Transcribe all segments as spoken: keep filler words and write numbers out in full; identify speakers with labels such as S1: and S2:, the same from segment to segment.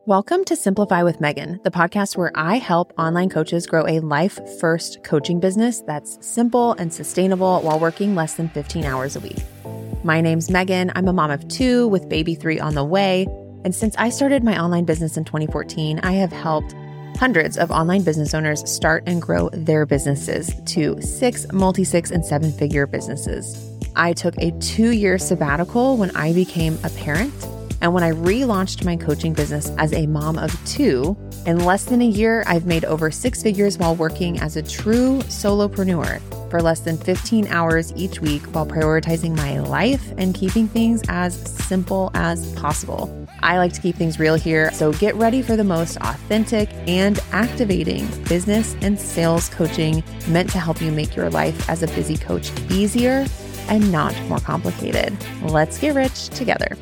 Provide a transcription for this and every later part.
S1: Welcome to Simplify with Megan, the podcast where I help online coaches grow a life-first coaching business that's simple and sustainable while working less than fifteen hours a week. My name's Megan. I'm a mom of two with baby three on the way. And since I started my online business in twenty fourteen, I have helped hundreds of online business owners start and grow their businesses to six, multi-six, and seven-figure businesses. I took a two-year sabbatical when I became a parent. And when I relaunched my coaching business as a mom of two, in less than a year, I've made over six figures while working as a true solopreneur for less than fifteen hours each week while prioritizing my life and keeping things as simple as possible. I like to keep things real here, so get ready for the most authentic and activating business and sales coaching meant to help you make your life as a busy coach easier and not more complicated. Let's get rich together.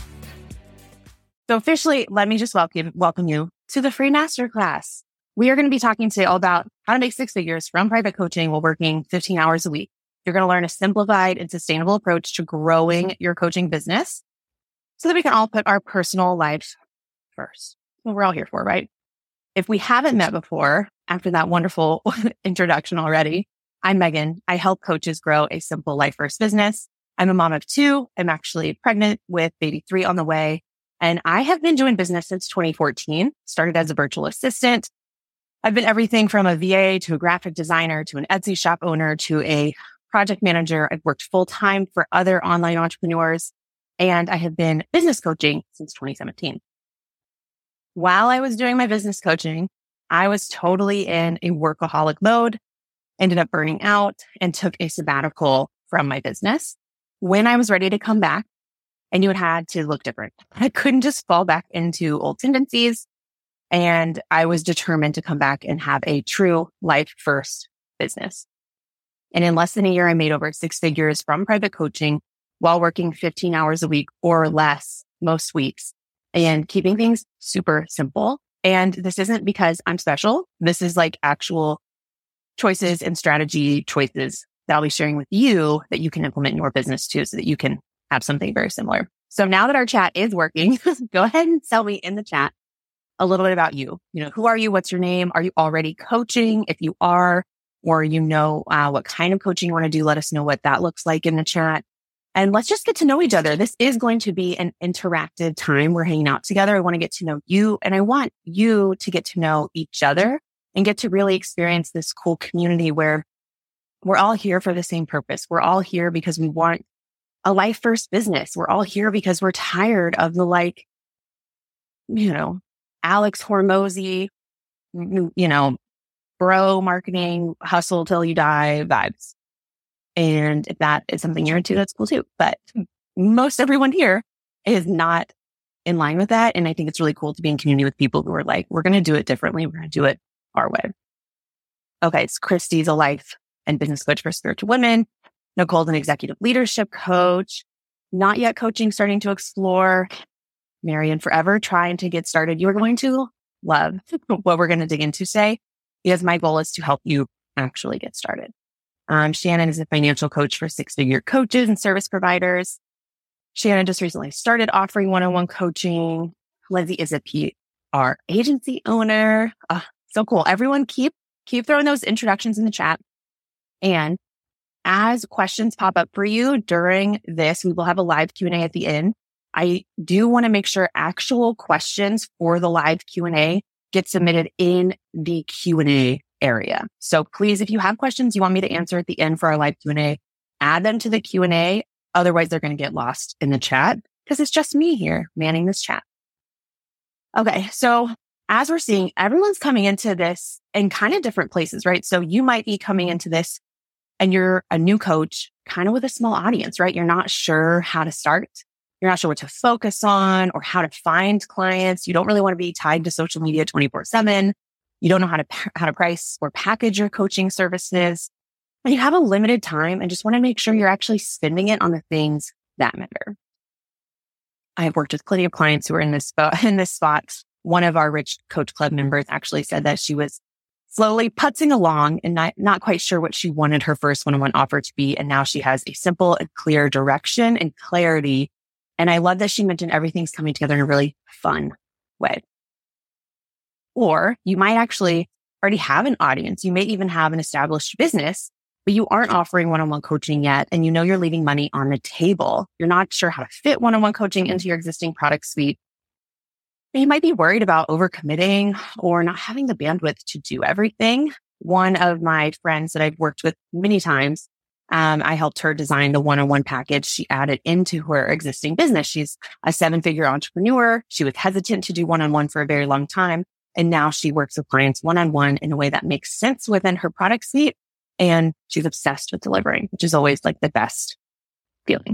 S2: So officially, let me just welcome, welcome you to the free masterclass. We are going to be talking today all about how to make six figures from private coaching while working fifteen hours a week. You're going to learn a simplified and sustainable approach to growing your coaching business so that we can all put our personal life first. What we're all here for, right? If we haven't met before, after that wonderful introduction already, I'm Megan. I help coaches grow a simple life first business. I'm a mom of two. I'm actually pregnant with baby three on the way. And I have been doing business since twenty fourteen, started as a virtual assistant. I've been everything from a V A to a graphic designer to an Etsy shop owner to a project manager. I've worked full time for other online entrepreneurs, and I have been business coaching since twenty seventeen. While I was doing my business coaching, I was totally in a workaholic mode, ended up burning out, and took a sabbatical from my business. When I was ready to come back, I knew it had to look different. I couldn't just fall back into old tendencies. And I was determined to come back and have a true life first business. And in less than a year, I made over six figures from private coaching while working fifteen hours a week or less most weeks and keeping things super simple. And this isn't because I'm special. This is like actual choices and strategy choices that I'll be sharing with you that you can implement in your business too, so that you can have something very similar. So now that our chat is working, go ahead and tell me in the chat a little bit about you. You know, who are you? What's your name? Are you already coaching? If you are, or you know uh, what kind of coaching you want to do, let us know what that looks like in the chat. And let's just get to know each other. This is going to be an interactive time. We're hanging out together. I want to get to know you, and I want you to get to know each other and get to really experience this cool community where we're all here for the same purpose. We're all here because we want a life first business. We're all here because we're tired of the like, you know, Alex Hormozy, you know, bro marketing, hustle till you die vibes. And if that is something you're into, that's cool too. But most everyone here is not in line with that. And I think it's really cool to be in community with people who are like, we're going to do it differently. We're going to do it our way. Okay. So Christy's a life and business coach for spiritual women. Nicole's an executive leadership coach, not yet coaching, starting to explore. Marian, forever trying to get started. You're going to love what we're going to dig into today, because my goal is to help you actually get started. Um, Shannon is a financial coach for six-figure coaches and service providers. Shannon just recently started offering one-on-one coaching. Lindsay is a P R agency owner. Uh, so cool. Everyone keep, keep throwing those introductions in the chat. And as questions pop up for you during this, we will have a live Q and A at the end. I do want to make sure actual questions for the live Q and A get submitted in the Q and A area. So please, if you have questions you want me to answer at the end for our live Q and A, add them to the Q and A. Otherwise, they're going to get lost in the chat because it's just me here manning this chat. Okay, so as we're seeing, everyone's coming into this in kind of different places, right? So you might be coming into this and you're a new coach kind of with a small audience, right? You're not sure how to start. You're not sure what to focus on or how to find clients. You don't really want to be tied to social media twenty-four seven. You don't know how to, how to price or package your coaching services. And you have a limited time and just want to make sure you're actually spending it on the things that matter. I've worked with plenty of clients who are in this spot, in this spot. One of our Rich Coach Club members actually said that she was slowly putzing along and not, not quite sure what she wanted her first one-on-one offer to be. And now she has a simple and clear direction and clarity. And I love that she mentioned everything's coming together in a really fun way. Or you might actually already have an audience. You may even have an established business, but you aren't offering one-on-one coaching yet. And you know you're leaving money on the table. You're not sure how to fit one-on-one coaching into your existing product suite. You might be worried about overcommitting or not having the bandwidth to do everything. One of my friends that I've worked with many times, um, I helped her design the one-on-one package she added into her existing business. She's a seven-figure entrepreneur. She was hesitant to do one-on-one for a very long time. And now she works with clients one-on-one in a way that makes sense within her product suite. And she's obsessed with delivering, which is always like the best feeling.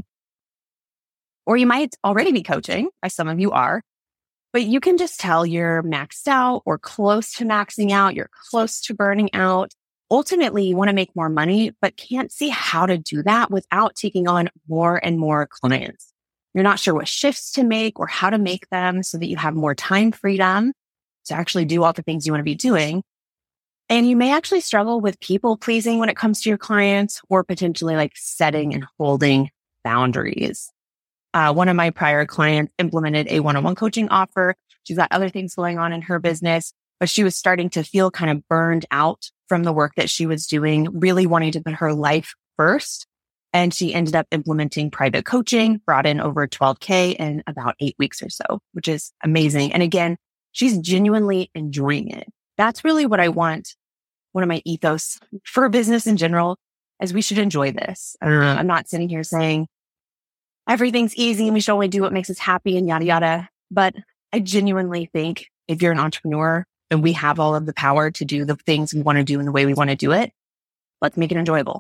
S2: Or you might already be coaching, as some of you are, but you can just tell you're maxed out or close to maxing out. You're close to burning out. Ultimately, you want to make more money, but can't see how to do that without taking on more and more clients. You're not sure what shifts to make or how to make them so that you have more time freedom to actually do all the things you want to be doing. And you may actually struggle with people pleasing when it comes to your clients or potentially like setting and holding boundaries. Uh, one of my prior clients implemented a one-on-one coaching offer. She's got other things going on in her business, but she was starting to feel kind of burned out from the work that she was doing, really wanting to put her life first. And she ended up implementing private coaching, brought in over twelve K in about eight weeks or so, which is amazing. And again, she's genuinely enjoying it. That's really what I want. One of my ethos for business in general is we should enjoy this. Uh, I'm not sitting here saying everything's easy and we should only do what makes us happy and yada, yada. But I genuinely think if you're an entrepreneur and we have all of the power to do the things we want to do in the way we want to do it, let's make it enjoyable.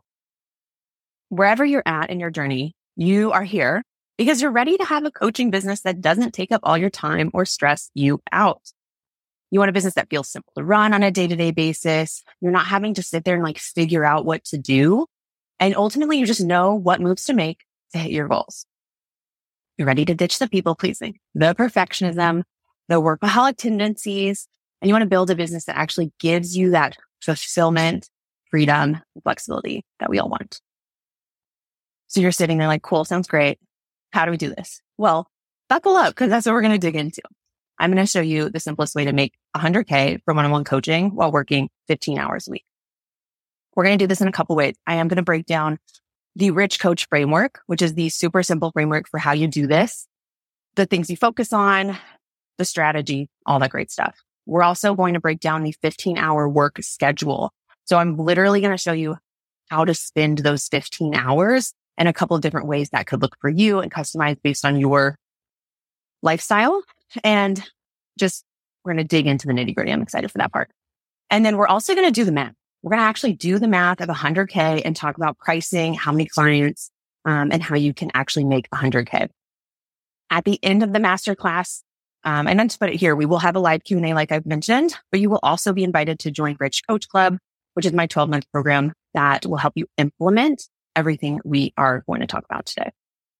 S2: Wherever you're at in your journey, you are here because you're ready to have a coaching business that doesn't take up all your time or stress you out. You want a business that feels simple to run on a day-to-day basis. You're not having to sit there and like figure out what to do. And ultimately, you just know what moves to make to hit your goals. You're ready to ditch the people pleasing, the perfectionism, the workaholic tendencies, and you want to build a business that actually gives you that fulfillment, freedom, and flexibility that we all want. So you're sitting there like, cool, sounds great. How do we do this? Well, buckle up because that's what we're going to dig into. I'm going to show you the simplest way to make one hundred K from one-on-one coaching while working fifteen hours a week. We're going to do this in a couple ways. I am going to break down the Rich Coach framework, which is the super simple framework for how you do this, the things you focus on, the strategy, all that great stuff. We're also going to break down the fifteen hour work schedule. So I'm literally going to show you how to spend those fifteen hours and a couple of different ways that could look for you and customize based on your lifestyle. And just, we're going to dig into the nitty gritty. I'm excited for that part. And then we're also going to do the math. We're going to actually do the math of one hundred K and talk about pricing, how many clients, um, and how you can actually make one hundred K. At the end of the masterclass, um, and I just put it here, we will have a live Q and A like I've mentioned, but you will also be invited to join Rich Coach Club, which is my twelve month program that will help you implement everything we are going to talk about today.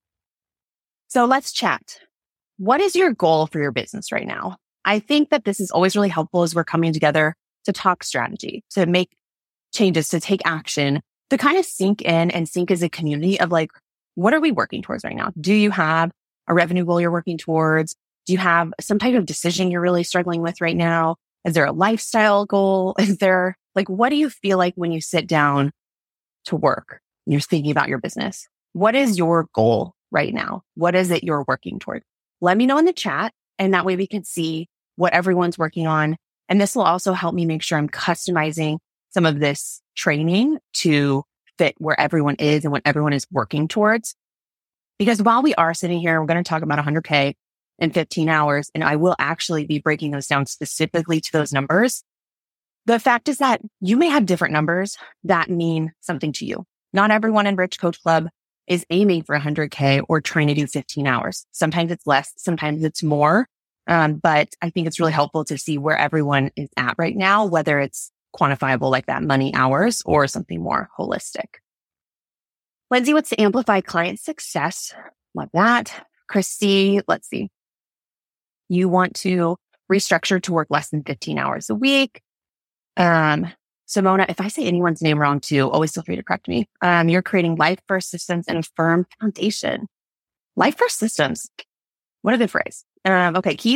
S2: So let's chat. What is your goal for your business right now? I think that this is always really helpful as we're coming together to talk strategy, to make changes, to take action, to kind of sink in and sink as a community of like, what are we working towards right now? Do you have a revenue goal you're working towards? Do you have some type of decision you're really struggling with right now? Is there a lifestyle goal? Is there like, what do you feel like when you sit down to work and you're thinking about your business? What is your goal right now? What is it you're working toward? Let me know in the chat, and that way we can see what everyone's working on. And this will also help me make sure I'm customizing some of this training to fit where everyone is and what everyone is working towards. Because while we are sitting here, we're going to talk about one hundred K in fifteen hours, and I will actually be breaking those down specifically to those numbers. The fact is that you may have different numbers that mean something to you. Not everyone in Rich Coach Club is aiming for one hundred K or trying to do fifteen hours. Sometimes it's less, sometimes it's more. Um, but I think it's really helpful to see where everyone is at right now, whether it's quantifiable like that money hours or something more holistic. Lindsay wants to amplify client success. Love that. Christy, let's see. You want to restructure to work less than fifteen hours a week. Um, Simona, if I say anyone's name wrong too, always feel free to correct me. Um, you're creating life first systems and a firm foundation. Life first systems. What a good phrase. Um, okay. Keep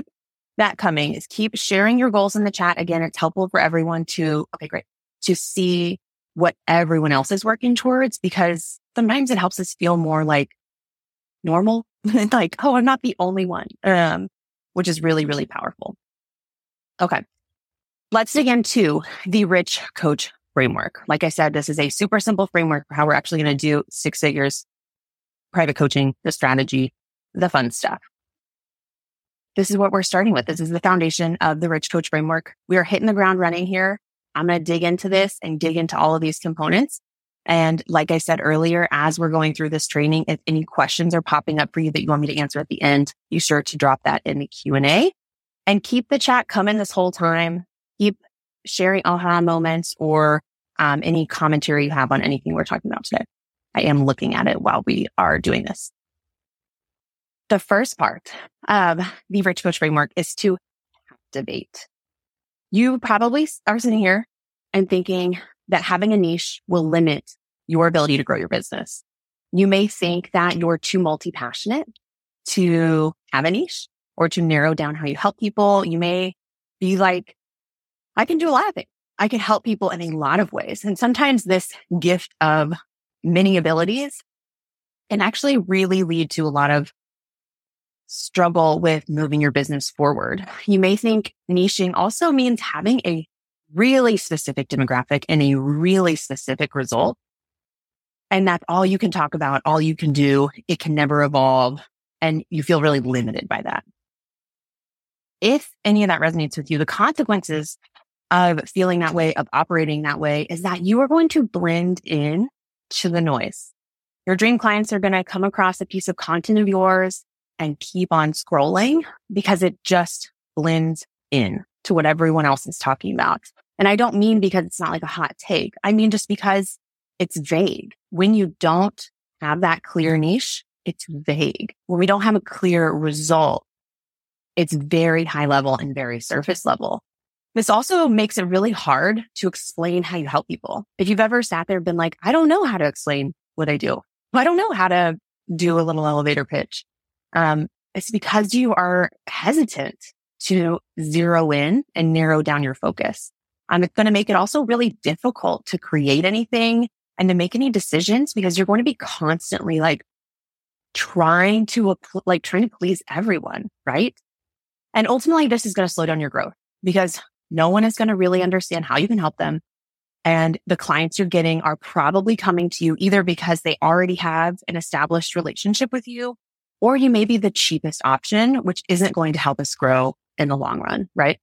S2: that coming is keep sharing your goals in the chat. Again, it's helpful for everyone to, okay, great, to see what everyone else is working towards, because sometimes it helps us feel more like normal, like, oh, I'm not the only one, um, which is really, really powerful. Okay. Let's dig into the Rich Coach framework. Like I said, this is a super simple framework for how we're actually going to do six figures, private coaching, the strategy, the fun stuff. This is what we're starting with. This is the foundation of the Rich Coach framework. We are hitting the ground running here. I'm going to dig into this and dig into all of these components. And like I said earlier, as we're going through this training, if any questions are popping up for you that you want me to answer at the end, be sure to drop that in the Q and A and keep the chat coming this whole time. Keep sharing aha moments or um, any commentary you have on anything we're talking about today. I am looking at it while we are doing this. The first part of the Rich Coach framework is to captivate. You probably are sitting here and thinking that having a niche will limit your ability to grow your business. You may think that you're too multi-passionate to have a niche or to narrow down how you help people. You may be like, I can do a lot of things. I can help people in a lot of ways. And sometimes this gift of many abilities can actually really lead to a lot of struggle with moving your business forward. You may think niching also means having a really specific demographic and a really specific result. And that's all you can talk about, all you can do. It can never evolve. And you feel really limited by that. If any of that resonates with you, the consequences of feeling that way, of operating that way, is that you are going to blend in to the noise. Your dream clients are going to come across a piece of content of yours and keep on scrolling because it just blends in to what everyone else is talking about. And I don't mean because it's not like a hot take. I mean just because it's vague. When you don't have that clear niche, it's vague. When we don't have a clear result, it's very high level and very surface level. This also makes it really hard to explain how you help people. If you've ever sat there and been like, I don't know how to explain what I do. I don't know how to do a little elevator pitch. Um, it's because you are hesitant to zero in and narrow down your focus. Um, it's going to make it also really difficult to create anything and to make any decisions because you're going to be constantly like trying to, like trying to please everyone, right? And ultimately, this is going to slow down your growth because no one is going to really understand how you can help them. And the clients you're getting are probably coming to you either because they already have an established relationship with you, or you may be the cheapest option, which isn't going to help us grow in the long run, right?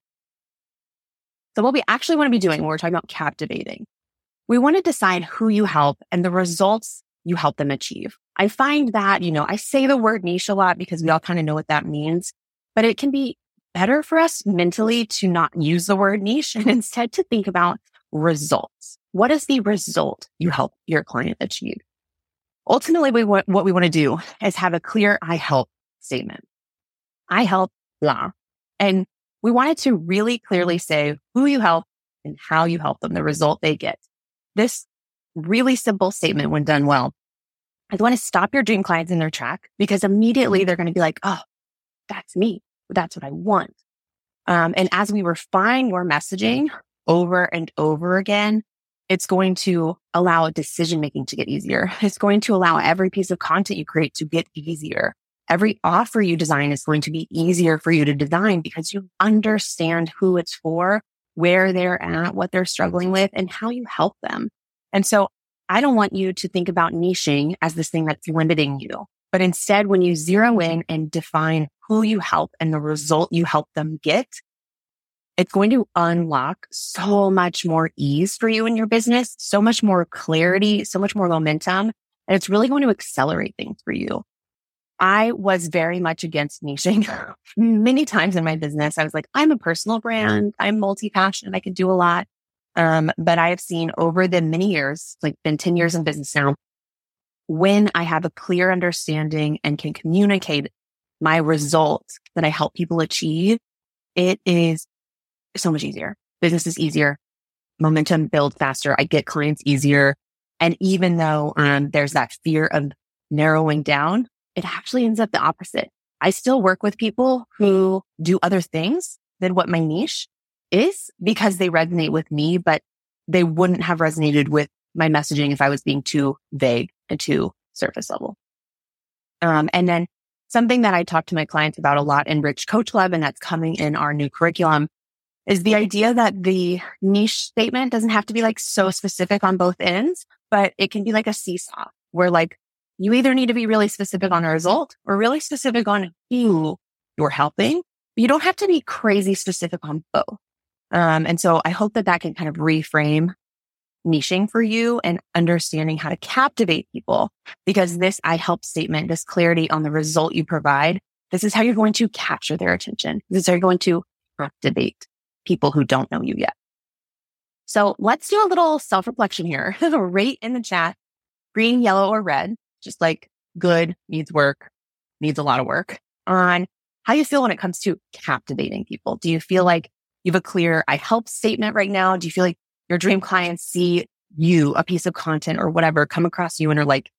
S2: So what we actually want to be doing when we're talking about captivating, we want to decide who you help and the results you help them achieve. I find that, you know, I say the word niche a lot because we all kind of know what that means, but it can be better for us mentally to not use the word niche and instead to think about results. What is the result you help your client achieve? Ultimately, we want, what we want to do is have a clear I help statement. I help blah. And we wanted to really clearly say who you help and how you help them, the result they get. This really simple statement, when done well, I want to stop your dream clients in their track because immediately they're going to be like, oh, that's me. That's what I want. Um, and as we refine your messaging over and over again, it's going to allow decision-making to get easier. It's going to allow every piece of content you create to get easier. Every offer you design is going to be easier for you to design because you understand who it's for, where they're at, what they're struggling with, and how you help them. And so I don't want you to think about niching as this thing that's limiting you. But instead, when you zero in and define who you help and the result you help them get, it's going to unlock so much more ease for you in your business, so much more clarity, so much more momentum, and it's really going to accelerate things for you. I was very much against niching many times in my business. I was like, I'm a personal brand. I'm multi-passionate. I can do a lot. Um, but I have seen over the many years, like been ten years in business now, when I have a clear understanding and can communicate my results that I help people achieve, it is so much easier. Business is easier. Momentum builds faster. I get clients easier. And even though um, there's that fear of narrowing down, it actually ends up the opposite. I still work with people who do other things than what my niche is because they resonate with me, but they wouldn't have resonated with my messaging if I was being too vague and too surface level. Um, and then something that I talk to my clients about a lot in Rich Coach Club, and that's coming in our new curriculum, is the idea that the niche statement doesn't have to be like so specific on both ends, but it can be like a seesaw where like you either need to be really specific on a result or really specific on who you're helping, but you don't have to be crazy specific on both. Um, and so I hope that that can kind of reframe niching for you and understanding how to captivate people, because this I help statement, this clarity on the result you provide, this is how you're going to capture their attention. This is how you're going to captivate people who don't know you yet. So let's do a little self-reflection here. Rate in the chat, green, yellow, or red, just like good, needs work, needs a lot of work, on how you feel when it comes to captivating people. Do you feel like you have a clear I help statement right now? Do you feel like your dream clients see you, a piece of content or whatever, come across you and are like,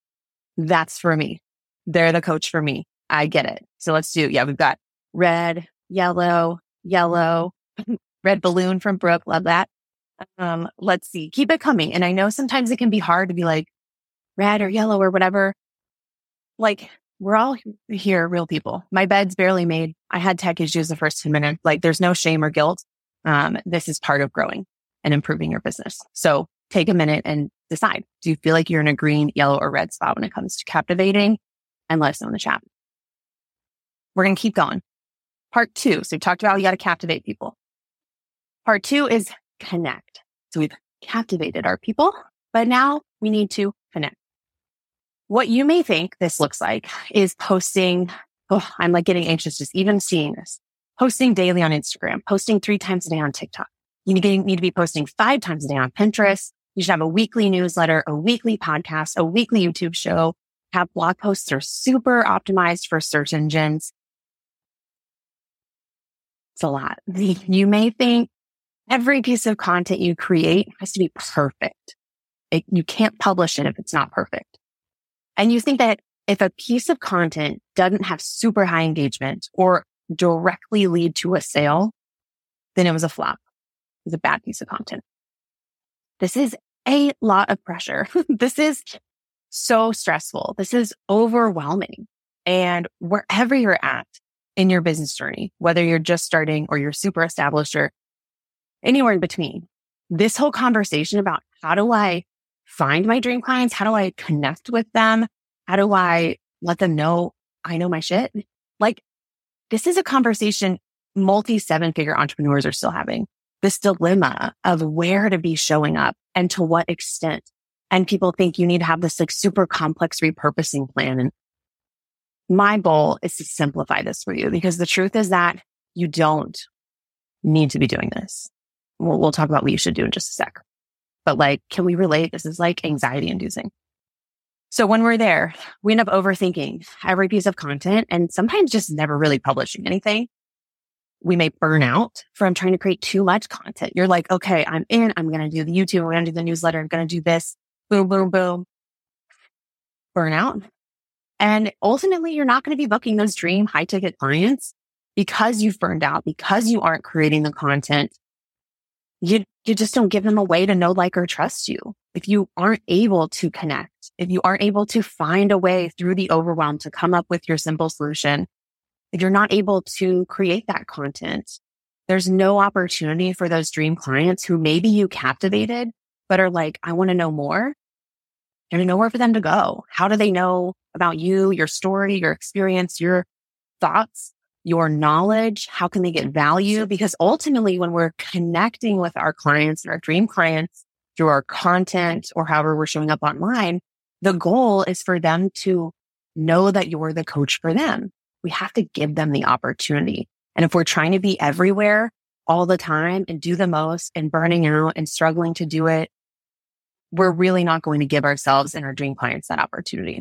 S2: that's for me. They're the coach for me. I get it. So let's do, yeah, we've got red, yellow, yellow, red balloon from Brooke. Love that. Um, let's see. Keep it coming. And I know sometimes it can be hard to be like red or yellow or whatever. Like, we're all here, real people. My bed's barely made. I had tech issues the first ten minutes. Like, there's no shame or guilt. Um, this is part of growing and improving your business. So take a minute and decide. Do you feel like you're in a green, yellow, or red spot when it comes to captivating? And let us know in the chat. We're going to keep going. Part two. So we talked about how you got to captivate people. Part two is connect. So we've captivated our people, but now we need to connect. What you may think this looks like is posting. Oh, I'm like getting anxious just even seeing this. Posting daily on Instagram, posting three times a day on TikTok. You need to be posting five times a day on Pinterest. You should have a weekly newsletter, a weekly podcast, a weekly YouTube show. Have blog posts that are super optimized for search engines. It's a lot. You may think every piece of content you create has to be perfect. It, you can't publish it if it's not perfect. And you think that if a piece of content doesn't have super high engagement or directly lead to a sale, then it was a flop. It was a bad piece of content. This is a lot of pressure. This is so stressful. This is overwhelming. And wherever you're at in your business journey, whether you're just starting or you're super established or anywhere in between, this whole conversation about how do I find my dream clients? How do I connect with them? How do I let them know I know my shit? Like, this is a conversation multi seven figure entrepreneurs are still having. This dilemma of where to be showing up and to what extent. And people think you need to have this like super complex repurposing plan. And my goal is to simplify this for you, because the truth is that you don't need to be doing this. We'll, we'll talk about what you should do in just a sec. But like, can we relate? This is like anxiety inducing. So when we're there, we end up overthinking every piece of content and sometimes just never really publishing anything. We may burn out from trying to create too much content. You're like, okay, I'm in, I'm going to do the YouTube, I'm going to do the newsletter, I'm going to do this, boom, boom, boom. Burnout. And ultimately, you're not going to be booking those dream high ticket clients because you've burned out, because you aren't creating the content. You, you just don't give them a way to know, like, or trust you. If you aren't able to connect, if you aren't able to find a way through the overwhelm to come up with your simple solution, if you're not able to create that content, there's no opportunity for those dream clients who maybe you captivated, but are like, I want to know more. There's nowhere for them to go. How do they know about you, your story, your experience, your thoughts, your knowledge? How can they get value? Because ultimately, when we're connecting with our clients and our dream clients through our content or however we're showing up online, the goal is for them to know that you're the coach for them. We have to give them the opportunity. And if we're trying to be everywhere all the time and do the most and burning out and struggling to do it, we're really not going to give ourselves and our dream clients that opportunity.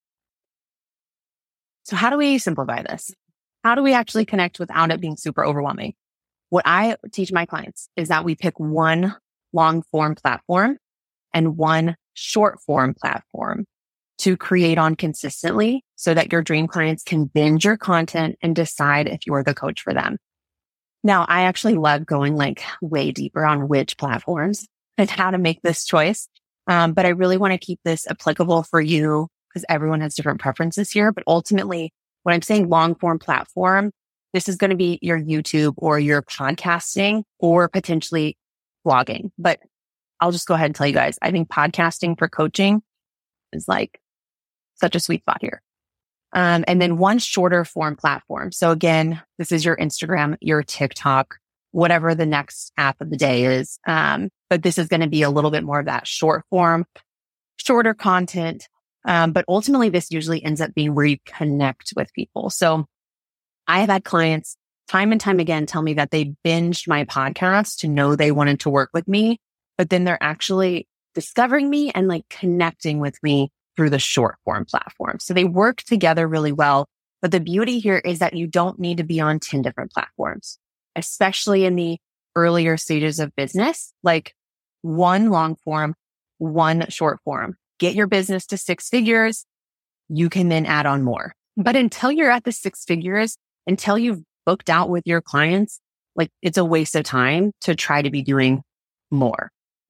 S2: So how do we simplify this? How do we actually connect without it being super overwhelming? What I teach my clients is that we pick one long form platform and one short form platform to create on consistently so that your dream clients can binge your content and decide if you're the coach for them. Now, I actually love going like way deeper on which platforms and how to make this choice. Um, but I really want to keep this applicable for you because everyone has different preferences here. But ultimately, when I'm saying long form platform, this is going to be your YouTube or your podcasting or potentially blogging. But I'll just go ahead and tell you guys, I think podcasting for coaching is like such a sweet spot here. Um, and then one shorter form platform. So again, this is your Instagram, your TikTok, whatever the next app of the day is. Um, but this is going to be a little bit more of that short form, shorter content. Um, but ultimately, this usually ends up being where you connect with people. So I have had clients time and time again tell me that they binged my podcast to know they wanted to work with me, but then they're actually discovering me and like connecting with me through the short form platform. So they work together really well. But the beauty here is that you don't need to be on ten different platforms, especially in the earlier stages of business, like one long form, one short form. Get your business to six figures. You can then add on more. But until you're at the six figures, until you've booked out with your clients, like it's a waste of time to try to be doing more.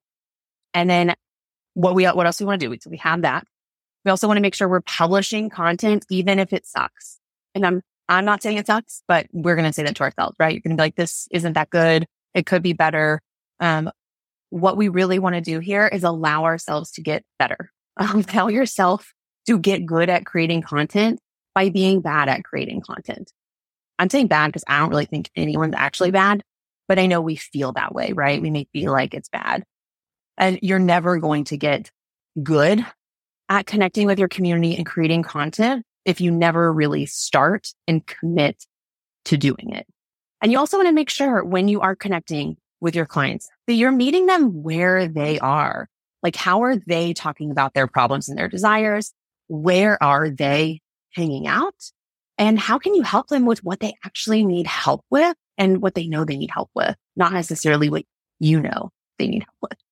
S2: And then what we, what else we want to do? So we have that. We also want to make sure we're publishing content, even if it sucks. And I'm, I'm not saying it sucks, but we're going to say that to ourselves, right? You're going to be like, this isn't that good. It could be better. Um, what we really want to do here is allow ourselves to get better. Um, tell yourself to get good at creating content by being bad at creating content. I'm saying bad because I don't really think anyone's actually bad, but I know we feel that way, right? We may feel like it's bad. And you're never going to get good at connecting with your community and creating content if you never really start and commit to doing it. And you also want to make sure when you are connecting with your clients that you're meeting them where they are. Like, how are they talking about their problems and their desires? Where are they hanging out? And how can you help them with what they actually need help with and what they know they need help with, not necessarily what you know they need help with.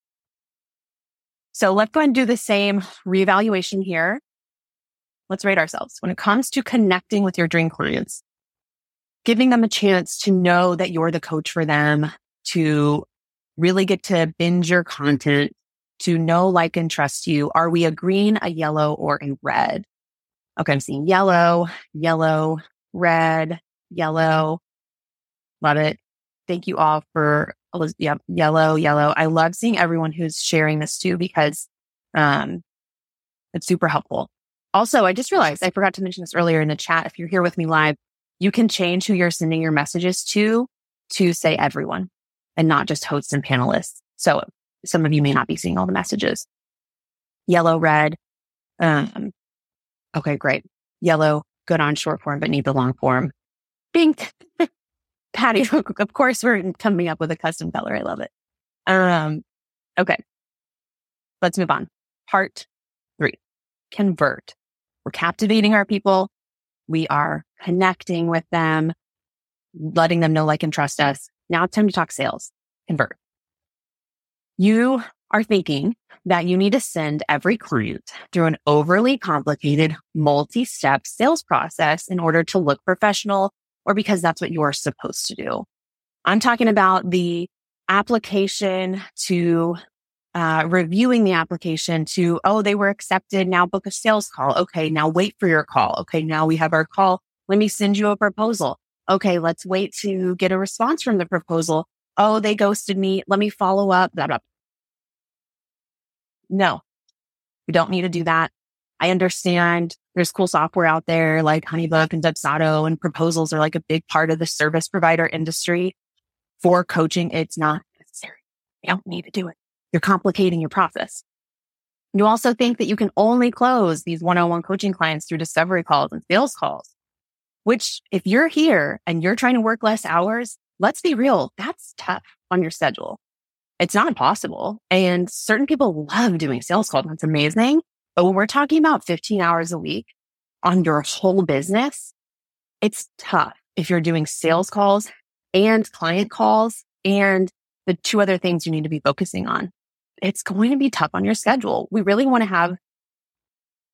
S2: So let's go ahead and do the same reevaluation here. Let's rate ourselves. When it comes to connecting with your dream clients, giving them a chance to know that you're the coach for them, to really get to binge your content, to know, like, and trust you. Are we a green, a yellow, or a red? Okay, I'm seeing yellow, yellow, red, yellow. Love it. Thank you all for, yep, yellow, yellow. I love seeing everyone who's sharing this too, because um, it's super helpful. Also, I just realized I forgot to mention this earlier in the chat. If you're here with me live, you can change who you're sending your messages to, to say everyone and not just hosts and panelists. So some of you may not be seeing all the messages. Yellow, red. Um, okay, great. Yellow, good on short form, but need the long form. Pink. Patty, of course, we're coming up with a custom color. I love it. Um, okay. Let's move on. Part three, convert. We're captivating our people. We are connecting with them, letting them know, like, and trust us. Now it's time to talk sales. Convert. You are thinking that you need to send every client through an overly complicated, multi-step sales process in order to look professional, or because that's what you're supposed to do. I'm talking about the application to uh, reviewing the application to, oh, they were accepted. Now book a sales call. Okay, now wait for your call. Okay, now we have our call. Let me send you a proposal. Okay, let's wait to get a response from the proposal. Oh, they ghosted me. Let me follow up. Blah, blah. No, we don't need to do that. I understand there's cool software out there like Honeybook and Dubsado, and proposals are like a big part of the service provider industry. For coaching, it's not necessary. You don't need to do it. You're complicating your process. You also think that you can only close these one-on-one coaching clients through discovery calls and sales calls, which if you're here and you're trying to work less hours, let's be real, that's tough on your schedule. It's not impossible. And certain people love doing sales calls. That's amazing. But when we're talking about fifteen hours a week on your whole business, it's tough if you're doing sales calls and client calls and the two other things you need to be focusing on. It's going to be tough on your schedule. We really want to have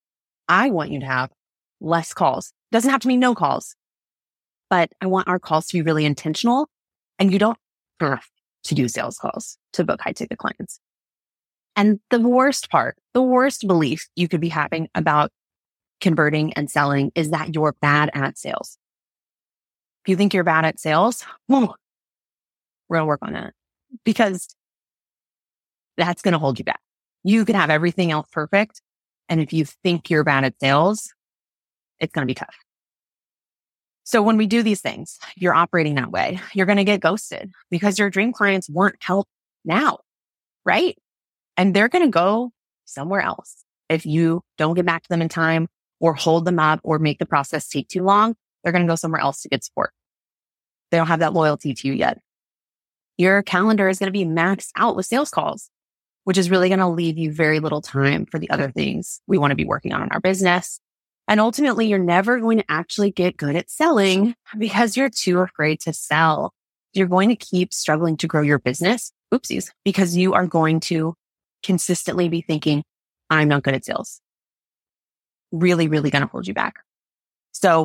S2: I want you to have less calls. Doesn't have to mean no calls, but I want our calls to be really intentional, and you don't have to do sales calls to book high ticket clients. And the worst part, the worst belief you could be having about converting and selling is that you're bad at sales. If you think you're bad at sales, well, we're going to work on that, because that's going to hold you back. You can have everything else perfect, and if you think you're bad at sales, it's going to be tough. So when we do these things, you're operating that way, you're going to get ghosted because your dream clients weren't helped now, right? And they're going to go somewhere else. If you don't get back to them in time or hold them up or make the process take too long, they're going to go somewhere else to get support. They don't have that loyalty to you yet. Your calendar is going to be maxed out with sales calls, which is really going to leave you very little time for the other things we want to be working on in our business. And ultimately, you're never going to actually get good at selling because you're too afraid to sell. You're going to keep struggling to grow your business. Oopsies, because you are going to consistently be thinking, I'm not good at sales. Really, really going to hold you back. So,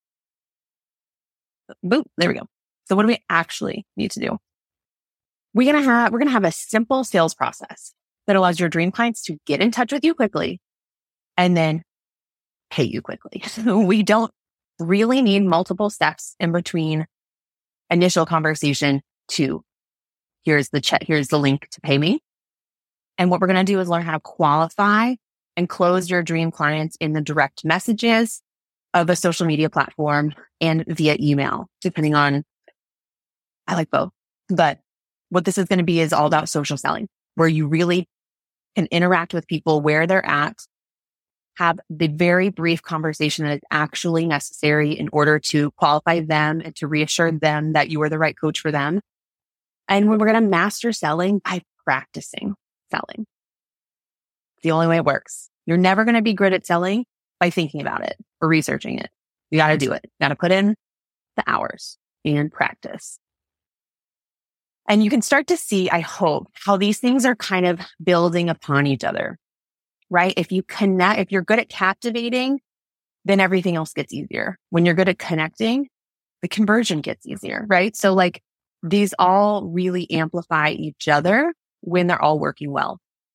S2: boom, there we go. So what do we actually need to do? We're going to have, we're going to have a simple sales process that allows your dream clients to get in touch with you quickly and then pay you quickly. We don't really need multiple steps in between initial conversation to here's the check, here's the link to pay me. And what we're going to do is learn how to qualify and close your dream clients in the direct messages of a social media platform and via email, depending on, I like both. But what this is going to be is all about social selling, where you really can interact with people where they're at, have the very brief conversation that is actually necessary in order to qualify them and to reassure them that you are the right coach for them. And when we're going to master selling by practicing selling. It's the only way it works. You're never going to be good at selling by thinking about it or researching it. You got to do it. You got to put in the hours and practice. And you can start to see, I hope, how these things are kind of building upon each other, right? If you connect, if you're good at captivating, then everything else gets easier. When you're good at connecting, the conversion gets easier, right? So like these all really amplify each other when they're all working well.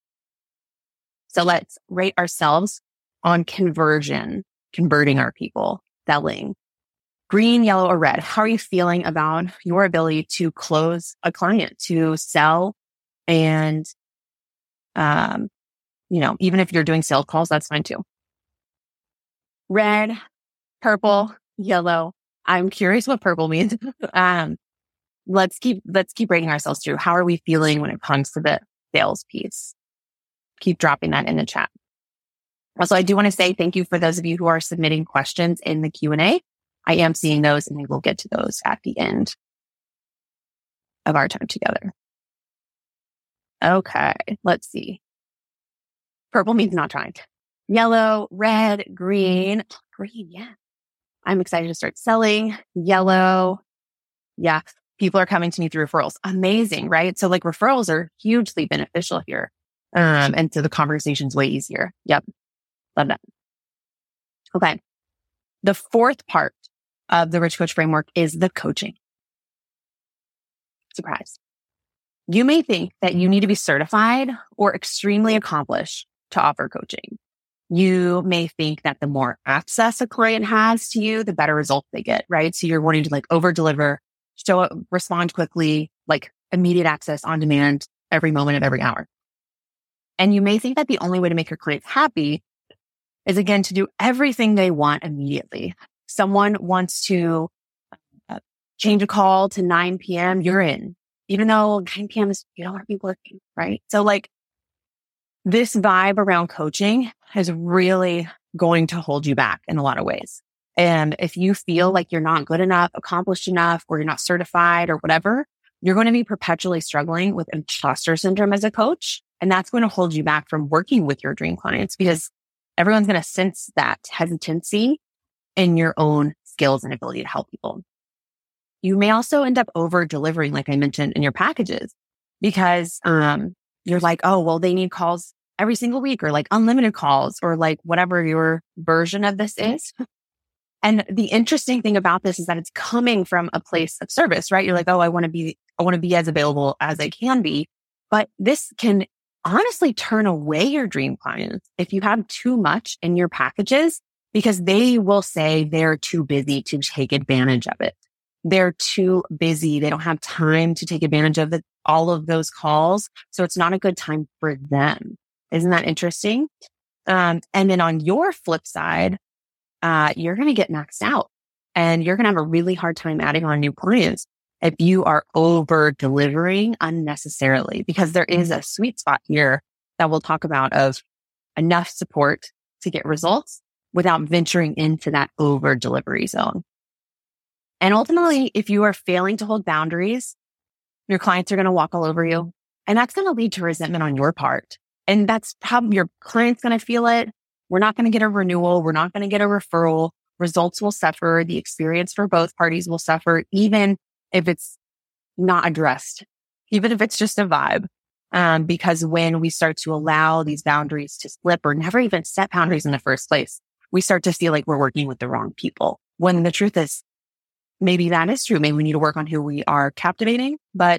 S2: So let's rate ourselves on conversion, converting our people, selling. Green, yellow, or red. How are you feeling about your ability to close a client, to sell? And, um, you know, even if you're doing sales calls, that's fine too. Red, purple, yellow. I'm curious what purple means. um, let's keep, let's keep rating ourselves through. How are we feeling when it comes to the sales piece? Keep dropping that in the chat. Also, I do want to say thank you for those of you who are submitting questions in the Q and A. I am seeing those, and we will get to those at the end of our time together. Okay, let's see. Purple means not trying. Yellow, red, green. Green, yeah. I'm excited to start selling. Yellow. Yeah, people are coming to me through referrals. Amazing, right? So like referrals are hugely beneficial here. Um, and so the conversation's way easier. Yep. Love that. Okay. The fourth part of the Rich Coach Framework is the coaching. Surprise. You may think that you need to be certified or extremely accomplished to offer coaching. You may think that the more access a client has to you, the better results they get, right? So you're wanting to like over deliver, show up, respond quickly, like immediate access on demand every moment of every hour. And you may think that the only way to make your clients happy is again to do everything they want immediately. Someone wants to uh, change a call to nine p.m. You're in, even though nine p.m. is, you don't want to be working, right? So like this vibe around coaching is really going to hold you back in a lot of ways. And if you feel like you're not good enough, accomplished enough, or you're not certified or whatever, you're going to be perpetually struggling with imposter syndrome as a coach. And that's going to hold you back from working with your dream clients because everyone's going to sense that hesitancy in your own skills and ability to help people. You may also end up over delivering, like I mentioned, in your packages because um, you're like, oh, well, they need calls every single week, or like unlimited calls, or like whatever your version of this is. And the interesting thing about this is that it's coming from a place of service, right? You're like, oh, I want to be, I want to be as available as I can be. But this can honestly turn away your dream clients if you have too much in your packages, because they will say they're too busy to take advantage of it. They're too busy. They don't have time to take advantage of the, all of those calls. So it's not a good time for them. Isn't that interesting? Um, and then on your flip side, uh, you're going to get maxed out, and you're going to have a really hard time adding on new clients if you are over delivering unnecessarily, because there is a sweet spot here that we'll talk about of enough support to get results without venturing into that over delivery zone. And ultimately, if you are failing to hold boundaries, your clients are going to walk all over you, and that's going to lead to resentment on your part. And that's how your client's going to feel it. We're not going to get a renewal. We're not going to get a referral. Results will suffer. The experience for both parties will suffer, even if it's not addressed, even if it's just a vibe. Um, because when we start to allow these boundaries to slip, or never even set boundaries in the first place, we start to feel like we're working with the wrong people. When the truth is, maybe that is true. Maybe we need to work on who we are captivating, but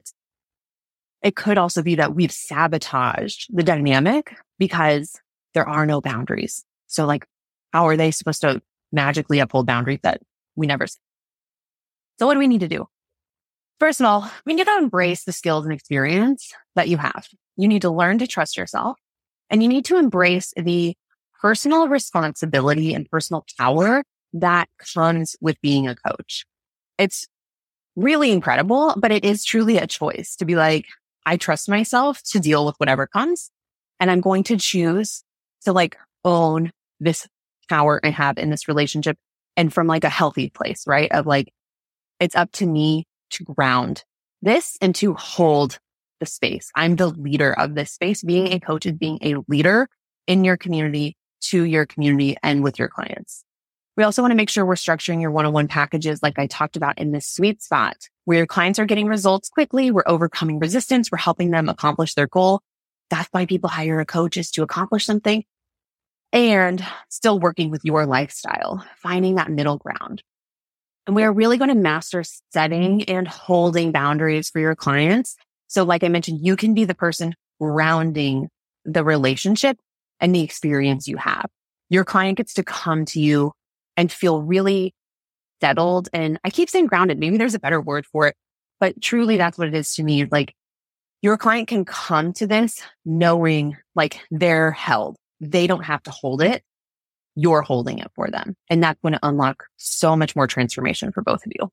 S2: it could also be that we've sabotaged the dynamic because there are no boundaries. So like, how are they supposed to magically uphold boundaries that we never see? So what do we need to do? First of all, we need to embrace the skills and experience that you have. You need to learn to trust yourself, and you need to embrace the personal responsibility and personal power that comes with being a coach. It's really incredible, but it is truly a choice to be like, I trust myself to deal with whatever comes, and I'm going to choose to like own this power I have in this relationship, and from like a healthy place, right? Of like, it's up to me to ground this and to hold the space. I'm the leader of this space. Being a coach is being a leader in your community, to your community, and with your clients. We also want to make sure we're structuring your one-on-one packages like I talked about in this sweet spot, where your clients are getting results quickly, we're overcoming resistance, we're helping them accomplish their goal. That's why people hire a coach, is to accomplish something, and still working with your lifestyle, finding that middle ground. And we are really going to master setting and holding boundaries for your clients. So like I mentioned, you can be the person grounding the relationship and the experience you have. Your client gets to come to you and feel really settled. And I keep saying grounded. Maybe there's a better word for it, but truly that's what it is to me. Like, your client can come to this knowing like they're held. They don't have to hold it. You're holding it for them. And that's going to unlock so much more transformation for both of you.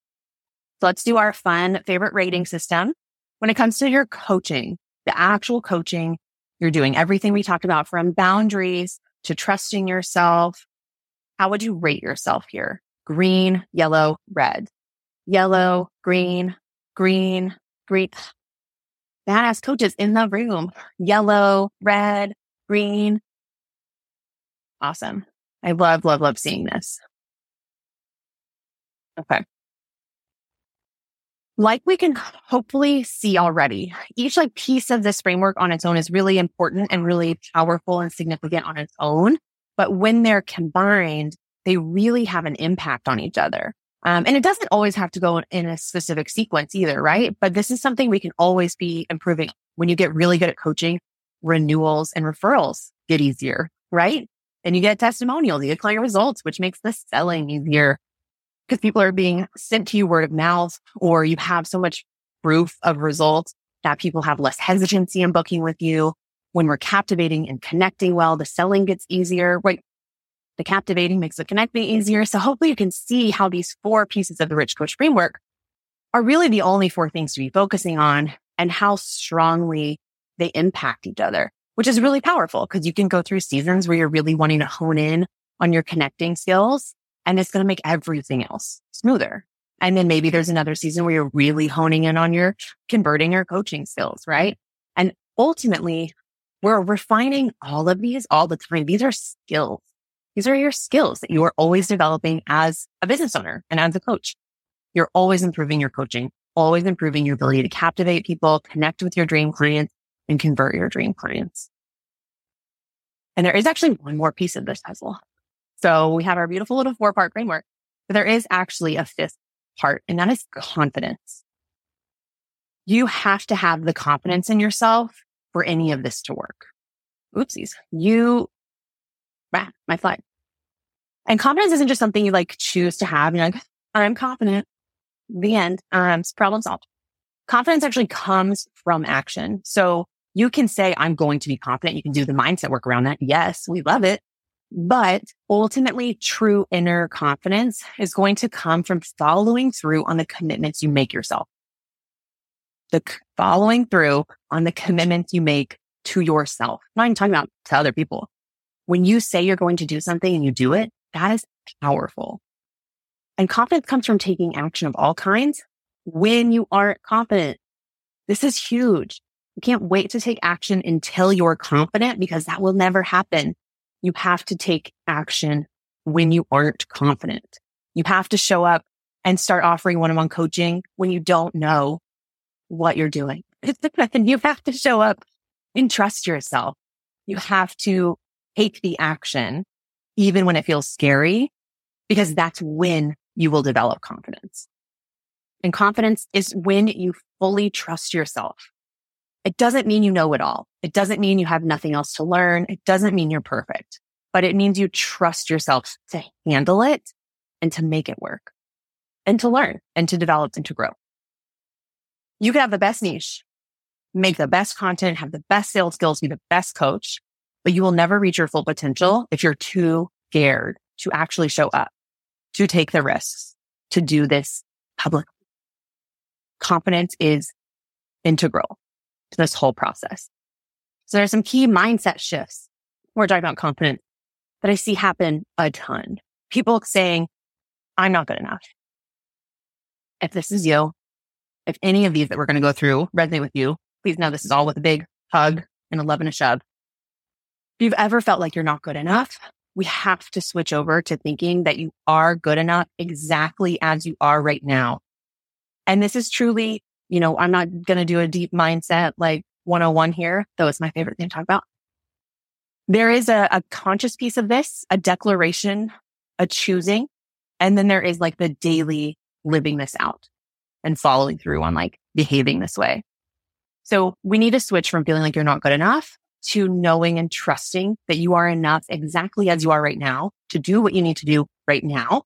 S2: So let's do our fun favorite rating system. When it comes to your coaching, the actual coaching you're doing, everything we talked about, from boundaries to trusting yourself, how would you rate yourself here? Green, yellow, red. Yellow, green, green, green. Badass coaches in the room. Yellow, red, green. Awesome. I love, love, love seeing this. Okay. Like we can hopefully see already, each like piece of this framework on its own is really important and really powerful and significant on its own. But when they're combined, they really have an impact on each other. Um, and it doesn't always have to go in a specific sequence either, right? But this is something we can always be improving. When you get really good at coaching, renewals and referrals get easier, right? And you get testimonials, you get client results, which makes the selling easier because people are being sent to you word of mouth, or you have so much proof of results that people have less hesitancy in booking with you. When we're captivating and connecting well, the selling gets easier, right? The captivating makes the connecting easier. So hopefully you can see how these four pieces of the Rich Coach framework are really the only four things to be focusing on, and how strongly they impact each other, which is really powerful because you can go through seasons where you're really wanting to hone in on your connecting skills, and it's going to make everything else smoother. And then maybe there's another season where you're really honing in on your converting or coaching skills, right? And ultimately, we're refining all of these all the time. These are skills. These are your skills that you are always developing as a business owner and as a coach. You're always improving your coaching, always improving your ability to captivate people, connect with your dream clients, and convert your dream clients. And there is actually one more piece of this puzzle. So we have our beautiful little four part framework, but there is actually a fifth part, and that is confidence. You have to have the confidence in yourself for any of this to work. Oopsies. You, ah, my flag. And confidence isn't just something you like choose to have. You're like, I'm confident. The end. Um, problem solved. Confidence actually comes from action. So you can say, I'm going to be confident. You can do the mindset work around that. Yes, we love it. But ultimately, true inner confidence is going to come from following through on the commitments you make yourself. The c- following through on the commitments you make to yourself. I'm not even talking about to other people. When you say you're going to do something and you do it, that is powerful. And confidence comes from taking action of all kinds when you aren't confident. This is huge. You can't wait to take action until you're confident, because that will never happen. You have to take action when you aren't confident. You have to show up and start offering one-on-one coaching when you don't know what you're doing. You have to show up and trust yourself. You have to take the action even when it feels scary, because that's when you will develop confidence. And confidence is when you fully trust yourself. It doesn't mean you know it all. It doesn't mean you have nothing else to learn. It doesn't mean you're perfect, but it means you trust yourself to handle it and to make it work and to learn and to develop and to grow. You can have the best niche, make the best content, have the best sales skills, be the best coach, but you will never reach your full potential if you're too scared to actually show up, to take the risks, to do this publicly. Confidence is integral to this whole process. So there's some key mindset shifts. We're talking about confidence that I see happen a ton. People saying, I'm not good enough. If this is you, if any of these that we're going to go through resonate with you, please know this is all with a big hug and a love and a shove. If you've ever felt like you're not good enough, we have to switch over to thinking that you are good enough exactly as you are right now. And this is truly, you know, I'm not going to do a deep mindset like one oh one here, though it's my favorite thing to talk about. There is a, a conscious piece of this, a declaration, a choosing, and then there is like the daily living this out and following through on like behaving this way. So we need to switch from feeling like you're not good enough to knowing and trusting that you are enough exactly as you are right now to do what you need to do right now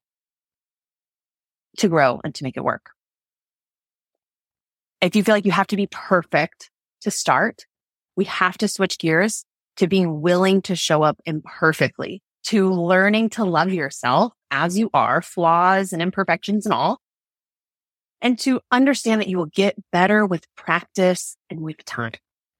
S2: to grow and to make it work. If you feel like you have to be perfect to start, we have to switch gears to being willing to show up imperfectly, to learning to love yourself as you are, flaws and imperfections and all, and to understand that you will get better with practice and with time.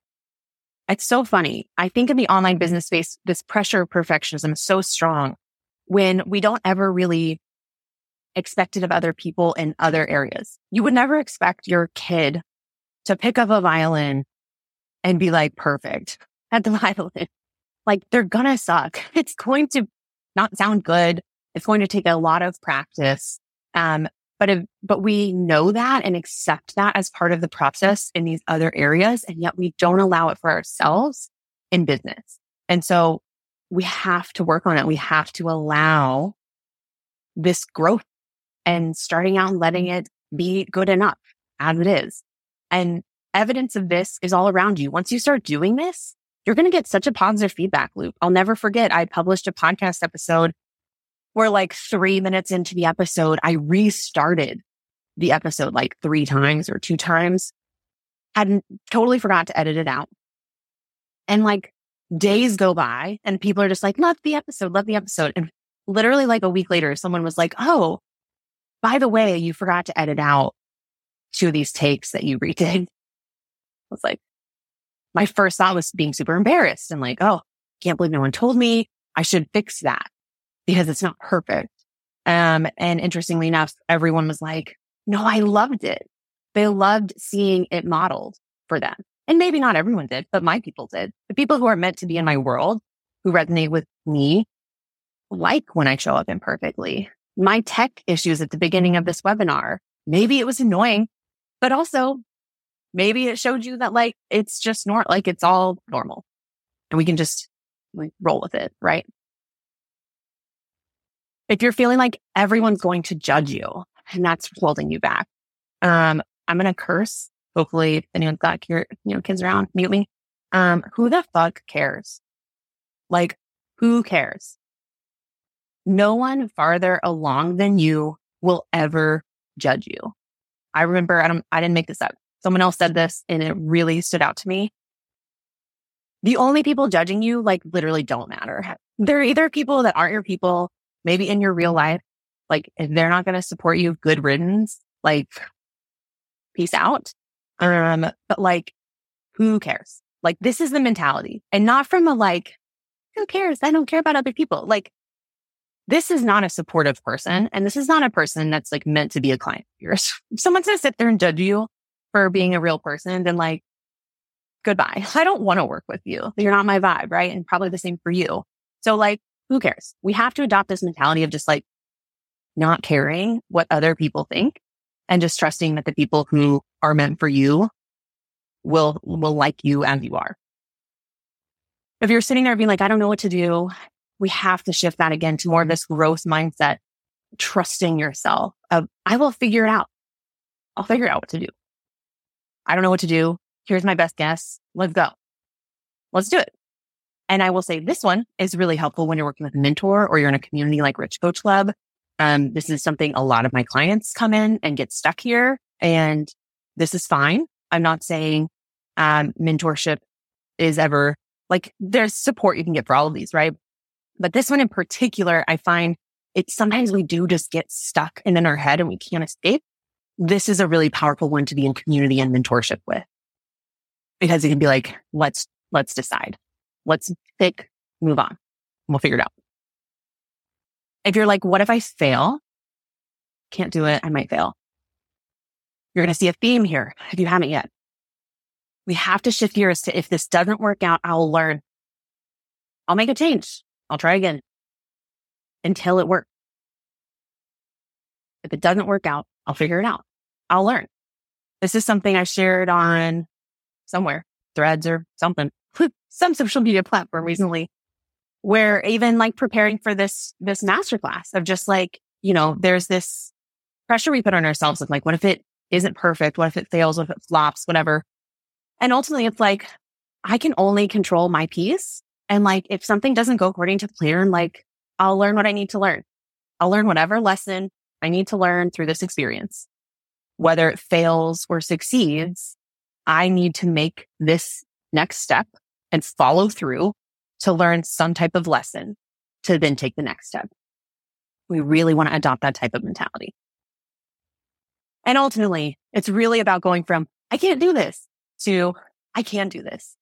S2: It's so funny. I think in the online business space, this pressure of perfectionism is so strong when we don't ever really expect it of other people in other areas. You would never expect your kid to pick up a violin and be like perfect at the violin. Like they're gonna suck. It's going to not sound good. It's going to take a lot of practice. Um, but if, but we know that and accept that as part of the process in these other areas, and yet we don't allow it for ourselves in business. And so we have to work on it. We have to allow this growth and starting out and letting it be good enough as it is. And evidence of this is all around you. Once you start doing this, you're going to get such a positive feedback loop. I'll never forget, I published a podcast episode where like three minutes into the episode, I restarted the episode like three times or two times. Hadn't totally forgot to edit it out. And like days go by and people are just like, love the episode, love the episode. And literally like a week later, someone was like, oh, by the way, you forgot to edit out two of these takes that you redid. I was like, my first thought was being super embarrassed and like, oh, can't believe no one told me. I should fix that because it's not perfect. Um, and interestingly enough, everyone was like, no, I loved it. They loved seeing it modeled for them. And maybe not everyone did, but my people did. The people who are meant to be in my world, who resonate with me, like when I show up imperfectly. My tech issues at the beginning of this webinar, maybe it was annoying, but also maybe it showed you that like, it's just normal, like it's all normal and we can just like roll with it, right? If you're feeling like everyone's going to judge you and that's holding you back, um, I'm going to curse. Hopefully, if anyone's got your, you know, kids around, mute me. Um, who the fuck cares? Like, who cares? No one farther along than you will ever judge you. I remember, I don't, I didn't make this up. Someone else said this and it really stood out to me. The only people judging you, like, literally don't matter. They're either people that aren't your people, maybe in your real life. Like, if they're not going to support you, good riddance, like, peace out. Um, but like, who cares? Like, this is the mentality, and not from a like, who cares? I don't care about other people. Like, this is not a supportive person. And this is not a person that's like meant to be a client of yours. If someone's going to sit there and judge you for being a real person, then like, goodbye. I don't want to work with you. You're not my vibe, right? And probably the same for you. So like, who cares? We have to adopt this mentality of just like not caring what other people think and just trusting that the people who are meant for you will, will like you as you are. If you're sitting there being like, I don't know what to do, we have to shift that again to more of this growth mindset, trusting yourself of, I will figure it out. I'll figure out what to do. I don't know what to do. Here's my best guess. Let's go. Let's do it. And I will say this one is really helpful when you're working with a mentor or you're in a community like Rich Coach Club. Um, this is something a lot of my clients come in and get stuck here. And this is fine. I'm not saying um, mentorship is ever like, there's support you can get for all of these, right? But this one in particular, I find it sometimes we do just get stuck and in our head and we can't escape. This is a really powerful one to be in community and mentorship with, because it can be like, let's, let's decide. Let's pick, move on. We'll figure it out. If you're like, what if I fail? Can't do it. I might fail. You're going to see a theme here if you haven't yet. We have to shift gears to, if this doesn't work out, I'll learn. I'll make a change. I'll try again until it works. If it doesn't work out, I'll figure it out. I'll learn. This is something I shared on somewhere, Threads or something, some social media platform recently, where even like preparing for this, this masterclass of just like, you know, there's this pressure we put on ourselves of like, what if it isn't perfect? What if it fails? What if it flops? Whatever. And ultimately it's like, I can only control my piece. And like, if something doesn't go according to plan, like I'll learn what I need to learn. I'll learn whatever lesson I need to learn through this experience. Whether it fails or succeeds, I need to make this next step and follow through to learn some type of lesson to then take the next step. We really want to adopt that type of mentality. And ultimately, it's really about going from, I can't do this, to I can do this.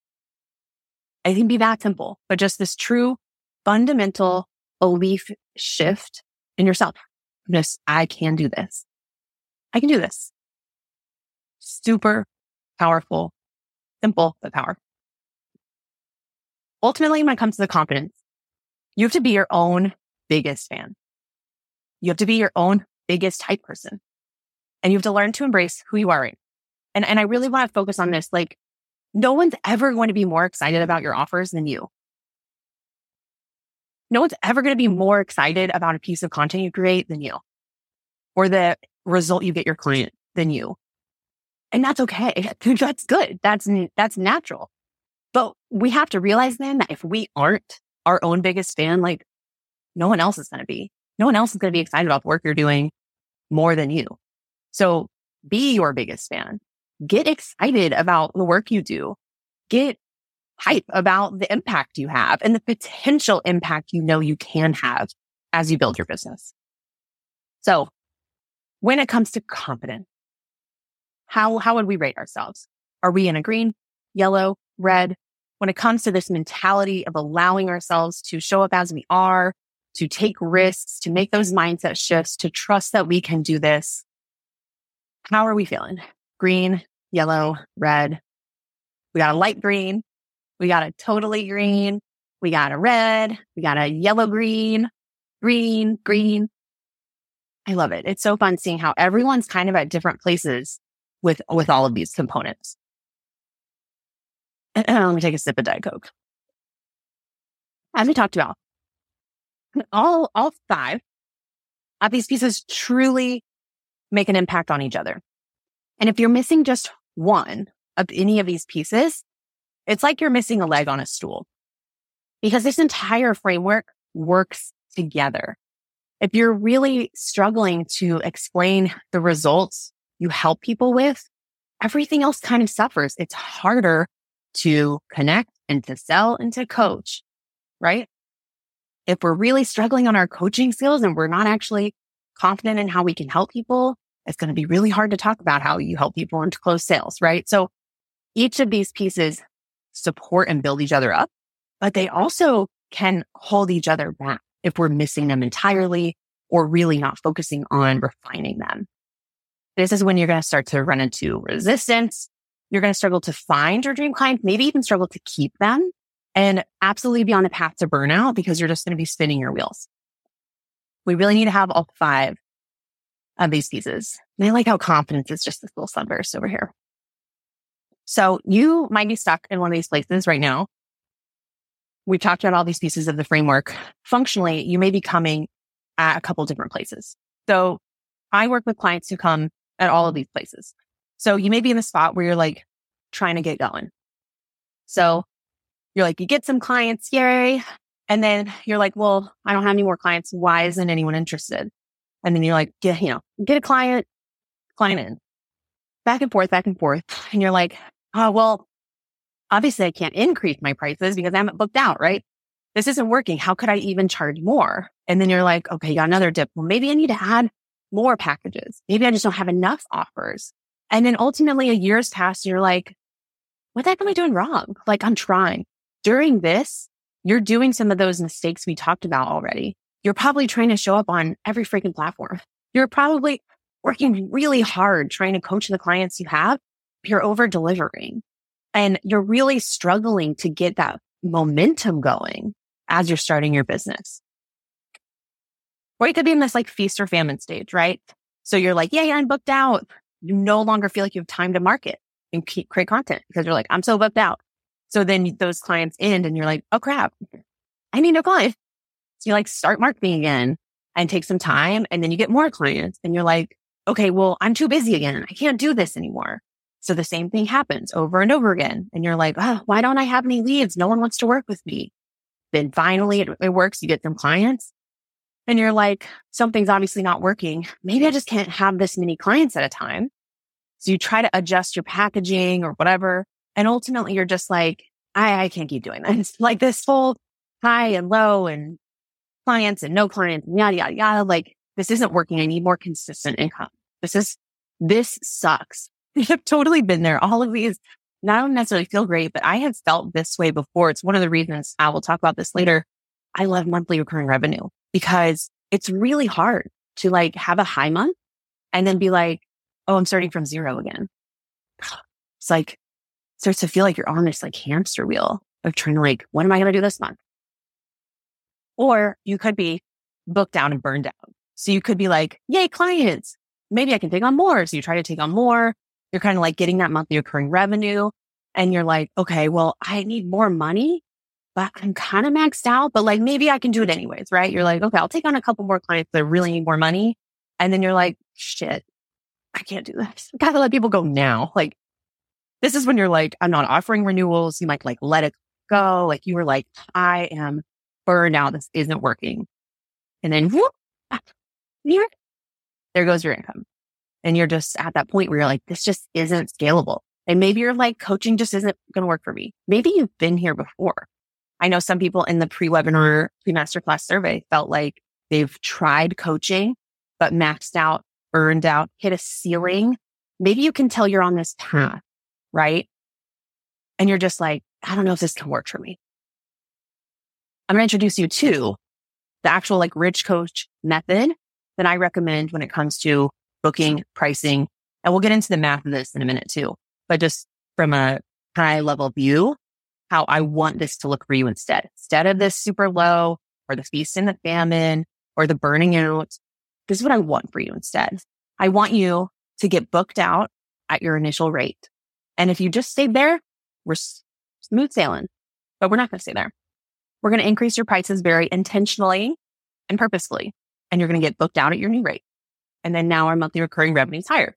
S2: It can be that simple, but just this true fundamental belief shift in yourself. Just, I can do this. I can do this. Super powerful, simple, but powerful. Ultimately, when it comes to the confidence, you have to be your own biggest fan. You have to be your own biggest hype person. And you have to learn to embrace who you are. Right? And, and I really want to focus on this. Like, no one's ever going to be more excited about your offers than you. No one's ever going to be more excited about a piece of content you create than you, or the result you get your client than you. And that's okay. That's good. That's, that's natural. But we have to realize then that if we aren't our own biggest fan, like no one else is going to be. No one else is going to be excited about the work you're doing more than you. So be your biggest fan. Get excited about the work you do. Get hype about the impact you have and the potential impact you know you can have as you build your business. So when it comes to confidence, how, how would we rate ourselves? Are we in a green, yellow, red? When it comes to this mentality of allowing ourselves to show up as we are, to take risks, to make those mindset shifts, to trust that we can do this, how are we feeling? Green, yellow, red. We got a light green. We got a totally green. We got a red. We got a yellow green, green, green. I love it. It's so fun seeing how everyone's kind of at different places with, with all of these components. Let me take a sip of Diet Coke. as we talked about, all, all five of these pieces truly make an impact on each other. And if you're missing just one of any of these pieces, it's like you're missing a leg on a stool, because this entire framework works together. If you're really struggling to explain the results you help people with, everything else kind of suffers. It's harder to connect and to sell and to coach, right? If we're really struggling on our coaching skills and we're not actually confident in how we can help people, it's going to be really hard to talk about how you help people and to close sales, right? So each of these pieces support and build each other up, but they also can hold each other back if we're missing them entirely or really not focusing on refining them. This is when you're going to start to run into resistance. You're going to struggle to find your dream clients, maybe even struggle to keep them, and absolutely be on a path to burnout because you're just going to be spinning your wheels. We really need to have all five of these pieces. And I like how confidence is just this little sunburst over here. So you might be stuck in one of these places right now. We've talked about all these pieces of the framework. Functionally, you may be coming at a couple different places. So I work with clients who come at all of these places. So you may be in the spot where you're like trying to get going. So you're like, you get some clients, yay. And then you're like, well, I don't have any more clients. Why isn't anyone interested? And then you're like, get, you know, get a client, client in. Back and forth, back and forth. And you're like, oh, well, obviously I can't increase my prices because I haven't booked out, right? This isn't working. How could I even charge more? And then you're like, okay, got another dip. Well, maybe I need to add more packages. Maybe I just don't have enough offers. And then ultimately a year's passed and you're like, what the heck am I doing wrong? Like, I'm trying. During this, you're doing some of those mistakes we talked about already. You're probably trying to show up on every freaking platform. You're probably working really hard trying to coach the clients you have. You're over delivering and you're really struggling to get that momentum going as you're starting your business. Or you could be in this like feast or famine stage, right? So you're like, yeah, yeah, I'm booked out. You no longer feel like you have time to market and keep, create content because you're like, I'm so booked out. So then those clients end and you're like, oh crap, I need no clients. So you like start marketing again and take some time and then you get more clients and you're like, okay, well, I'm too busy again. I can't do this anymore. So the same thing happens over and over again. And you're like, oh, why don't I have any leads? No one wants to work with me. Then finally it, it works. You get some clients and you're like, something's obviously not working. Maybe I just can't have this many clients at a time. So you try to adjust your packaging or whatever. And ultimately you're just like, I, I can't keep doing this. Like this whole high and low and clients and no clients and yada, yada, yada. Like this isn't working. I need more consistent income. This is, this sucks. I've totally been there. All of these, not don't necessarily feel great, but I have felt this way before. It's one of the reasons I will talk about this later. I love monthly recurring revenue because it's really hard to like have a high month and then be like, oh, I'm starting from zero again. It's like, starts to feel like you're on this like hamster wheel of trying to like, what am I going to do this month? Or you could be booked out and burned out. So you could be like, yay, clients. Maybe I can take on more. So you try to take on more. You're kind of like getting that monthly recurring revenue. And you're like, okay, well, I need more money, but I'm kind of maxed out, but like, maybe I can do it anyways, right? You're like, okay, I'll take on a couple more clients that really need more money. And then you're like, shit, I can't do this. I gotta let people go now. Like, this is when you're like, I'm not offering renewals. You might like let it go. Like you were like, I am burned out. This isn't working. And then whoop, here, there goes your income. And you're just at that point where you're like, this just isn't scalable. And maybe you're like, coaching just isn't going to work for me. Maybe you've been here before. I know some people in the pre-webinar, pre-masterclass survey felt like they've tried coaching, but maxed out, burned out, hit a ceiling. Maybe you can tell you're on this path, right? And you're just like, I don't know if this can work for me. I'm going to introduce you to the actual like rich coach method that I recommend when it comes to booking, pricing, and we'll get into the math of this in a minute too. But just from a high level view, how I want this to look for you instead. Instead of this super low or the feast and the famine or the burning out, this is what I want for you instead. I want you to get booked out at your initial rate. And if you just stayed there, we're smooth sailing, but we're not going to stay there. We're going to increase your prices very intentionally and purposefully, and you're going to get booked out at your new rate. And then now our monthly recurring revenue is higher.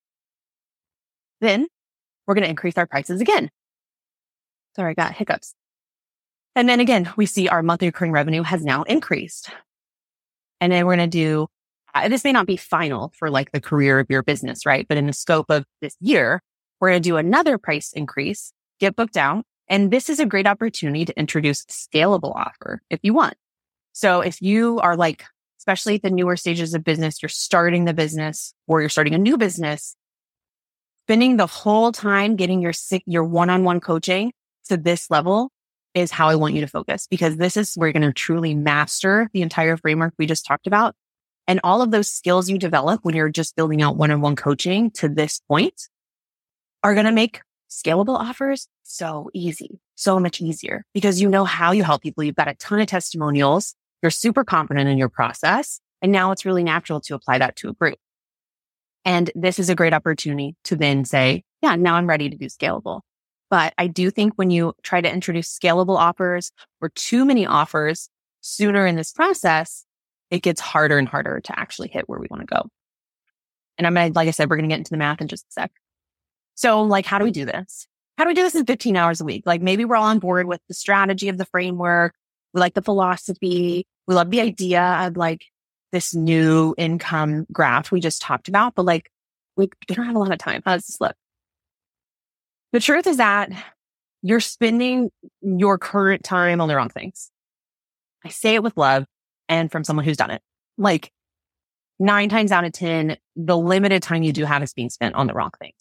S2: Then we're going to increase our prices again. Sorry, I got hiccups. And then again, we see our monthly recurring revenue has now increased. And then we're going to do, uh, this may not be final for like the career of your business, right? But in the scope of this year, we're going to do another price increase, get booked out. And this is a great opportunity to introduce a scalable offer if you want. So if you are like, especially at the newer stages of business, you're starting the business or you're starting a new business, spending the whole time getting your your one-on-one coaching to this level is how I want you to focus, because this is where you're going to truly master the entire framework we just talked about. And all of those skills you develop when you're just building out one-on-one coaching to this point are going to make scalable offers so easy, so much easier, because you know how you help people. You've got a ton of testimonials. You're super confident in your process. And now it's really natural to apply that to a group. And this is a great opportunity to then say, yeah, now I'm ready to do scalable. But I do think when you try to introduce scalable offers or too many offers sooner in this process, it gets harder and harder to actually hit where we want to go. And I'm going to, like I said, we're going to get into the math in just a sec. So like, how do we do this? How do we do this in fifteen hours a week? Like maybe we're all on board with the strategy of the framework. We like the philosophy. We love the idea of like this new income graph we just talked about, but like we don't have a lot of time. How does this look? The truth is that you're spending your current time on the wrong things. I say it with love and from someone who's done it. Like nine times out of ten, the limited time you do have is being spent on the wrong things.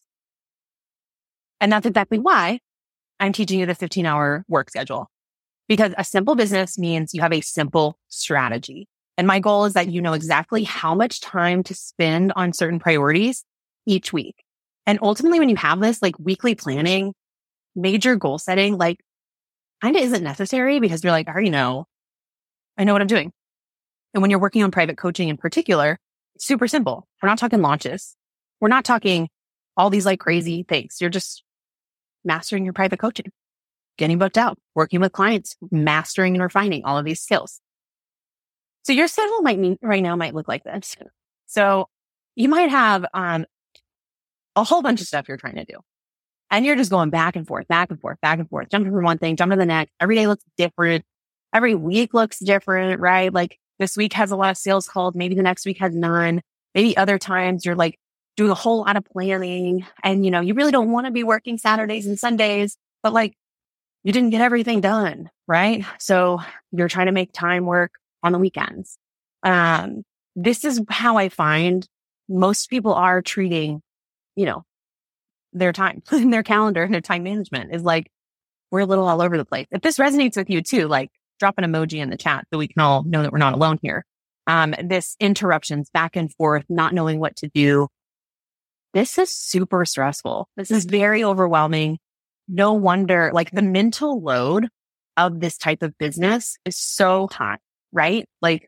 S2: And that's exactly why I'm teaching you the fifteen hour work schedule, because a simple business means you have a simple strategy. And my goal is that you know exactly how much time to spend on certain priorities each week. And ultimately, when you have this, like weekly planning, major goal setting, like kind of isn't necessary, because you're like, I already know, I know what I'm doing. And when you're working on private coaching in particular, it's super simple. We're not talking launches. We're not talking all these like crazy things. You're just mastering your private coaching, getting booked out, working with clients, mastering and refining all of these skills. So your schedule might mean right now might look like this. So you might have um, a whole bunch of stuff you're trying to do. And you're just going back and forth, back and forth, back and forth, jumping from one thing, jumping to the next. Every day looks different. Every week looks different, right? Like this week has a lot of sales calls. Maybe the next week has none. Maybe other times you're like doing a whole lot of planning and, you know, you really don't want to be working Saturdays and Sundays, but like you didn't get everything done, right? So you're trying to make time work on the weekends. Um, this is how I find most people are treating, you know, their time and their calendar and their time management is like, we're a little all over the place. If this resonates with you too, like drop an emoji in the chat so we can all know that we're not alone here. Um, this interruptions back and forth, not knowing what to do. This is super stressful. This is very overwhelming. No wonder, like the mental load of this type of business is so high, right? Like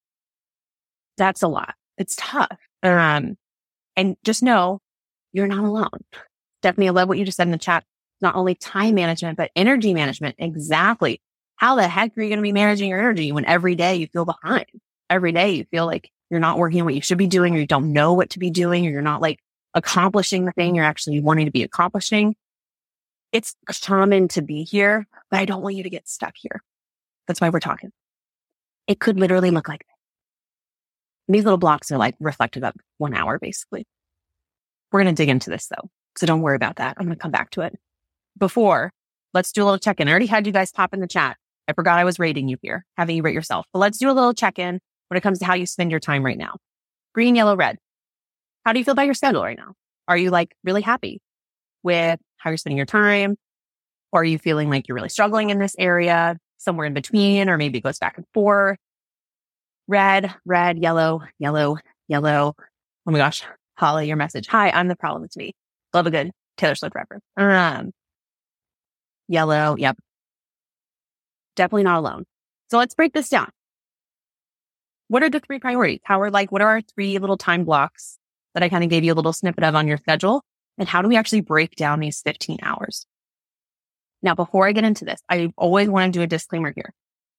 S2: that's a lot. It's tough. Um, and just know you're not alone. Stephanie, I love what you just said in the chat. Not only time management, but energy management. Exactly. How the heck are you going to be managing your energy when every day you feel behind? Every day you feel like you're not working on what you should be doing, or you don't know what to be doing, or you're not like accomplishing the thing you're actually wanting to be accomplishing. It's common to be here, but I don't want you to get stuck here. That's why we're talking. It could literally look like that. These little blocks are like reflective of one hour, basically. We're going to dig into this though, so don't worry about that. I'm going to come back to it. Before, let's do a little check-in. I already had you guys pop in the chat. I forgot I was rating you here, having you rate yourself. But let's do a little check-in when it comes to how you spend your time right now. Green, yellow, red. How do you feel about your schedule right now? Are you like really happy with how you're spending your time? Or are you feeling like you're really struggling in this area, somewhere in between, or maybe it goes back and forth? Red, red, yellow, yellow, yellow. Oh my gosh. Holly, your message. Hi, I'm the problem. It's me. Love a good Taylor Swift reference. Um, yellow. Yep. Definitely not alone. So let's break this down. What are the three priorities? How are like, what are our three little time blocks that I kind of gave you a little snippet of on your schedule? And how do we actually break down these fifteen hours? Now, before I get into this, I always want to do a disclaimer here.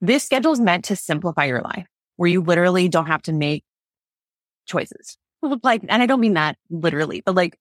S2: This schedule is meant to simplify your life, where you literally don't have to make choices. Like, and I don't mean that literally, but like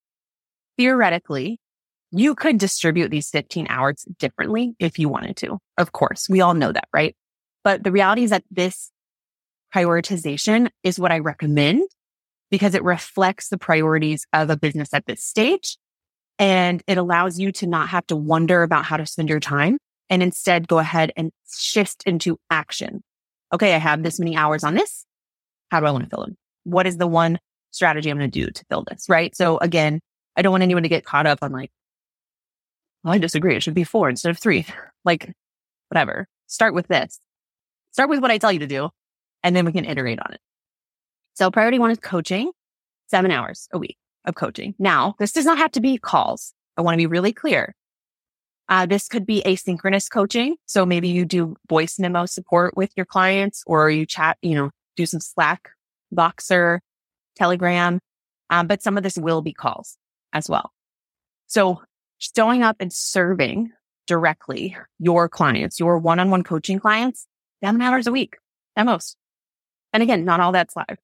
S2: theoretically, you could distribute these fifteen hours differently if you wanted to. Of course, we all know that, right? But the reality is that this prioritization is what I recommend because it reflects the priorities of a business at this stage. And it allows you to not have to wonder about how to spend your time and instead go ahead and shift into action. Okay, I have this many hours on this. How do I want to fill them? What is the one strategy I'm going to do to fill this, right? So again, I don't want anyone to get caught up on like, well, I disagree. It should be four instead of three. Like, whatever. Start with this. Start with what I tell you to do, and then we can iterate on it. So priority one is coaching, seven hours a week of coaching. Now, this does not have to be calls. I want to be really clear. Uh, this could be asynchronous coaching. So maybe you do voice memo support with your clients, or you chat, you know, do some Slack, Voxer, Telegram. Um, but some of this will be calls as well. So showing up and serving directly your clients, your one-on-one coaching clients, seven hours a week at most. And again, not all that's live.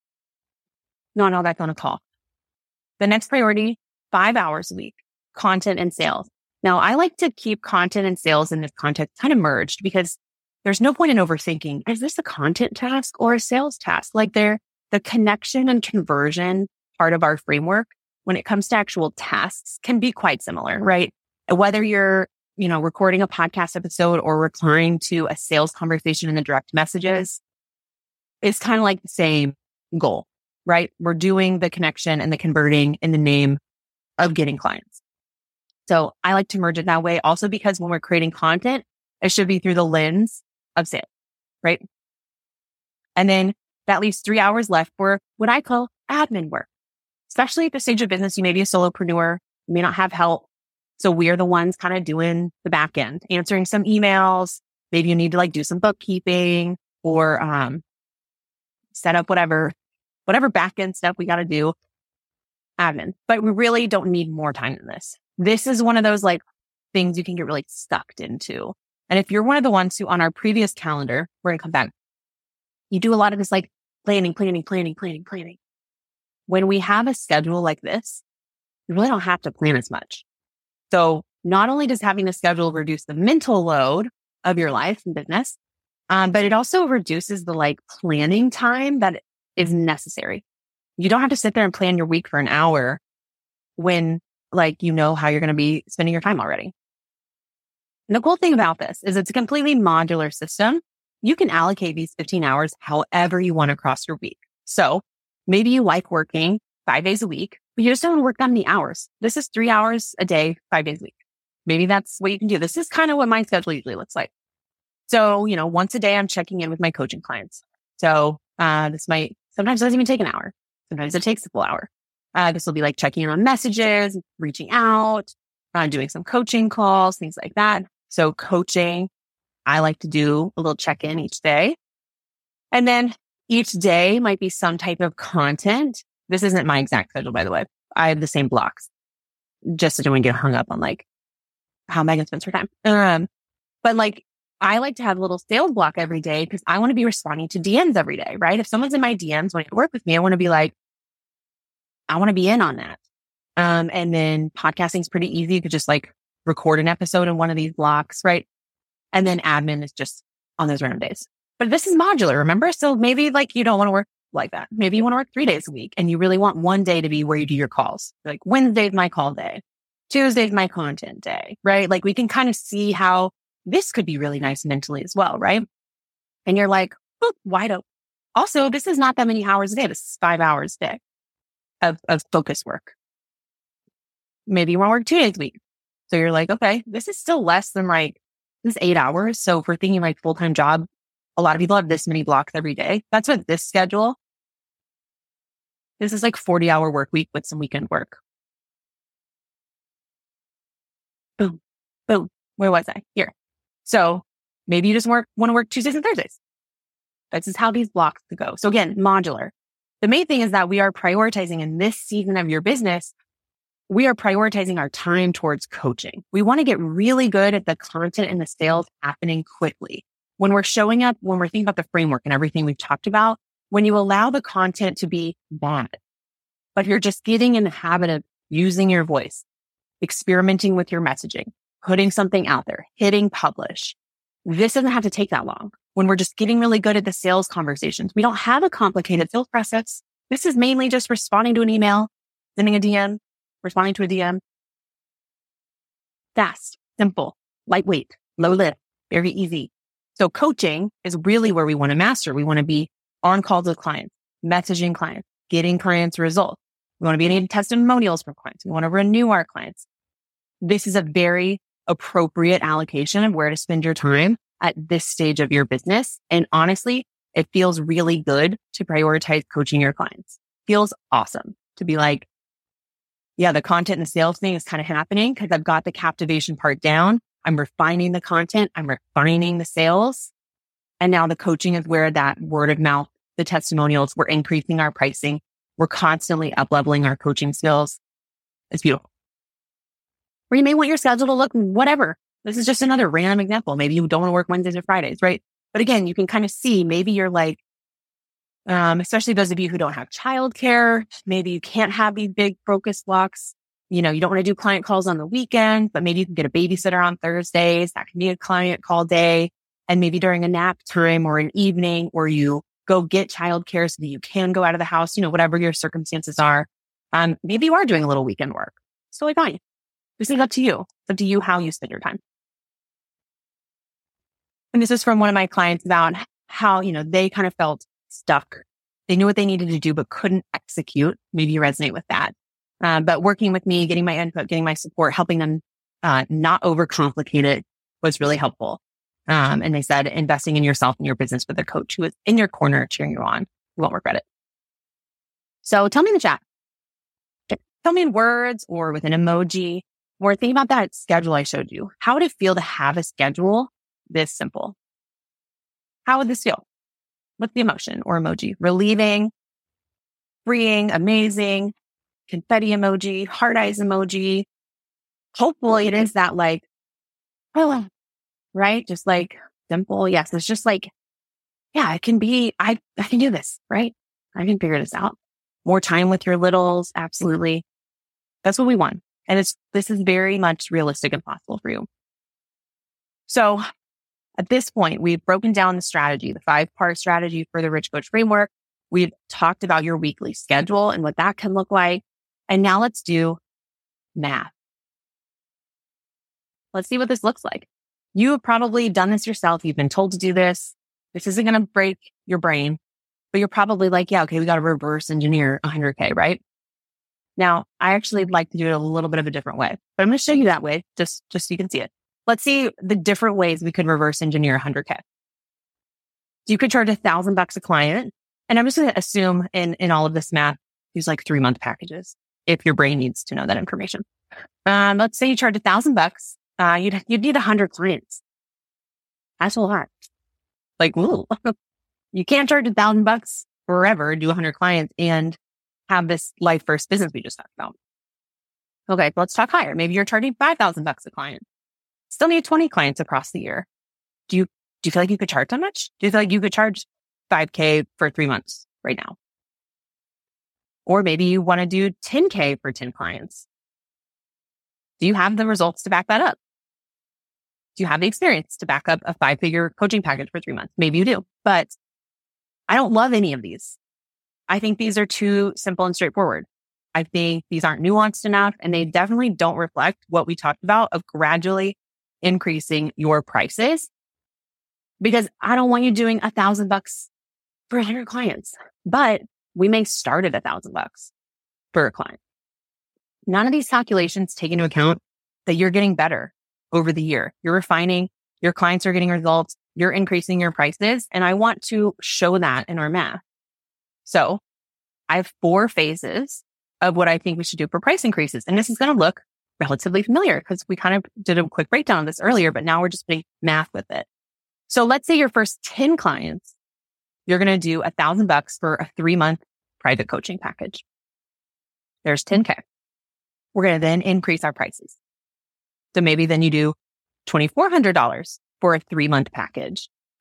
S2: Not all that's on a call. The next priority, five hours a week, content and sales. Now, I like to keep content and sales in this context kind of merged because there's no point in overthinking. Is this a content task or a sales task? Like they're the connection and conversion part of our framework when it comes to actual tasks can be quite similar, right? Whether you're, you know, recording a podcast episode or replying to a sales conversation in the direct messages, it's kind of like the same goal, right? We're doing the connection and the converting in the name of getting clients. So I like to merge it that way also because when we're creating content, it should be through the lens of sales, right? And then that leaves three hours left for what I call admin work. Especially at the stage of business, you may be a solopreneur, you may not have help. So we're the ones kind of doing the back end, answering some emails. Maybe you need to like do some bookkeeping or um, set up whatever, whatever back end stuff we got to do, admin. But we really don't need more time than this. This is one of those like things you can get really sucked into. And if you're one of the ones who on our previous calendar, we're going to come back, you do a lot of this like planning, planning, planning, planning, planning. When we have a schedule like this, you really don't have to plan as much. So not only does having the schedule reduce the mental load of your life and business, um, but it also reduces the like planning time that is necessary. You don't have to sit there and plan your week for an hour when like you know how you're going to be spending your time already. And the cool thing about this is it's a completely modular system. You can allocate these fifteen hours however you want across your week. So maybe you like working five days a week, but you just don't want to work that many hours. This is three hours a day, five days a week. Maybe that's what you can do. This is kind of what my schedule usually looks like. So, you know, once a day, I'm checking in with my coaching clients. So uh, this might, sometimes it doesn't even take an hour. Sometimes it takes a full hour. Uh, this will be like checking in on messages, reaching out, uh, doing some coaching calls, things like that. So coaching, I like to do a little check-in each day. And then each day might be some type of content. This isn't my exact schedule, by the way. I have the same blocks just so I don't get hung up on like how Megan spends her time. Um, but like, I like to have a little sales block every day because I want to be responding to D Ms every day, right? If someone's in my D Ms wanting to work with me, I want to be like, I want to be in on that. Um, and then podcasting is pretty easy. You could just like record an episode in one of these blocks, right? And then admin is just on those random days. But this is modular, remember? So maybe like you don't want to work like that. Maybe you want to work three days a week and you really want one day to be where you do your calls. Like Wednesday's my call day. Tuesday's my content day, right? Like we can kind of see how this could be really nice mentally as well, right? And you're like, oh, wide open. Also, this is not that many hours a day. This is five hours a day of, of focus work. Maybe you want to work two days a week. So you're like, okay, this is still less than like, this is eight hours. So if we're thinking like full-time job, a lot of people have this many blocks every day. That's what this schedule. This is like forty hour work week with some weekend work. Boom, boom. Where was I? Here. So maybe you just work, want to work Tuesdays and Thursdays. This is how these blocks could go. So again, modular. The main thing is that we are prioritizing in this season of your business. We are prioritizing our time towards coaching. We want to get really good at the content and the sales happening quickly. when we're showing up, when we're thinking about the framework and everything we've talked about, when you allow the content to be bad, but you're just getting in the habit of using your voice, experimenting with your messaging, putting something out there, hitting publish. This doesn't have to take that long. When we're just getting really good at the sales conversations, we don't have a complicated sales process. This is mainly just responding to an email, sending a D M, responding to a D M. Fast, simple, lightweight, low lift, very easy. So coaching is really where we want to master. We want to be on calls with clients, messaging clients, getting clients results. We want to be getting testimonials from clients. We want to renew our clients. This is a very appropriate allocation of where to spend your time at this stage of your business. And honestly, it feels really good to prioritize coaching your clients. Feels awesome to be like, yeah, the content and the sales thing is kind of happening because I've got the captivation part down. I'm refining the content. I'm refining the sales. And now the coaching is where that word of mouth, the testimonials, we're increasing our pricing. We're constantly up-leveling our coaching skills. It's beautiful. Or you may want your schedule to look whatever. This is just another random example. Maybe you don't want to work Wednesdays or Fridays, right? But again, you can kind of see, maybe you're like, um, especially those of you who don't have childcare, maybe you can't have these big focus blocks. You know, you don't want to do client calls on the weekend, but maybe you can get a babysitter on Thursdays. That can be a client call day. And maybe during a nap time or an evening, or you go get childcare so that you can go out of the house, you know, whatever your circumstances are. Um, maybe you are doing a little weekend work. It's totally fine. This is up to you. It's up to you how you spend your time. And this is from one of my clients about how, you know, they kind of felt stuck. They knew what they needed to do, but couldn't execute. Maybe you resonate with that. Uh, but working with me, getting my input, getting my support, helping them uh, not overcomplicate it was really helpful. Um, and they said investing in yourself and your business with a coach who is in your corner cheering you on, you won't regret it. So tell me in the chat. Tell me in words or with an emoji, or think about that schedule I showed you. How would it feel to have a schedule this simple? How would this feel? What's the emotion or emoji? Relieving, freeing, amazing, confetti emoji, heart eyes emoji. Hopefully it is that like, oh, right? Just like simple. Yes. It's just like, yeah, it can be, I, I can do this, right? I can figure this out. More time with your littles. Absolutely. That's what we want. And it's, this is very much realistic and possible for you. So at this point, we've broken down the strategy, the five part strategy for the Rich Coach framework. We've talked about your weekly schedule and what that can look like. And now let's do math. Let's see what this looks like. You have probably done this yourself. You've been told to do this. This isn't going to break your brain, but you're probably like, yeah, okay, we got to reverse engineer one hundred K, right? Now, I actually like to do it a little bit of a different way, but I'm going to show you that way just, just so you can see it. Let's see the different ways we could reverse engineer one hundred K. You could charge a thousand bucks a client. And I'm just going to assume in, in all of this math, use like three month packages if your brain needs to know that information. Um, let's say you charge a thousand bucks. Uh, you'd, you'd need a hundred clients. That's a lot. Like, ooh, you can't charge a thousand bucks forever, do a hundred clients and have this life first business we just talked about. Okay. Let's talk higher. Maybe you're charging five thousand bucks a client. Still need twenty clients across the year. Do you, do you feel like you could charge that much? Do you feel like you could charge five K for three months right now? Or maybe you want to do ten K for ten clients. Do you have the results to back that up? Do you have the experience to back up a five figure coaching package for three months? Maybe you do, but I don't love any of these. I think these are too simple and straightforward. I think these aren't nuanced enough, and they definitely don't reflect what we talked about of gradually increasing your prices, because I don't want you doing a thousand bucks for a hundred clients, but we may start at a thousand bucks for a client. None of these calculations take into account that you're getting better over the year. You're refining, your clients are getting results, you're increasing your prices. And I want to show that in our math. So I have four phases of what I think we should do for price increases. And this is going to look relatively familiar because we kind of did a quick breakdown of this earlier, but now we're just putting math with it. So let's say your first ten clients, you're going to do a thousand bucks for a three month private coaching package. There's ten K. We're going to then increase our prices. So maybe then you do two thousand four hundred dollars for a three month package.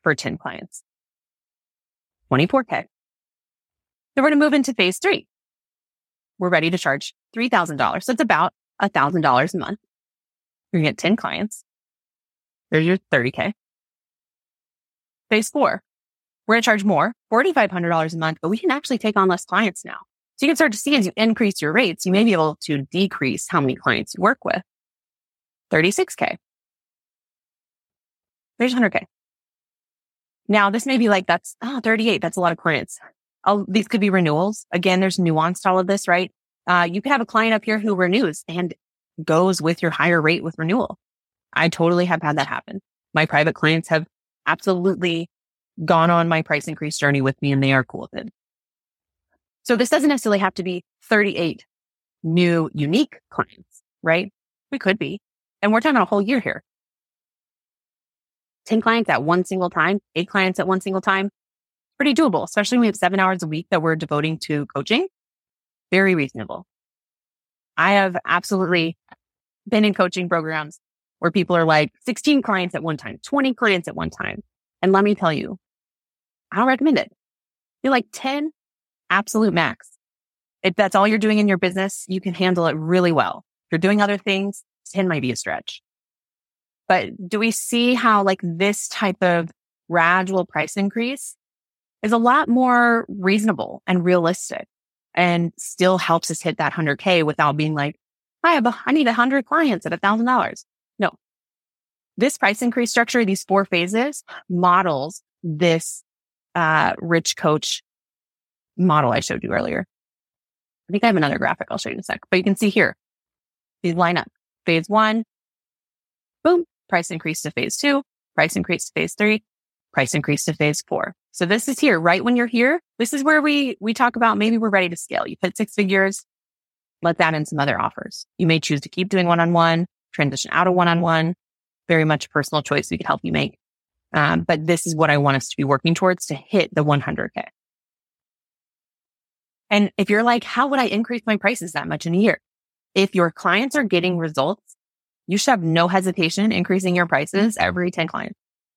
S2: for ten clients. twenty-four K. Then we're going to move into phase three. We're ready to charge three thousand dollars. So it's about one thousand dollars a month. You're going to get ten clients. There's your thirty K. Phase four. We're going to charge more, four thousand five hundred dollars a month, but we can actually take on less clients now. So you can start to see as you increase your rates, you may be able to decrease how many clients you work with. thirty-six K. There's one hundred K. Now, this may be like, that's oh, thirty-eight. That's a lot of clients. I'll, these could be renewals. Again, there's nuance to all of this, right? Uh, you could have a client up here who renews and goes with your higher rate with renewal. I totally have had that happen. My private clients have absolutely gone on my price increase journey with me, and they are cool with it. So this doesn't necessarily have to be thirty-eight new unique clients, right? We could be. And we're talking a whole year here. ten clients at one single time, eight clients at one single time. Pretty doable, especially when we have seven hours a week that we're devoting to coaching. Very reasonable. I have absolutely been in coaching programs where people are like sixteen clients at one time, twenty clients at one time. And let me tell you, I don't recommend it. You're like ten, absolute max. If that's all you're doing in your business, you can handle it really well. If you're doing other things, ten might be a stretch. But do we see how like this type of gradual price increase is a lot more reasonable and realistic and still helps us hit that one hundred K without being like, I have a, I need one hundred clients at one thousand dollars. No. This price increase structure, these four phases, models this uh, rich coach model I showed you earlier. I think I have another graphic I'll show you in a sec, but you can see here, these line up. Phase one, boom, price increase to phase two, price increase to phase three, price increase to phase four. So this is here, right when you're here. This is where we, we talk about maybe we're ready to scale. You hit six figures, let's add in some other offers. You may choose to keep doing one-on-one, transition out of one-on-one, very much a personal choice we could help you make. Um, but this is what I want us to be working towards to hit the one hundred K. And if you're like, how would I increase my prices that much in a year? If your clients are getting results, you should have no hesitation increasing your prices every ten clients.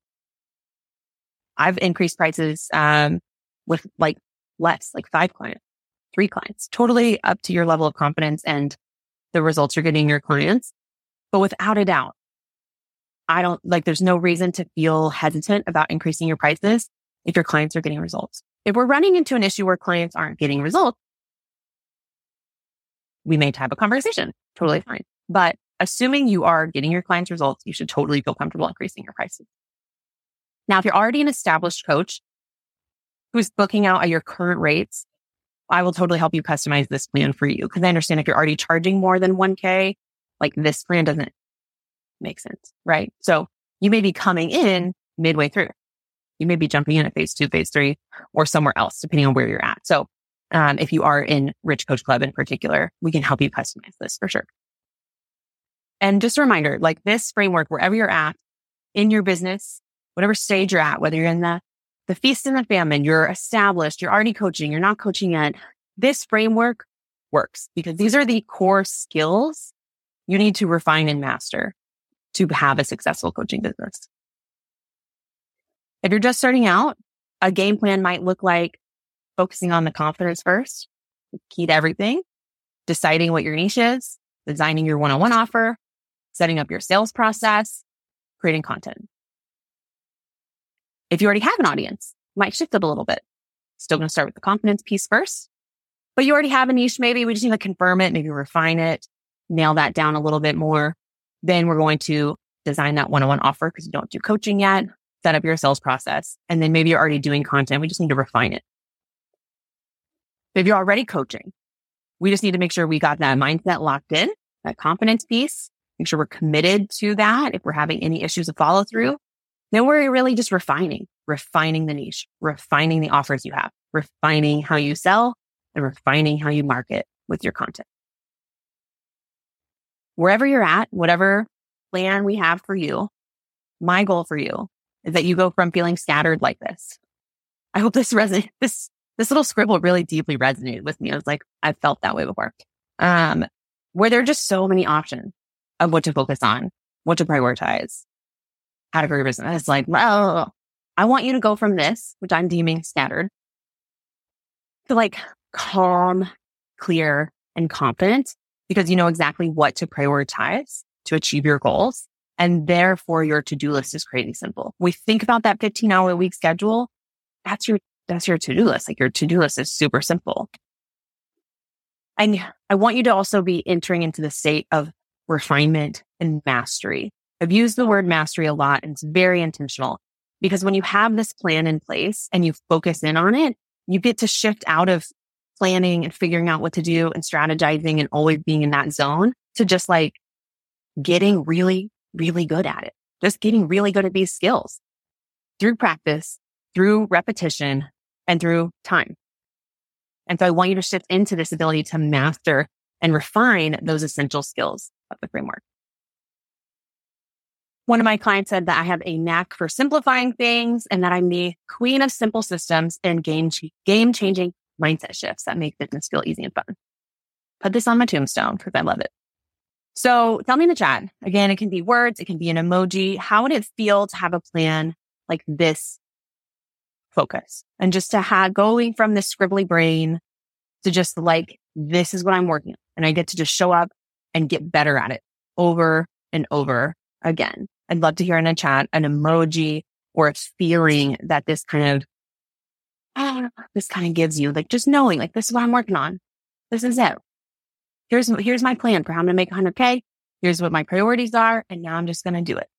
S2: I've increased prices um, with like less, like five clients, three clients, totally up to your level of confidence and the results you're getting in your clients. But without a doubt, I don't like, there's no reason to feel hesitant about increasing your prices if your clients are getting results. If we're running into an issue where clients aren't getting results, we may have a conversation. Totally fine. But assuming you are getting your clients results, you should totally feel comfortable increasing your prices. Now, if you're already an established coach who's booking out at your current rates, I will totally help you customize this plan for you. Because I understand if you're already charging more than one K, like this plan doesn't make sense, right? So you may be coming in midway through. You may be jumping in at phase two, phase three, or somewhere else, depending on where you're at. So um, if you are in Rich Coach Club in particular, we can help you customize this for sure. And just a reminder, like this framework, wherever you're at in your business, whatever stage you're at, whether you're in the, the feast and the famine, you're established, you're already coaching, you're not coaching yet, this framework works because these are the core skills you need to refine and master to have a successful coaching business. If you're just starting out, a game plan might look like focusing on the confidence first, key to everything, deciding what your niche is, designing your one-on-one offer, setting up your sales process, creating content. If you already have an audience, might shift it a little bit. Still going to start with the confidence piece first, but you already have a niche. Maybe we just need to confirm it, maybe refine it, nail that down a little bit more. Then we're going to design that one-on-one offer because you don't do coaching yet, set up your sales process, and then maybe you're already doing content. We just need to refine it. If you're already coaching, we just need to make sure we got that mindset locked in, that confidence piece, make sure we're committed to that. If we're having any issues of follow through, then we're really just refining, refining the niche, refining the offers you have, refining how you sell, and refining how you market with your content. Wherever you're at, whatever plan we have for you, my goal for you is that you go from feeling scattered like this. I hope this resonates. This, this little scribble really deeply resonated with me. I was like, I've felt that way before. Um, where there are just so many options of what to focus on, what to prioritize, how to grow your business. It's like, well, I want you to go from this, which I'm deeming scattered, to like calm, clear, and confident, because you know exactly what to prioritize to achieve your goals. And therefore your to-do list is creating simple. We think about that fifteen hour a week schedule. That's your, that's your to-do list. Like your to-do list is super simple. And I want you to also be entering into the state of refinement and mastery. I've used the word mastery a lot, and it's very intentional, because when you have this plan in place and you focus in on it, you get to shift out of planning and figuring out what to do and strategizing and always being in that zone to just like getting really, really good at it. Just getting really good at these skills through practice, through repetition, and through time. And so I want you to shift into this ability to master and refine those essential skills of the framework. One of my clients said that I have a knack for simplifying things and that I'm the queen of simple systems and game game-changing mindset shifts that make business feel easy and fun. Put this on my tombstone because I love it. So tell me in the chat. Again, it can be words, it can be an emoji. How would it feel to have a plan like this focus? And just to have going from this scribbly brain to just like, this is what I'm working on. And I get to just show up and get better at it over and over again. I'd love to hear in the chat an emoji or a feeling that this kind of, ah, this kind of gives you, like just knowing like, this is what I'm working on. This is it. Here's, here's my plan for how I'm going to make one hundred K. Here's what my priorities are. And now I'm just going to do it.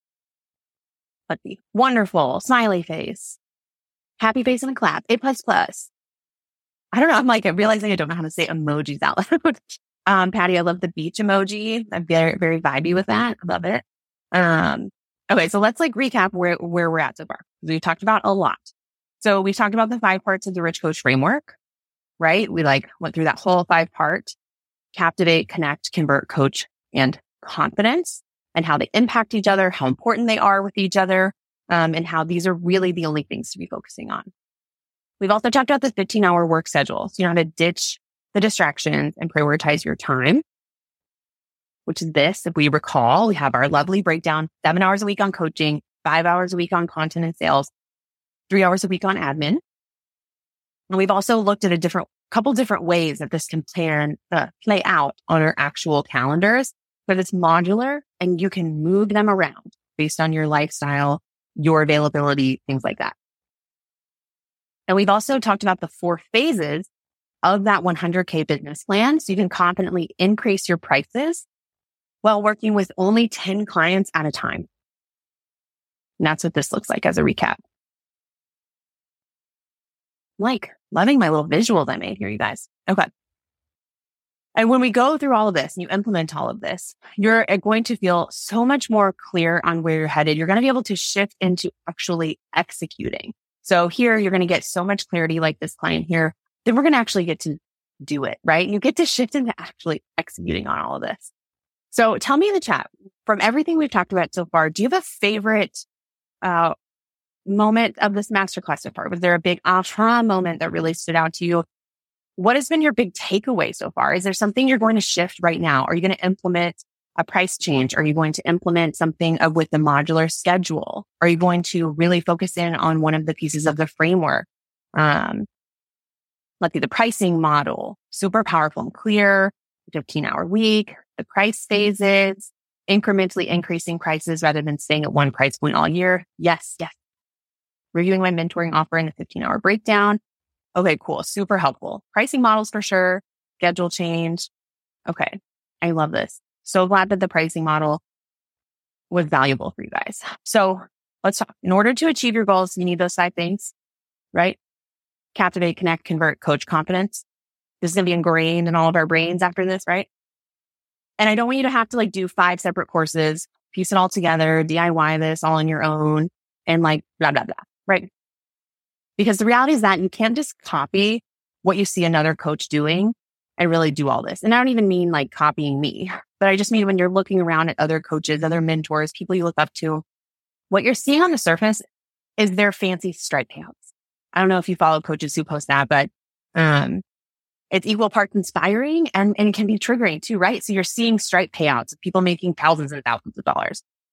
S2: Let's see. Wonderful. Smiley face. Happy face and a clap. A plus plus. I don't know. I'm like, I'm realizing I don't know how to say emojis out loud. um, Patty, I love the beach emoji. I'm very, very vibey with that. I love it. Um, okay. So let's like recap where, where we're at so far. We've talked about a lot. So we talked about the five parts of the Rich Coach framework, right? We like went through that whole five part: captivate, connect, convert, coach, and confidence, and how they impact each other, how important they are with each other, um, and how these are really the only things to be focusing on. We've also talked about the fifteen hour work schedule. So you know how to ditch the distractions and prioritize your time, which is this. If we recall, we have our lovely breakdown: seven hours a week on coaching, five hours a week on content and sales, three hours a week on admin. And we've also looked at a different couple different ways that this can plan, uh, play out on our actual calendars, but it's modular and you can move them around based on your lifestyle, your availability, things like that. And we've also talked about the four phases of that one hundred K business plan, so you can confidently increase your prices while working with only ten clients at a time. And that's what this looks like as a recap. Like, loving my little visuals I made here, you guys. Okay. And when we go through all of this and you implement all of this, you're going to feel so much more clear on where you're headed. You're going to be able to shift into actually executing. So here you're going to get so much clarity, like this client here, then we're going to actually get to do it, right? You get to shift into actually executing on all of this. So tell me in the chat, from everything we've talked about so far, do you have a favorite uh, moment of this masterclass so far? Was there a big aha moment that really stood out to you? What has been your big takeaway so far? Is there something you're going to shift right now? Are you going to implement a price change? Are you going to implement something of, with the modular schedule? Are you going to really focus in on one of the pieces of the framework? Um, let's see, the pricing model, super powerful and clear, fifteen hour week, the price phases, incrementally increasing prices rather than staying at one price point all year. Yes, yes. Reviewing my mentoring offer in the fifteen hour breakdown. Okay, cool. Super helpful. Pricing models for sure. Schedule change. Okay. I love this. So glad that the pricing model was valuable for you guys. So let's talk. In order to achieve your goals, you need those five things, right? Captivate, connect, convert, coach, confidence. This is going to be ingrained in all of our brains after this, right? And I don't want you to have to like do five separate courses, piece it all together, D I Y this all on your own, and like blah, blah, blah, right? Because the reality is that you can't just copy what you see another coach doing and really do all this. And I don't even mean like copying me, but I just mean when you're looking around at other coaches, other mentors, people you look up to, what you're seeing on the surface is their fancy Stripe payouts. I don't know if you follow coaches who post that, but um, it's equal parts inspiring and, and it can be triggering too, right? So you're seeing Stripe payouts of people making thousands and thousands of dollars.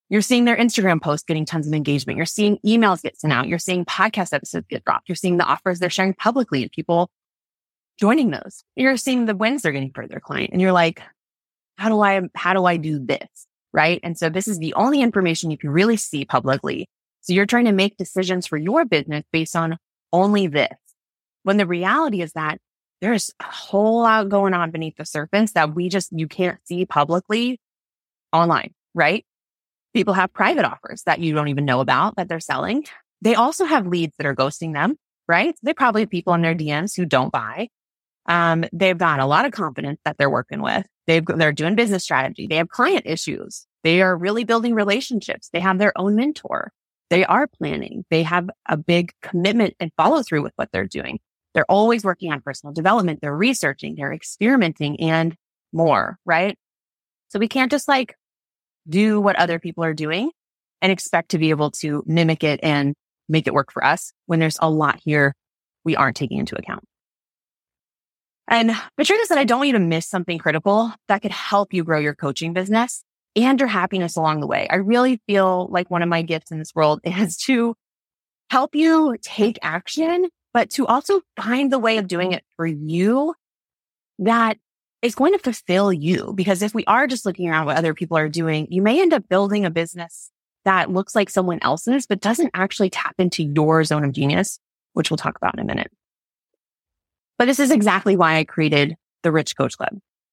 S2: You're seeing their Instagram posts getting tons of engagement. You're seeing emails get sent out. You're seeing podcast episodes get dropped. You're seeing the offers they're sharing publicly and people joining those. You're seeing the wins they're getting for their client. And you're like, how do I, how do I do this? Right. And so this is the only information you can really see publicly. So you're trying to make decisions for your business based on only this. When the reality is that there's a whole lot going on beneath the surface that we just, you can't see publicly online, right? People have private offers that you don't even know about that they're selling. They also have leads that are ghosting them, right? They probably have people in their D Ms who don't buy. Um, they've got a lot of confidence that they're working with. They've, they're doing business strategy. They have client issues. They are really building relationships. They have their own mentor. They are planning. They have a big commitment and follow through with what they're doing. They're always working on personal development. They're researching, they're experimenting and more, right? So we can't just like do what other people are doing and expect to be able to mimic it and make it work for us when there's a lot here we aren't taking into account. And the truth is that I don't want you to miss something critical that could help you grow your coaching business and your happiness along the way. I really feel like one of my gifts in this world is to help you take action, but to also find the way of doing it for you that is going to fulfill you. Because if we are just looking around what other people are doing, you may end up building a business that looks like someone else's, but doesn't actually tap into your zone of genius, which we'll talk about in a minute. But this is exactly why I created the Rich Coach Club.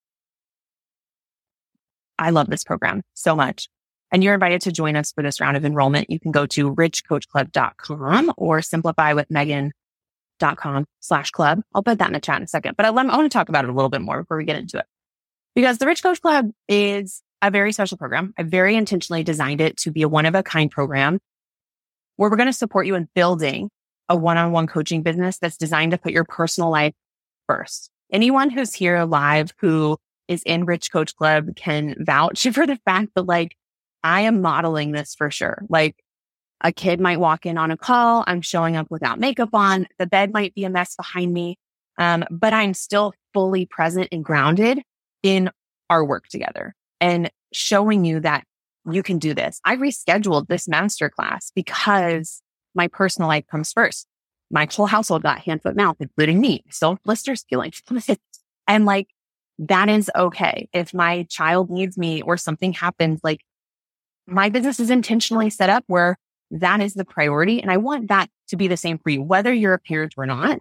S2: I love this program so much. And you're invited to join us for this round of enrollment. You can go to rich coach club dot com or simplify with megan dot com slash club. I'll put that in the chat in a second, but I, I want to talk about it a little bit more before we get into it. Because the Rich Coach Club is a very special program. I very intentionally designed it to be a one-of-a-kind program where we're going to support you in building a one-on-one coaching business that's designed to put your personal life first. Anyone who's here live who is in Rich Coach Club can vouch for the fact that like, I am modeling this for sure. Like a kid might walk in on a call. I'm showing up without makeup on. The bed might be a mess behind me. Um, but I'm still fully present and grounded in our work together and showing you that you can do this. I rescheduled this masterclass because my personal life comes first. My whole household got hand, foot, mouth, including me. Still blisters feeling. And like, that is okay. If my child needs me or something happens, like my business is intentionally set up where that is the priority. And I want that to be the same for you, whether you're a parent or not.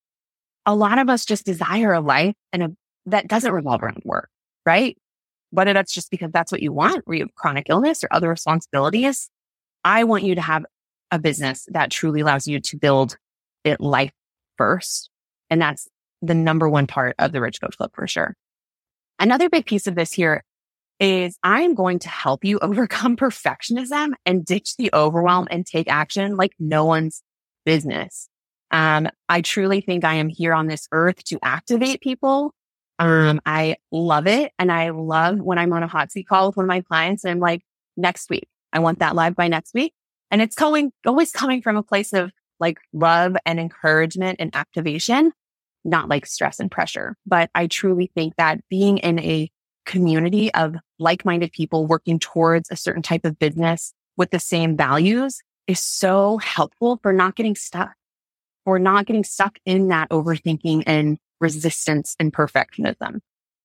S2: A lot of us just desire a life and a, that doesn't revolve around work, right? Whether that's just because that's what you want, or you have chronic illness or other responsibilities. I want you to have a business that truly allows you to build it life first. And that's the number one part of the Rich Coach Club for sure. Another big piece of this here is I am going to help you overcome perfectionism and ditch the overwhelm and take action like no one's business. Um, I truly think I am here on this earth to activate people. Um, I love it. And I love when I'm on a hot seat call with one of my clients and I'm like, next week, I want that live by next week. And it's going, always coming from a place of like love and encouragement and activation, not like stress and pressure. But I truly think that being in a community of like-minded people working towards a certain type of business with the same values is so helpful for not getting stuck, or not getting stuck in that overthinking and resistance and perfectionism.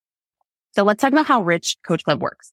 S2: So let's talk about how Rich Coach Club works.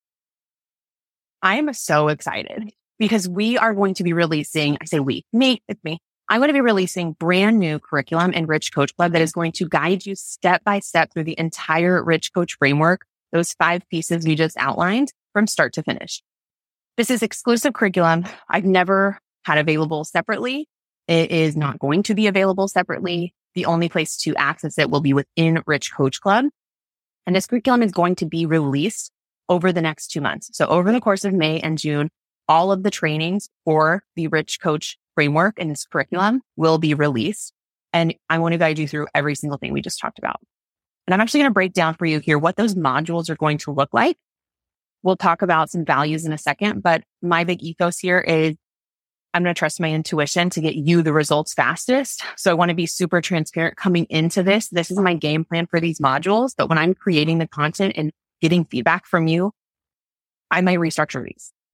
S2: I am so excited because we are going to be releasing, I say we, me, it's me. I'm going to be releasing brand new curriculum in Rich Coach Club that is going to guide you step by step through the entire Rich Coach framework, those five pieces we just outlined from start to finish. This is exclusive curriculum I've never had available separately. It is not going to be available separately. The only place to access it will be within Rich Coach Club. And this curriculum is going to be released over the next two months. So over the course of May and June, all of the trainings for the Rich Coach framework and this curriculum will be released. And I want to guide you through every single thing we just talked about. And I'm actually going to break down for you here what those modules are going to look like. We'll talk about some values in a second, but my big ethos here is I'm going to trust my intuition to get you the results fastest. So I want to be super transparent coming into this. This is my game plan for these modules. But when I'm creating the content and getting feedback from you, I might restructure these.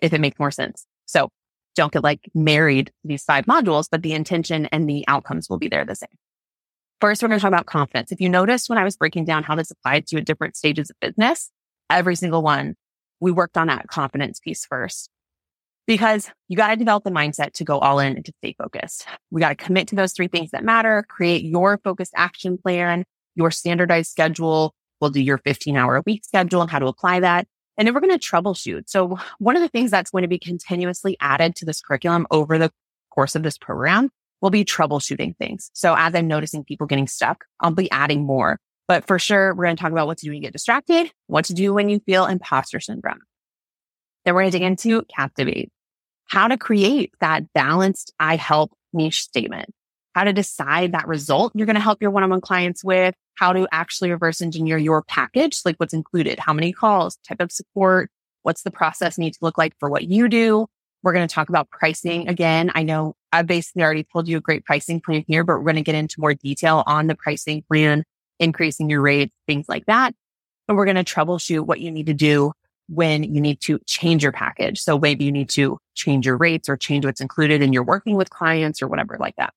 S2: if it makes more sense. So don't get like married to these five modules, but the intention and the outcomes will be there the same. First, we're going to talk about confidence. If you notice when I was breaking down how this applies to at different stages of business, every single one, we worked on that confidence piece first. Because you got to develop the mindset to go all in and to stay focused. We got to commit to those three things that matter, create your focused action plan, your standardized schedule. We'll do your fifteen hour a week schedule and how to apply that. And then we're going to troubleshoot. So one of the things that's going to be continuously added to this curriculum over the course of this program will be troubleshooting things. So as I'm noticing people getting stuck, I'll be adding more. But for sure, we're going to talk about what to do when you get distracted, what to do when you feel imposter syndrome. Then we're going to dig into Captivate, how to create that balanced I help niche statement, how to decide that result you're going to help your one-on-one clients with, how to actually reverse engineer your package, like what's included, how many calls, type of support, what's the process need to look like for what you do. We're going to talk about pricing again. I know I basically already told you a great pricing plan here, but we're going to get into more detail on the pricing plan, increasing your rates, things like that. And we're going to troubleshoot what you need to do when you need to change your package. So maybe you need to change your rates or change what's included and you're working with clients or whatever like that.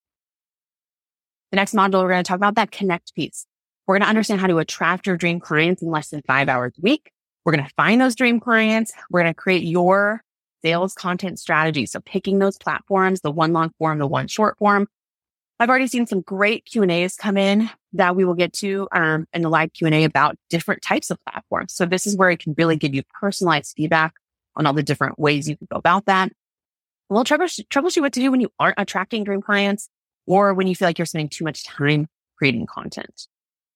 S2: The next module, we're going to talk about that connect piece. We're going to understand how to attract your dream clients in less than five hours a week. We're going to find those dream clients. We're going to create your sales content strategy. So picking those platforms, the one long form, the one short form. I've already seen some great Q and A's come in that we will get to um, in the live Q and A about different types of platforms. So this is where it can really give you personalized feedback on all the different ways you can go about that. We'll troubleshoot, troubleshoot what to do when you aren't attracting dream clients or when you feel like you're spending too much time creating content.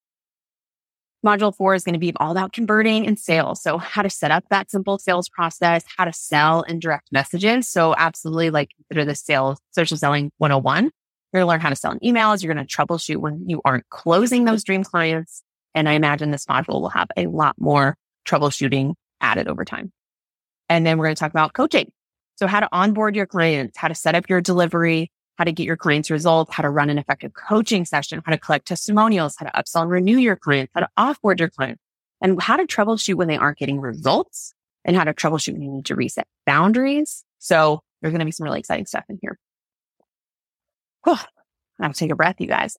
S2: Module four is going to be all about converting and sales. So how to set up that simple sales process, how to sell in direct messages. So absolutely like consider this sales, social selling one oh one. You're going to learn how to sell in emails. You're going to troubleshoot when you aren't closing those dream clients. And I imagine this module will have a lot more troubleshooting added over time. And then we're going to talk about coaching. So how to onboard your clients, how to set up your delivery, how to get your clients results, how to run an effective coaching session, how to collect testimonials, how to upsell and renew your clients, how to offboard your clients, and how to troubleshoot when they aren't getting results and how to troubleshoot when you need to reset boundaries. So there's going to be some really exciting stuff in here. Whew. I'll take a breath, you guys.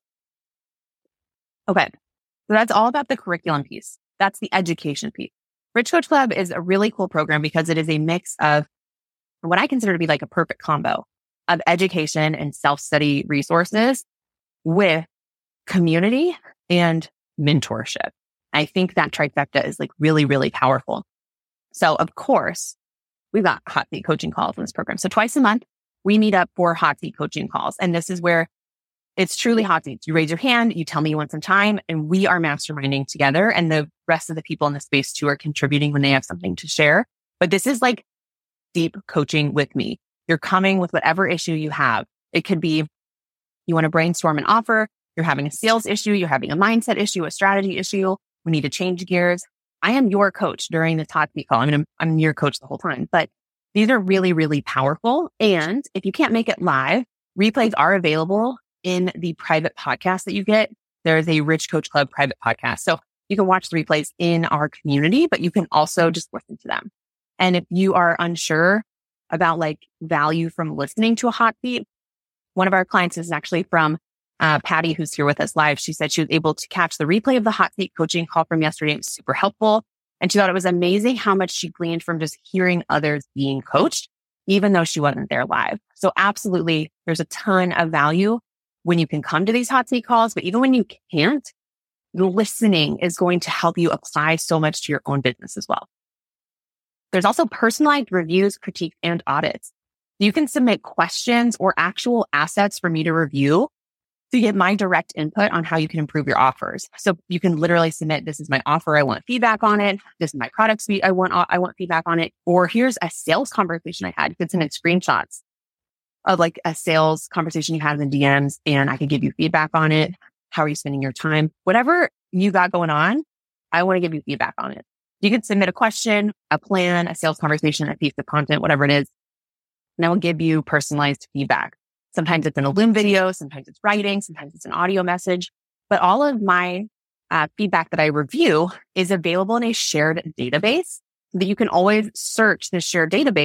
S2: Okay. So that's all about the curriculum piece. That's the education piece. Rich Coach Club is a really cool program because it is a mix of what I consider to be like a perfect combo of education and self-study resources with community and mentorship. I think that trifecta is like really, really powerful. So of course, we've got hot seat coaching calls in this program. So twice a month, we meet up for hot seat coaching calls. And this is where it's truly hot seats. You raise your hand, you tell me you want some time, and we are masterminding together. And the rest of the people in the space too are contributing when they have something to share. But this is like deep coaching with me. You're coming with whatever issue you have. It could be you want to brainstorm an offer, you're having a sales issue, you're having a mindset issue, a strategy issue. We need to change gears. I am your coach during this hot seat call. I mean, I'm, I'm your coach the whole time, but these are really, really powerful. And if you can't make it live, replays are available in the private podcast that you get. There is a Rich Coach Club private podcast. So you can watch the replays in our community, but you can also just listen to them. And if you are unsure about like value from listening to a hot seat, one of our clients is actually from uh, Patty, who's here with us live. She said she was able to catch the replay of the hot seat coaching call from yesterday. It was super helpful. And she thought it was amazing how much she gleaned from just hearing others being coached, even though she wasn't there live. So absolutely, there's a ton of value when you can come to these hot seat calls, but even when you can't, the listening is going to help you apply so much to your own business as well. There's also personalized reviews, critiques, and audits. You can submit questions or actual assets for me to review to get my direct input on how you can improve your offers. So you can literally submit, this is my offer, I want feedback on it. This is my product suite, I want I want feedback on it. Or here's a sales conversation I had. You could send in screenshots of like a sales conversation you had in the D Ms and I could give you feedback on it. How are you spending your time? Whatever you got going on, I want to give you feedback on it. You can submit a question, a plan, a sales conversation, a piece of content, whatever it is, and I will give you personalized feedback. Sometimes it's an Loom video, sometimes it's writing, sometimes it's an audio message, but all of my uh, feedback that I review is available in a shared database so that you can always search this shared database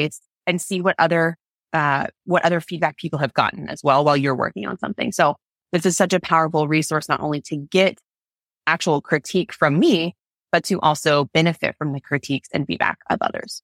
S2: and see what other, uh, what other feedback people have gotten as well while you're working on something. So this is such a powerful resource, not only to get actual critique from me, but to also benefit from the critiques and feedback of others.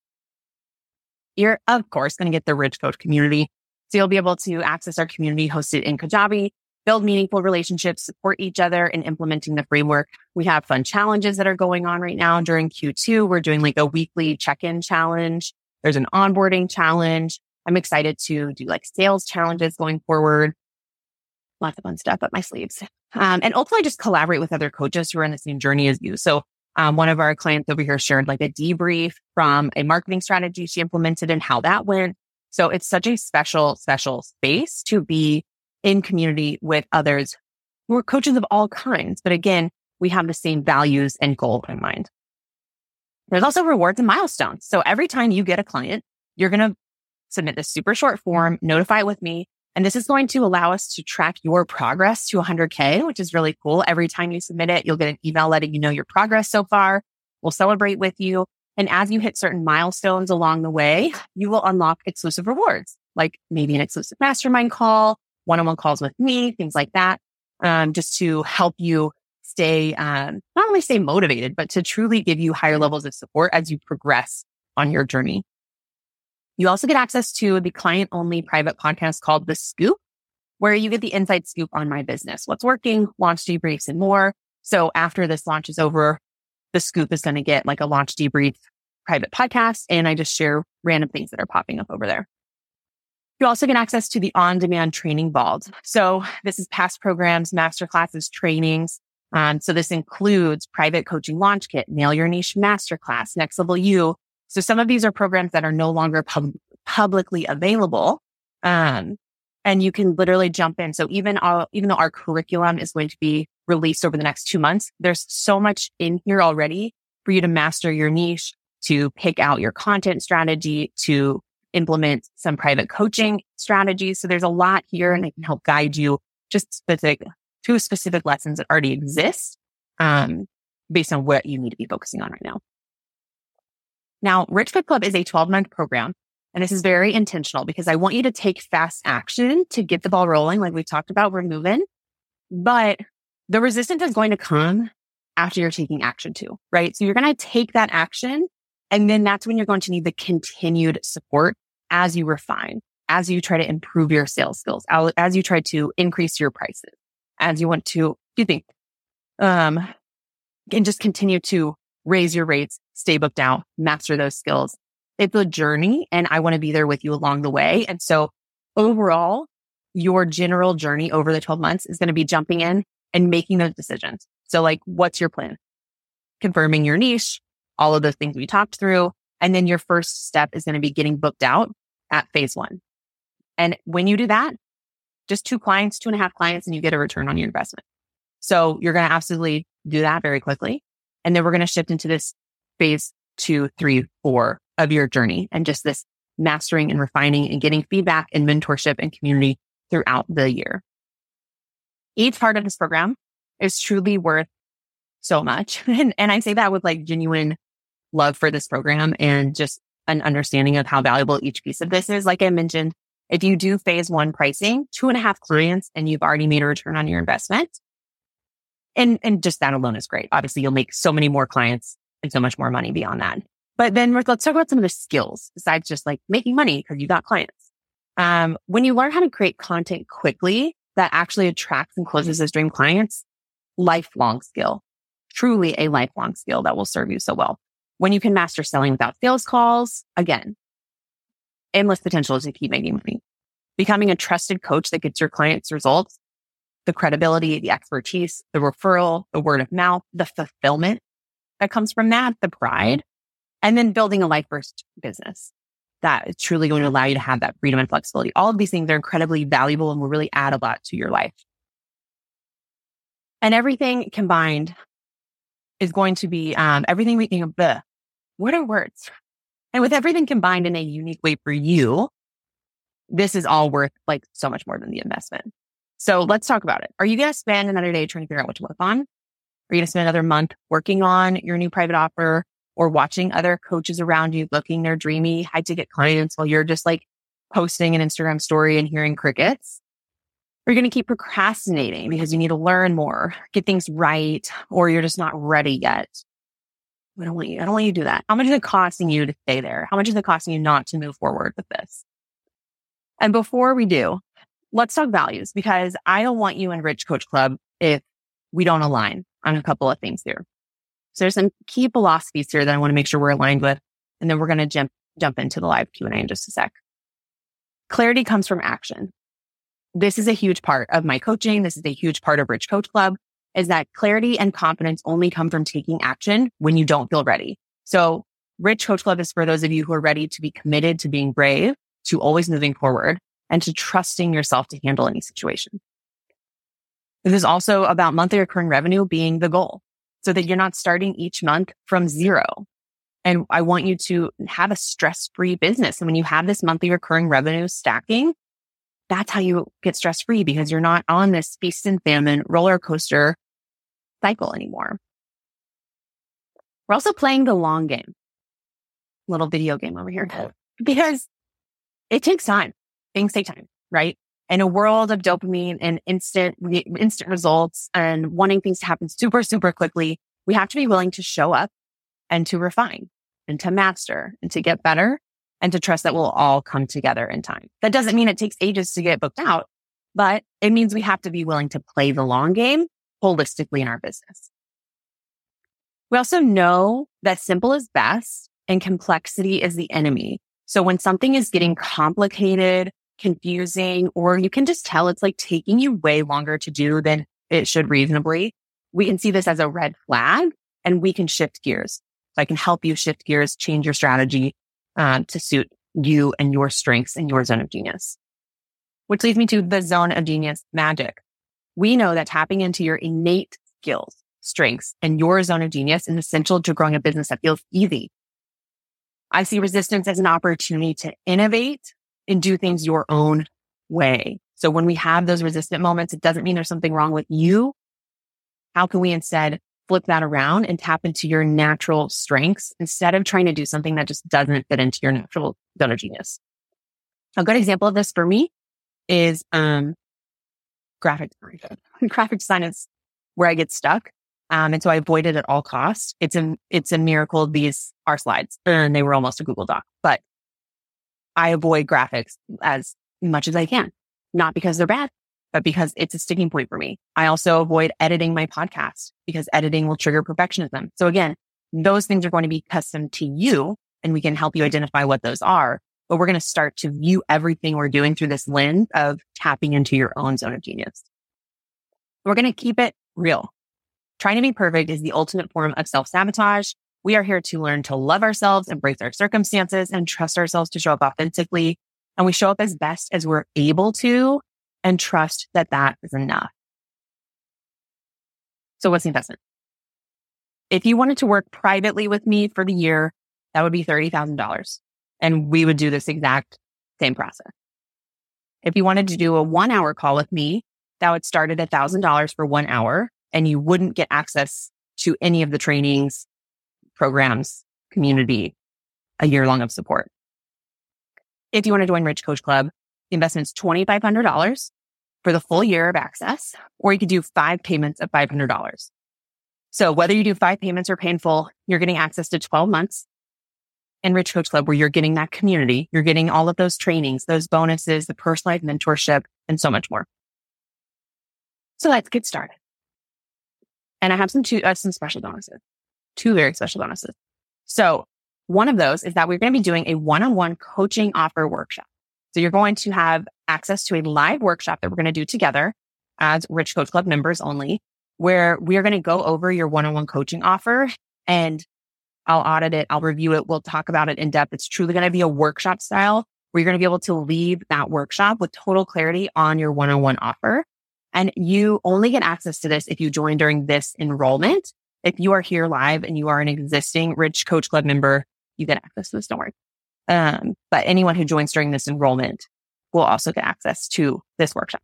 S2: You're, of course, going to get the Rich Coach community. So you'll be able to access our community hosted in Kajabi, build meaningful relationships, support each other in implementing the framework. We have fun challenges that are going on right now during Q two. We're doing like a weekly check-in challenge. There's an onboarding challenge. I'm excited to do like sales challenges going forward. Lots of fun stuff up my sleeves. Um, and ultimately just collaborate with other coaches who are in the same journey as you. So um, one of our clients over here shared like a debrief from a marketing strategy she implemented and how that went. So it's such a special, special space to be in community with others who are coaches of all kinds. But again, we have the same values and goal in mind. There's also rewards and milestones. So every time you get a client, you're going to submit this super short form, notify it with me. And this is going to allow us to track your progress to one hundred K, which is really cool. Every time you submit it, you'll get an email letting you know your progress so far. We'll celebrate with you. And as you hit certain milestones along the way, you will unlock exclusive rewards, like maybe an exclusive mastermind call, one-on-one calls with me, things like that, um, just to help you stay, um, not only stay motivated, but to truly give you higher levels of support as you progress on your journey. You also get access to the client-only private podcast called The Scoop, where you get the inside scoop on my business, what's working, launch debriefs, and more. So after this launch is over, The Scoop is going to get like a launch debrief private podcast, and I just share random things that are popping up over there. You also get access to the on-demand training vault. So this is past programs, masterclasses, trainings. Um, so this includes private coaching launch kit, nail your niche masterclass, next level you. So some of these are programs that are no longer pub- publicly available. Um, and you can literally jump in. So even, all, even though our curriculum is going to be released over the next two months, there's so much in here already for you to master your niche, to pick out your content strategy, to implement some private coaching strategies. So there's a lot here, and I can help guide you just specific to specific lessons that already exist, um, based on what you need to be focusing on right now. Now, Rich Fit Club is a twelve month program, and this is very intentional because I want you to take fast action to get the ball rolling. Like we talked about, we're moving, but the resistance is going to come after you're taking action too, right? So you're going to take that action, and then that's when you're going to need the continued support as you refine, as you try to improve your sales skills, as you try to increase your prices, as you want to, do you think, um, and just continue to raise your rates, stay booked out, master those skills. It's a journey, and I want to be there with you along the way. And so overall, your general journey over the twelve months is going to be jumping in and making those decisions. So like, what's your plan? Confirming your niche, all of those things we talked through. And then your first step is going to be getting booked out at phase one. And when you do that, just two clients, two and a half clients, and you get a return on your investment. So you're going to absolutely do that very quickly. And then we're going to shift into this phase two, three, four of your journey, and just this mastering and refining and getting feedback and mentorship and community throughout the year. Each part of this program is truly worth so much. And, and I say that with like genuine love for this program and just an understanding of how valuable each piece of this is. Like I mentioned, if you do phase one pricing, two and a half clients, and you've already made a return on your investment, and, and just that alone is great. Obviously, you'll make so many more clients and so much more money beyond that. But then let's talk about some of the skills besides just like making money because you got clients. Um, when you learn how to create content quickly that actually attracts and closes those dream clients, lifelong skill, truly a lifelong skill that will serve you so well. When you can master selling without sales calls, again, endless potential to keep making money. Becoming a trusted coach that gets your clients results, the credibility, the expertise, the referral, the word of mouth, the fulfillment that comes from that, the pride, and then building a life first business that is truly going to allow you to have that freedom and flexibility. All of these things are incredibly valuable and will really add a lot to your life. And everything combined is going to be, um, everything we think of, the, what are words? And with everything combined in a unique way for you, this is all worth like so much more than the investment. So let's talk about it. Are you going to spend another day trying to figure out what to work on? Are you going to spend another month working on your new private offer or watching other coaches around you booking their dreamy high ticket clients while you're just like posting an Instagram story and hearing crickets. Or you're going to keep procrastinating because you need to learn more, get things right, or you're just not ready yet. I don't want you, I don't want you to do that. How much is it costing you to stay there? How much is it costing you not to move forward with this? And before we do, let's talk values, because I don't want you in Rich Coach Club if we don't align on a couple of things here. So there's some key philosophies here that I want to make sure we're aligned with. And then we're going to jump, jump into the live Q and A in just a sec. Clarity comes from action. This is a huge part of my coaching. This is a huge part of Rich Coach Club, is that clarity and confidence only come from taking action when you don't feel ready. So Rich Coach Club is for those of you who are ready to be committed to being brave, to always moving forward, and to trusting yourself to handle any situation. This is also about monthly recurring revenue being the goal, so that you're not starting each month from zero. And I want you to have a stress-free business. And when you have this monthly recurring revenue stacking, that's how you get stress-free, because you're not on this feast and famine roller coaster cycle anymore. We're also playing the long game. Little video game over here. Because it takes time. Things take time, right? In a world of dopamine and instant, instant results and wanting things to happen super, super quickly, we have to be willing to show up and to refine and to master and to get better and to trust that we'll all come together in time. That doesn't mean it takes ages to get booked out, but it means we have to be willing to play the long game holistically in our business. We also know that simple is best and complexity is the enemy. So when something is getting complicated, confusing, or you can just tell it's like taking you way longer to do than it should reasonably, we can see this as a red flag and we can shift gears. So I can help you shift gears, change your strategy uh, to suit you and your strengths and your zone of genius. Which leads me to the zone of genius magic. We know that tapping into your innate skills, strengths, and your zone of genius is essential to growing a business that feels easy. I see resistance as an opportunity to innovate and do things your own way. So when we have those resistant moments, it doesn't mean there's something wrong with you. How can we instead flip that around and tap into your natural strengths instead of trying to do something that just doesn't fit into your natural zone of genius? A good example of this for me is um, graphic design. Graphic design is where I get stuck. Um, and so I avoid it at all costs. It's a, it's a miracle. These are slides and they were almost a Google Doc, but I avoid graphics as much as I can, not because they're bad, but because it's a sticking point for me. I also avoid editing my podcast because editing will trigger perfectionism. So again, those things are going to be custom to you and we can help you identify what those are, but we're going to start to view everything we're doing through this lens of tapping into your own zone of genius. We're going to keep it real. Trying to be perfect is the ultimate form of self-sabotage. We are here to learn to love ourselves, embrace our circumstances, and trust ourselves to show up authentically. And we show up as best as we're able to and trust that that is enough. So what's the investment? If you wanted to work privately with me for the year, that would be thirty thousand dollars. And we would do this exact same process. If you wanted to do a one hour call with me, that would start at one thousand dollars for one hour. And you wouldn't get access to any of the trainings, programs, community, a year long of support. If you want to join Rich Coach Club, the investment is twenty-five hundred dollars for the full year of access, or you could do five payments of five hundred dollars. So whether you do five payments or pay in full, you're getting access to twelve months in Rich Coach Club, where you're getting that community, you're getting all of those trainings, those bonuses, the personalized mentorship, and so much more. So let's get started. And I have some two, uh, some special bonuses, two very special bonuses. So one of those is that we're going to be doing a one-on-one coaching offer workshop. So you're going to have access to a live workshop that we're going to do together as Rich Coach Club members only, where we are going to go over your one-on-one coaching offer and I'll audit it. I'll review it. We'll talk about it in depth. It's truly going to be a workshop style where you're going to be able to leave that workshop with total clarity on your one-on-one offer. And you only get access to this if you join during this enrollment. If you are here live and you are an existing Rich Coach Club member, you get access to this, don't worry. Um, but anyone who joins during this enrollment will also get access to this workshop.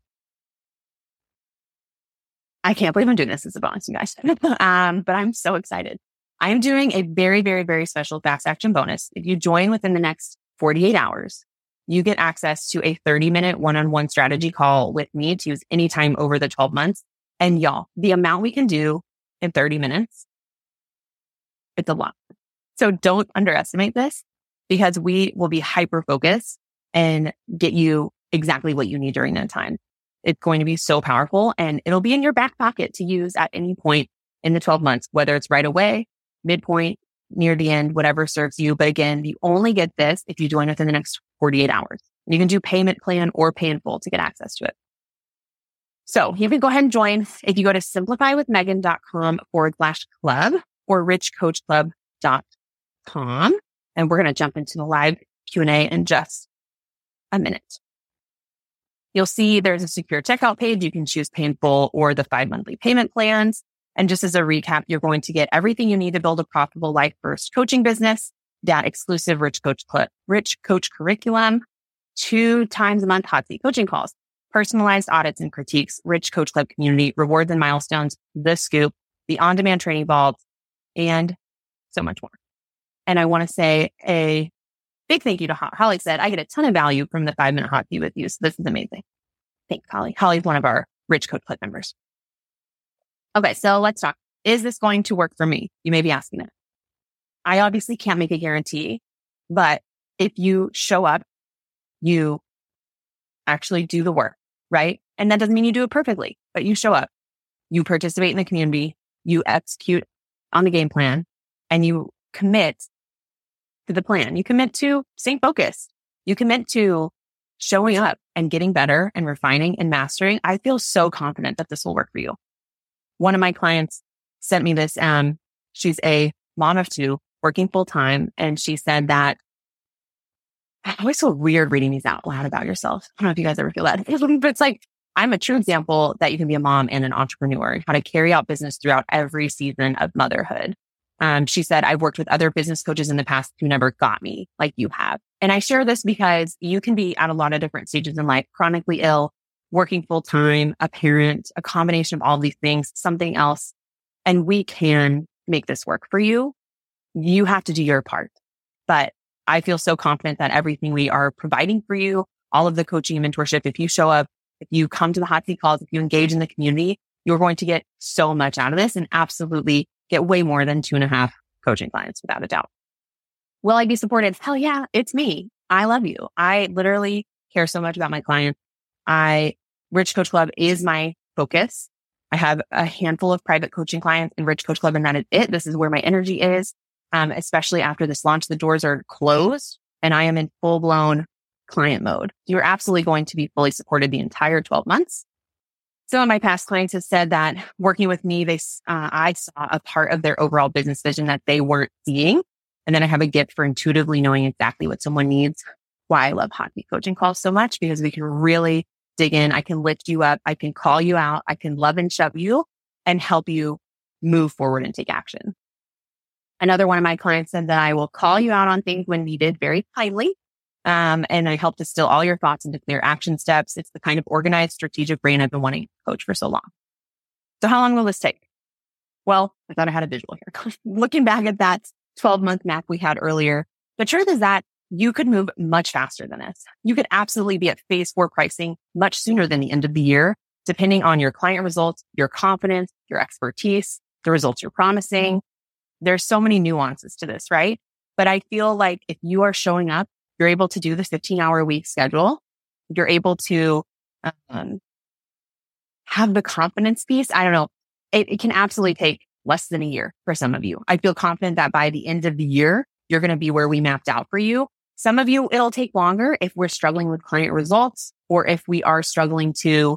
S2: I can't believe I'm doing this as a bonus, you guys. um, but I'm so excited. I'm doing a very, very, very special fast action bonus. If you join within the next forty-eight hours, you get access to a thirty minute one-on-one strategy call with me to use anytime over the twelve months. And y'all, the amount we can do in thirty minutes, it's a lot. So don't underestimate this, because we will be hyper focused and get you exactly what you need during that time. It's going to be so powerful, and it'll be in your back pocket to use at any point in the twelve months, whether it's right away, midpoint, near the end, whatever serves you. But again, you only get this if you join within the next forty-eight hours. You can do payment plan or pay in full to get access to it. So you can go ahead and join if you go to simplifywithmegan.com forward slash club or richcoachclub dot com. And we're going to jump into the live Q and A in just a minute. You'll see there's a secure checkout page. You can choose pay in full or the five monthly payment plans. And just as a recap, you're going to get everything you need to build a profitable life first coaching business, that exclusive Rich Coach Cl- Rich Coach curriculum, two times a month hot seat coaching calls, personalized audits and critiques, Rich Coach Club community, rewards and milestones, the scoop, the on-demand training vault, and so much more. And I want to say a big thank you to Holly. Holly said, I get a ton of value from the five minute hot seat with you. So this is amazing. Thanks, Holly. Holly's one of our Rich Coach Club members. Okay, so let's talk. Is this going to work for me? You may be asking that. I obviously can't make a guarantee, but if you show up, you actually do the work, right? And that doesn't mean you do it perfectly, but you show up, you participate in the community, you execute on the game plan, and you commit to the plan. You commit to staying focused. You commit to showing up and getting better and refining and mastering. I feel so confident that this will work for you. One of my clients sent me this. Um, she's a mom of two working full time. And she said that I always feel weird reading these out loud about yourself. I don't know if you guys ever feel that, but it's like, I'm a true example that you can be a mom and an entrepreneur, how to carry out business throughout every season of motherhood. Um, she said, I've worked with other business coaches in the past who never got me like you have. And I share this because you can be at a lot of different stages in life, chronically ill, working full time, a parent, a combination of all these things, something else. And we can make this work for you. You have to do your part. But I feel so confident that everything we are providing for you, all of the coaching and mentorship, if you show up, if you come to the hot seat calls, if you engage in the community, you're going to get so much out of this and absolutely get way more than two and a half coaching clients without a doubt. Will I be supported? Hell yeah, it's me. I love you. I literally care so much about my clients. I, Rich Coach Club is my focus. I have a handful of private coaching clients in Rich Coach Club, and that is it. This is where my energy is. Um, especially after this launch, the doors are closed and I am in full blown client mode. You're absolutely going to be fully supported the entire twelve months. Some of my past clients have said that working with me, they, uh, I saw a part of their overall business vision that they weren't seeing. And then I have a gift for intuitively knowing exactly what someone needs. Why I love hot seat coaching calls so much, because we can really dig in. I can lift you up. I can call you out. I can love and shove you and help you move forward and take action. Another one of my clients said that I will call you out on things when needed very kindly. Um, and I help distill all your thoughts into clear action steps. It's the kind of organized, strategic brain I've been wanting to coach for so long. So how long will this take? Well, I thought I had a visual here. Looking back at that twelve month map we had earlier, the truth is that you could move much faster than this. You could absolutely be at phase four pricing much sooner than the end of the year, depending on your client results, your confidence, your expertise, the results you're promising. There's so many nuances to this, right? But I feel like if you are showing up, you're able to do the fifteen hour a week schedule. You're able to um, have the confidence piece. I don't know. It, it can absolutely take less than a year for some of you. I feel confident that by the end of the year, you're going to be where we mapped out for you. Some of you, it'll take longer if we're struggling with client results or if we are struggling to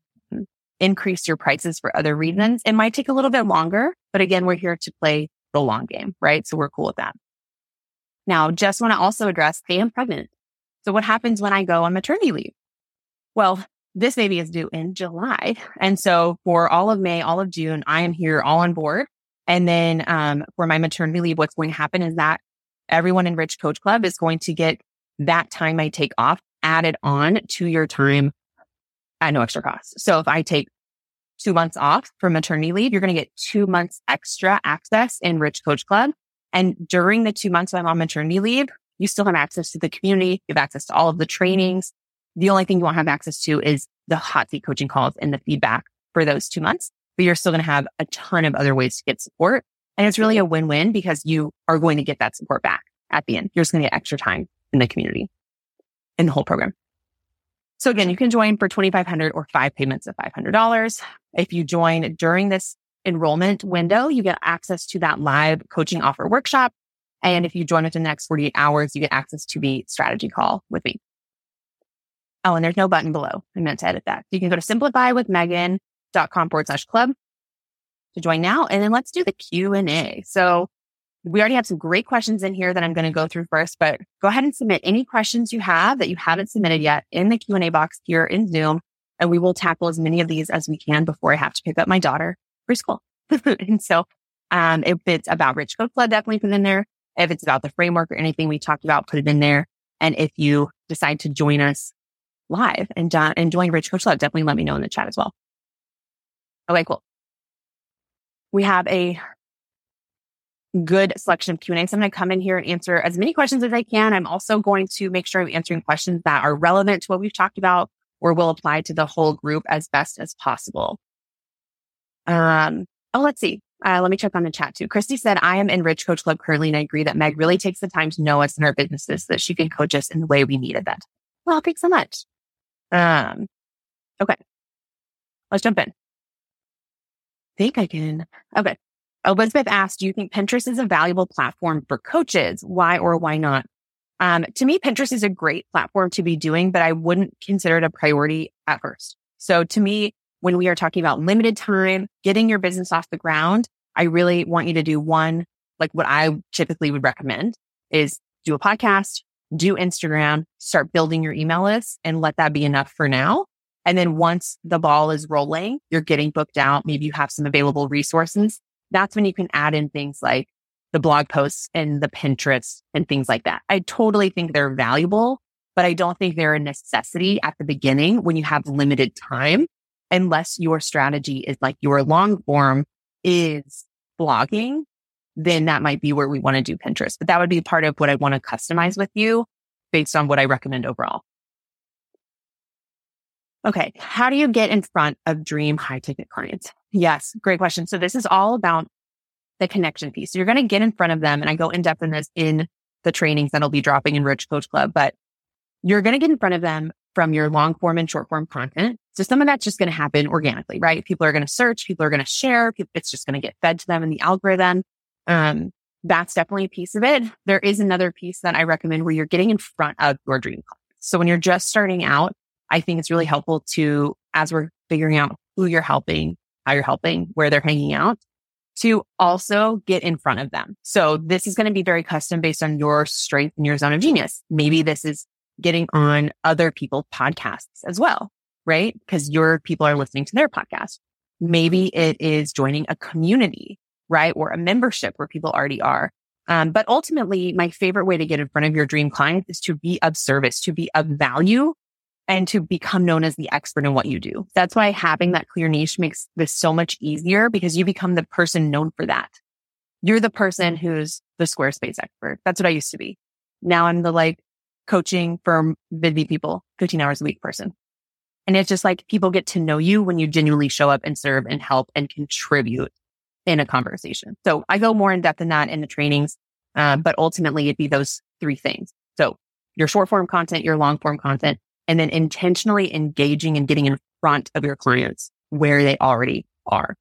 S2: increase your prices for other reasons. It might take a little bit longer, but again, we're here to play the long game, right? So we're cool with that. Now, just want to also address, hey, I'm pregnant. So what happens when I go on maternity leave? Well, this baby is due in July. And so for all of May, all of June, I am here all on board. And then um, for my maternity leave, what's going to happen is that everyone in Rich Coach Club is going to get that time I take off added on to your time at no extra cost. So if I take two months off for maternity leave, you're going to get two months extra access in Rich Coach Club. And during the two months I'm on maternity leave, you still have access to the community. You have access to all of the trainings. The only thing you won't have access to is the hot seat coaching calls and the feedback for those two months. But you're still going to have a ton of other ways to get support. And it's really a win-win because you are going to get that support back at the end. You're just going to get extra time in the community, in the whole program. So again, you can join for twenty-five hundred dollars or five payments of five hundred dollars. If you join during this enrollment window, you get access to that live coaching offer workshop. And if you join within the next forty-eight hours, you get access to the strategy call with me. Oh, and there's no button below. I meant to edit that. You can go to simplifywithmegan.com forward slash club to join now. And then let's do the Q and A. So we already have some great questions in here that I'm going to go through first, but go ahead and submit any questions you have that you haven't submitted yet in the Q and A box here in Zoom. And we will tackle as many of these as we can before I have to pick up my daughter for school. And so um, if it's about Rich Coach Club, definitely put it in there. If it's about the framework or anything we talked about, put it in there. And if you decide to join us live and, uh, and join Rich Coach Club, definitely let me know in the chat as well. Okay, cool. We have a good selection of Q and A. So I'm going to come in here and answer as many questions as I can. I'm also going to make sure I'm answering questions that are relevant to what we've talked about or will apply to the whole group as best as possible. Um, oh, let's see. Uh, let me check on the chat too. Christy said, I am in Rich Coach Club currently, and I agree that Meg really takes the time to know us and our businesses so that she can coach us in the way we needed that. Well, thanks so much. Um, okay. Let's jump in. I think I can. Okay. Elizabeth asked, do you think Pinterest is a valuable platform for coaches? Why or why not? Um, to me, Pinterest is a great platform to be doing, but I wouldn't consider it a priority at first. So to me, when we are talking about limited time, getting your business off the ground, I really want you to do one, like what I typically would recommend is do a podcast, do Instagram, start building your email list and let that be enough for now. And then once the ball is rolling, you're getting booked out. Maybe you have some available resources. That's when you can add in things like the blog posts and the Pinterest and things like that. I totally think they're valuable, but I don't think they're a necessity at the beginning when you have limited time, unless your strategy is like your long form is blogging, then that might be where we want to do Pinterest. But that would be part of what I want to customize with you based on what I recommend overall. Okay. How do you get in front of dream high ticket clients? Yes. Great question. So this is all about the connection piece. So you're going to get in front of them. And I go in depth in this in the trainings that'll be dropping in Rich Coach Club, but you're going to get in front of them from your long form and short form content. So some of that's just going to happen organically, right? People are going to search, people are going to share, people, it's just going to get fed to them in the algorithm. Um, that's definitely a piece of it. There is another piece that I recommend where you're getting in front of your dream clients. So when you're just starting out, I think it's really helpful to, as we're figuring out who you're helping, how you're helping, where they're hanging out, to also get in front of them. So this is going to be very custom based on your strength and your zone of genius. Maybe this is getting on other people's podcasts as well, right? Because your people are listening to their podcast. Maybe it is joining a community, right? Or a membership where people already are. Um, but ultimately, my favorite way to get in front of your dream clients is to be of service, to be of value, and to become known as the expert in what you do. That's why having that clear niche makes this so much easier, because you become the person known for that. You're the person who's the Squarespace expert. That's what I used to be. Now I'm the like coaching for busy people, fifteen hours a week person. And it's just like people get to know you when you genuinely show up and serve and help and contribute in a conversation. So I go more in depth in that in the trainings, uh, but ultimately it'd be those three things. So your short form content, your long form content, and then intentionally engaging and getting in front of your clients where they already are.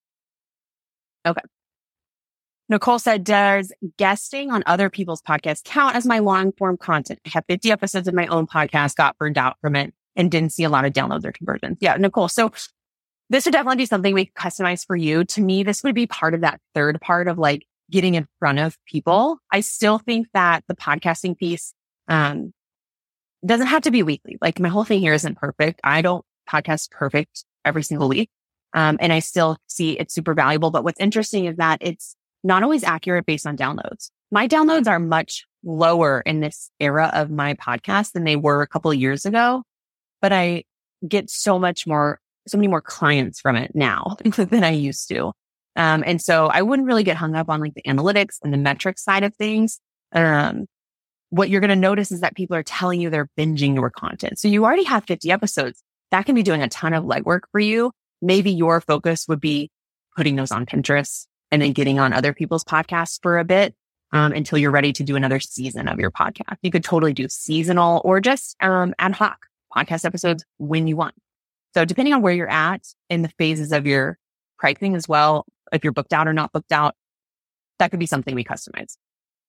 S2: Okay. Nicole said, does guesting on other people's podcasts count as my long form content? I have fifty episodes of my own podcast, got burned out from it, and didn't see a lot of downloads or conversions. Yeah, Nicole. So this would definitely be something we customize for you. To me, this would be part of that third part of like getting in front of people. I still think that the podcasting piece, um, doesn't have to be weekly. Like my whole thing here isn't perfect. I don't podcast perfect every single week. Um, and I still see it's super valuable. But what's interesting is that it's not always accurate based on downloads. My downloads are much lower in this era of my podcast than they were a couple of years ago, but I get so much more so many more clients from it now than I used to. Um, and so I wouldn't really get hung up on like the analytics and the metrics side of things. Um, what you're going to notice is that people are telling you they're binging your content. So you already have fifty episodes. That can be doing a ton of legwork for you. Maybe your focus would be putting those on Pinterest and then getting on other people's podcasts for a bit um, until you're ready to do another season of your podcast. You could totally do seasonal or just um, ad hoc podcast episodes when you want. So depending on where you're at in the phases of your pricing as well, if you're booked out or not booked out, that could be something we customize.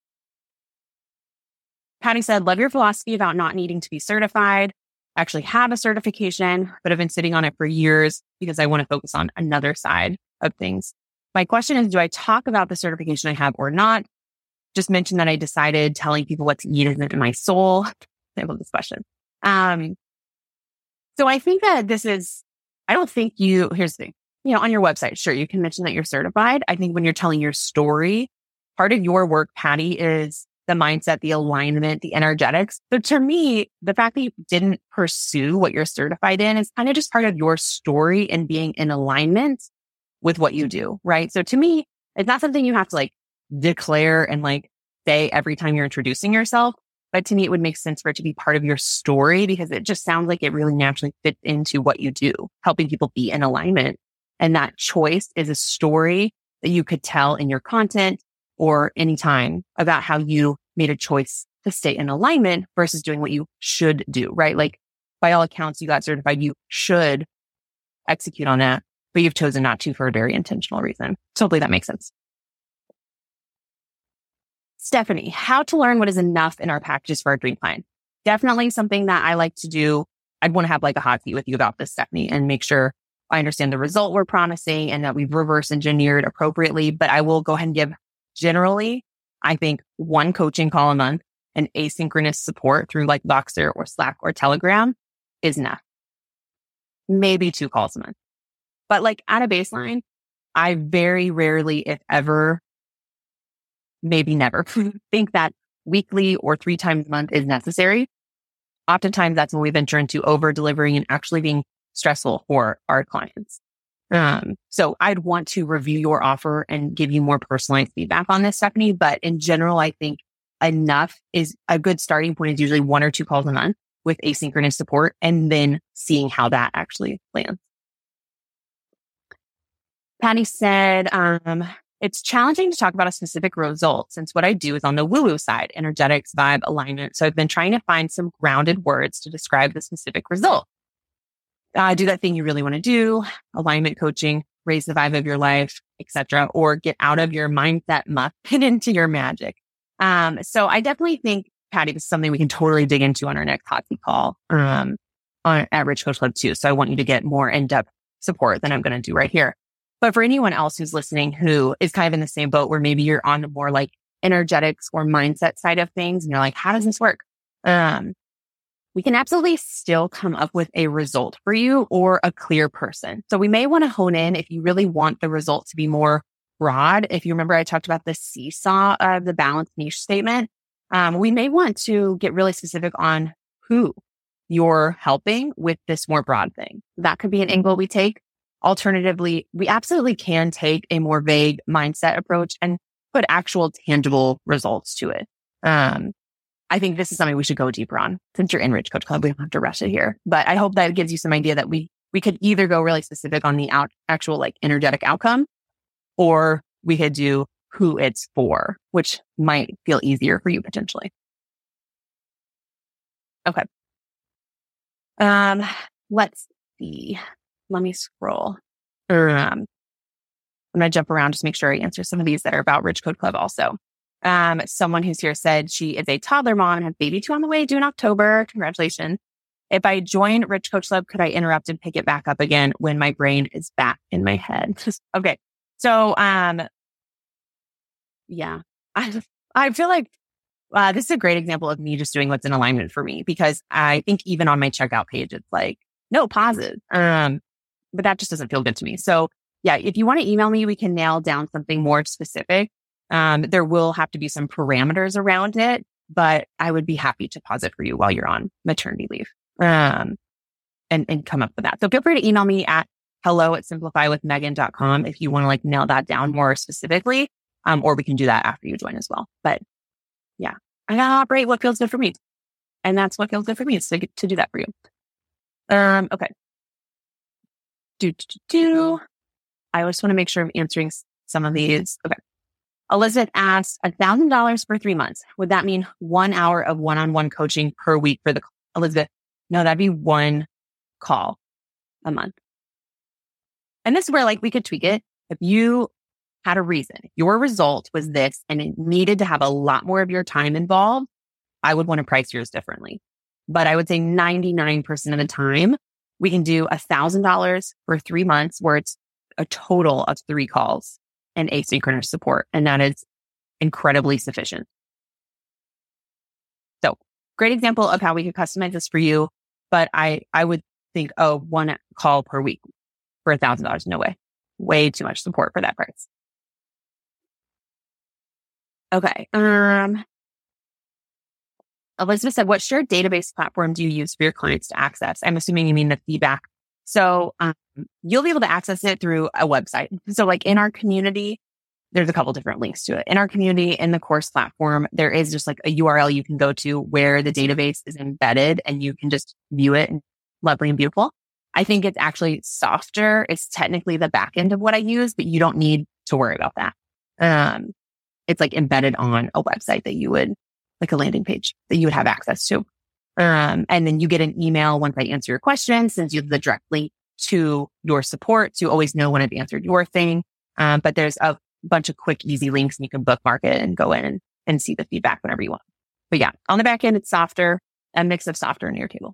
S2: Patty said, love your philosophy about not needing to be certified. I actually have a certification, but I've been sitting on it for years because I want to focus on another side of things. My question is, do I talk about the certification I have or not? Just mention that I decided telling people what's needed in my soul. I love this question. Um, so I think that this is, I don't think you, here's the thing, you know, on your website, sure, you can mention that you're certified. I think when you're telling your story, part of your work, Patty, is the mindset, the alignment, the energetics. So to me, the fact that you didn't pursue what you're certified in is kind of just part of your story and being in alignment with what you do, right? So to me, it's not something you have to like declare and like say every time you're introducing yourself. But to me, it would make sense for it to be part of your story because it just sounds like it really naturally fits into what you do, helping people be in alignment. And that choice is a story that you could tell in your content or anytime about how you made a choice to stay in alignment versus doing what you should do, right? Like by all accounts, you got certified, you should execute on that, but you've chosen not to for a very intentional reason. So hopefully that makes sense. Stephanie, how to learn what is enough in our packages for our dream client. Definitely something that I like to do. I'd want to have like a hot seat with you about this, Stephanie, and make sure I understand the result we're promising and that we've reverse engineered appropriately. But I will go ahead and give generally, I think one coaching call a month and asynchronous support through like Voxer or Slack or Telegram is enough. Maybe two calls a month. But like at a baseline, I very rarely, if ever, maybe never, think that weekly or three times a month is necessary. Oftentimes that's when we venture into over delivering and actually being stressful for our clients. Um, so I'd want to review your offer and give you more personalized feedback on this, Stephanie. But in general, I think enough is a good starting point is usually one or two calls a month with asynchronous support and then seeing how that actually lands. Patty said, um, it's challenging to talk about a specific result since what I do is on the woo-woo side, energetics, vibe, alignment. So I've been trying to find some grounded words to describe the specific result. Uh, do that thing you really want to do, alignment coaching, raise the vibe of your life, et cetera, or get out of your mindset muck and into your magic. Um, so I definitely think, Patty, this is something we can totally dig into on our next hot seat call um, on, at Rich Coach Club too. So I want you to get more in-depth support than I'm going to do right here. But for anyone else who's listening who is kind of in the same boat where maybe you're on the more like energetics or mindset side of things and you're like, how does this work? Um, we can absolutely still come up with a result for you or a clear person. So we may want to hone in if you really want the result to be more broad. If you remember, I talked about the seesaw of the balanced niche statement. Um, we may want to get really specific on who you're helping with this more broad thing. That could be an angle we take. Alternatively, we absolutely can take a more vague mindset approach and put actual tangible results to it. Um, I think this is something we should go deeper on. Since you're in Rich Coach Club, we don't have to rush it here. But I hope that gives you some idea that we we could either go really specific on the out, actual like energetic outcome, or we could do who it's for, which might feel easier for you potentially. Okay. Um, let's see. Let me scroll. Um, I'm going to jump around just make sure I answer some of these that are about Rich Coach Club also. Um, someone who's here said she is a toddler mom and has baby two on the way due in October. Congratulations. If I join Rich Coach Club, could I interrupt and pick it back up again when my brain is back in my head? Okay. So, um, yeah, I, I feel like uh, this is a great example of me just doing what's in alignment for me, because I think even on my checkout page, it's like, no pauses. Um, but that just doesn't feel good to me. So yeah, if you want to email me, we can nail down something more specific. Um, there will have to be some parameters around it, but I would be happy to pause it for you while you're on maternity leave. Um, and, and come up with that. So feel free to email me at hello at simplify with megan dot com if you want to like nail that down more specifically. Um, or we can do that after you join as well. But yeah, I gotta operate what feels good for me. And that's what feels good for me is to, to do that for you. Um, okay. Do, do, do, do. I just want to make sure I'm answering some of these. Okay. Elizabeth asks, one thousand dollars for three months. Would that mean one hour of one-on-one coaching per week for the, Elizabeth? No, that'd be one call a month. And this is where like we could tweak it. If you had a reason, your result was this, and it needed to have a lot more of your time involved, I would want to price yours differently. But I would say ninety-nine percent of the time, we can do one thousand dollars for three months where it's a total of three calls and asynchronous support. And that is incredibly sufficient. So great example of how we could customize this for you. But I, I would think, oh, one call per week for one thousand dollars. No way. Way too much support for that price. Okay. Um, Elizabeth said, what shared database platform do you use for your clients to access? I'm assuming you mean the feedback. So um, you'll be able to access it through a website. So like in our community, there's a couple different links to it. In our community, in the course platform, there is just like a U R L you can go to where the database is embedded and you can just view it. And lovely and beautiful. I think it's actually softer. It's technically the back end of what I use, but you don't need to worry about that. Um, it's like embedded on a website that you would, like a landing page that you would have access to. Um, and then you get an email once I answer your question, sends you the direct link to your support. So you always know when I've answered your thing. Um, but there's a bunch of quick, easy links and you can bookmark it and go in and, and see the feedback whenever you want. But yeah, on the back end, it's softer, a mix of softer and Airtable.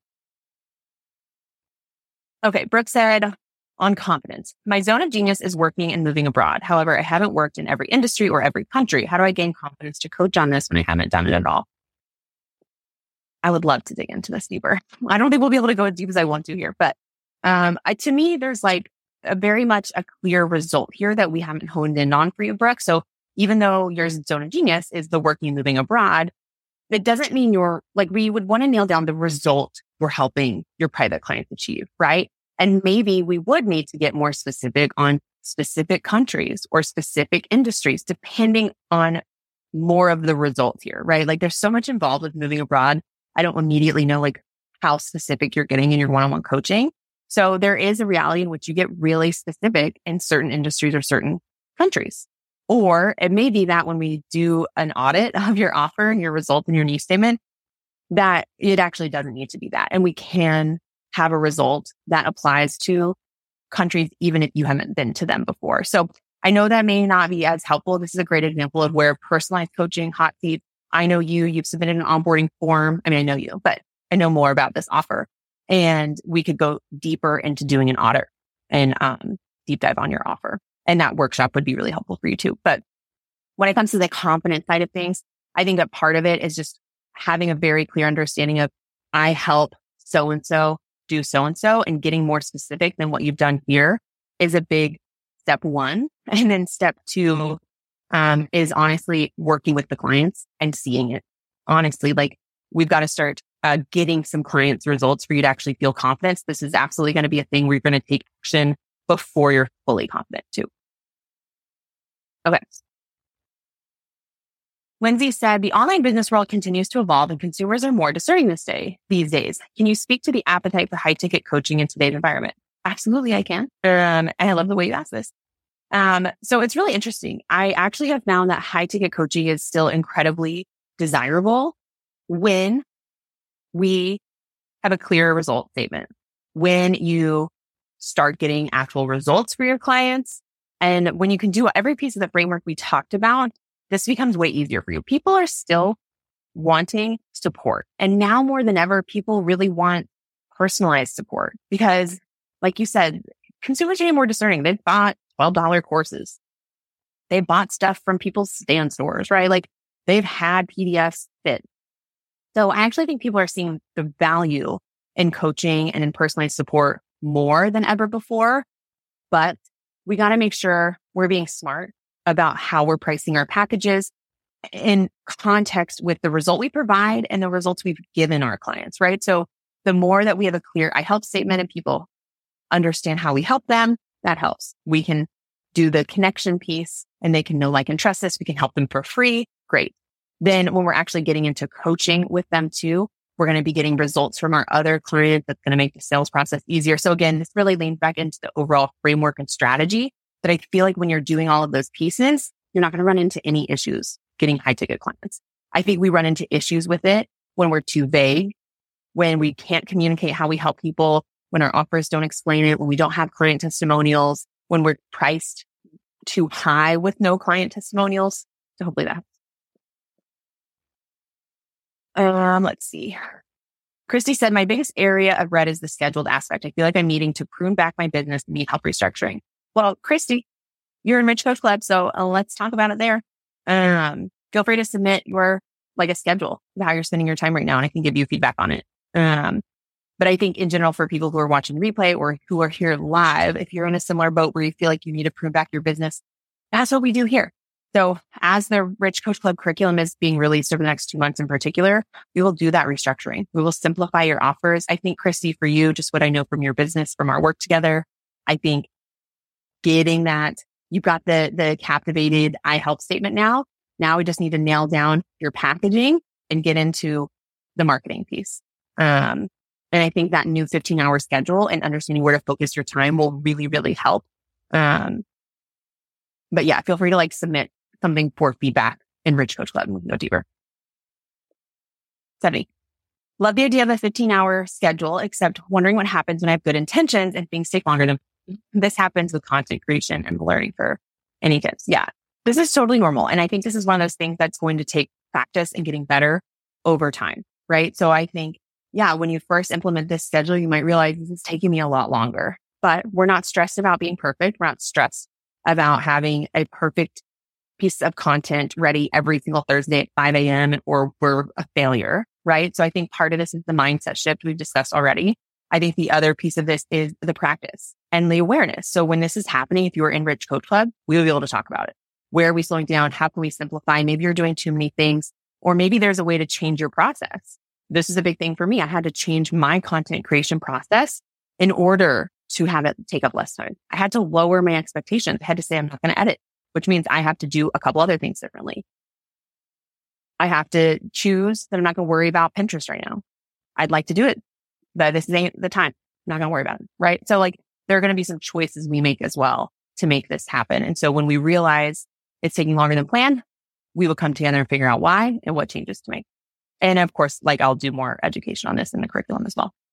S2: Okay. Brooke said, on confidence, my zone of genius is working and moving abroad. However, I haven't worked in every industry or every country. How do I gain confidence to coach on this when I haven't done it at all? I would love to dig into this deeper. I don't think we'll be able to go as deep as I want to here, but um, I, to me, there's like a very much a clear result here that we haven't honed in on for you, Brooke. So even though your zone of genius is the working and moving abroad, it doesn't mean you're like, we would want to nail down the result we're helping your private clients achieve, right? And maybe we would need to get more specific on specific countries or specific industries, depending on more of the results here, right? Like there's so much involved with moving abroad. I don't immediately know like how specific you're getting in your one-on-one coaching. So there is a reality in which you get really specific in certain industries or certain countries. Or it may be that when we do an audit of your offer and your result and your niche statement, that it actually doesn't need to be that. And we can have a result that applies to countries, even if you haven't been to them before. So I know that may not be as helpful. This is a great example of where personalized coaching, hot seat. I know you, you've submitted an onboarding form. I mean, I know you, but I know more about this offer and we could go deeper into doing an audit and um, deep dive on your offer. And that workshop would be really helpful for you too. But when it comes to the confidence side of things, I think that part of it is just having a very clear understanding of I help so-and-so do so-and-so, and getting more specific than what you've done here is a big step one. And then step two um, is honestly working with the clients and seeing it. Honestly, like we've got to start uh, getting some clients' results for you to actually feel confidence. This is absolutely going to be a thing where you're going to take action before you're fully confident too. Okay. Lindsay said, the online business world continues to evolve and consumers are more discerning this day, these days. Can you speak to the appetite for high ticket coaching in today's environment? Absolutely, I can. Um, and I love the way you asked this. Um, so it's really interesting. I actually have found that high ticket coaching is still incredibly desirable when we have a clear result statement, when you start getting actual results for your clients. And when you can do every piece of the framework we talked about, this becomes way easier for you. People are still wanting support. And now more than ever, people really want personalized support because, like you said, consumers are getting more discerning. They've bought twelve dollars courses. They've bought stuff from people's stand stores, right? Like they've had P D Fs fit. So I actually think people are seeing the value in coaching and in personalized support more than ever before. But we got to make sure we're being smart about how we're pricing our packages in context with the result we provide and the results we've given our clients, right? So the more that we have a clear I help statement and people understand how we help them, that helps. We can do the connection piece and they can know, like, and trust us. We can help them for free. Great. Then when we're actually getting into coaching with them too, we're going to be getting results from our other clients. That's going to make the sales process easier. So again, this really leans back into the overall framework and strategy that I feel like when you're doing all of those pieces, you're not going to run into any issues getting high ticket clients. I think we run into issues with it when we're too vague, when we can't communicate how we help people, when our offers don't explain it, when we don't have client testimonials, when we're priced too high with no client testimonials. So hopefully that helps. Um, let's see. Christy said, my biggest area of red is the scheduled aspect. I feel like I'm needing to prune back my business and need help restructuring. Well, Christy, you're in Rich Coach Club, so uh, let's talk about it there. Um, feel free to submit your, like, a schedule of how you're spending your time right now, and I can give you feedback on it. Um, but I think in general, for people who are watching replay or who are here live, if you're in a similar boat where you feel like you need to prune back your business, that's what we do here. So as the Rich Coach Club curriculum is being released over the next two months in particular, we will do that restructuring. We will simplify your offers. I think, Christy, for you, just what I know from your business, from our work together, I think getting that, you've got the, the captivated I help statement now. Now we just need to nail down your packaging and get into the marketing piece. Um, and I think that new fifteen hour schedule and understanding where to focus your time will really, really help. Um, but yeah, feel free to, like, submit something for feedback in Rich Coach Club and we can go deeper. seventy. Love the idea of a fifteen hour schedule, except wondering what happens when I have good intentions and things take longer than this happens with content creation and learning for any tips. Yeah, this is totally normal. And I think this is one of those things that's going to take practice and getting better over time, right? So I think, yeah, when you first implement this schedule, you might realize this is taking me a lot longer, but we're not stressed about being perfect. We're not stressed about having a perfect piece of content ready every single Thursday at five a.m. or we're a failure, right? So I think part of this is the mindset shift we've discussed already. I think the other piece of this is the practice and the awareness. So when this is happening, if you're in Rich Coach Club, we will be able to talk about it. Where are we slowing down? How can we simplify? Maybe you're doing too many things, or maybe there's a way to change your process. This is a big thing for me. I had to change my content creation process in order to have it take up less time. I had to lower my expectations. I had to say, I'm not going to edit, which means I have to do a couple other things differently. I have to choose that I'm not going to worry about Pinterest right now. I'd like to do it, but this ain't the time. I'm not going to worry about it. Right. So, like, there are going to be some choices we make as well to make this happen. And so when we realize it's taking longer than planned, we will come together and figure out why and what changes to make. And of course, like, I'll do more education on this in the curriculum as well.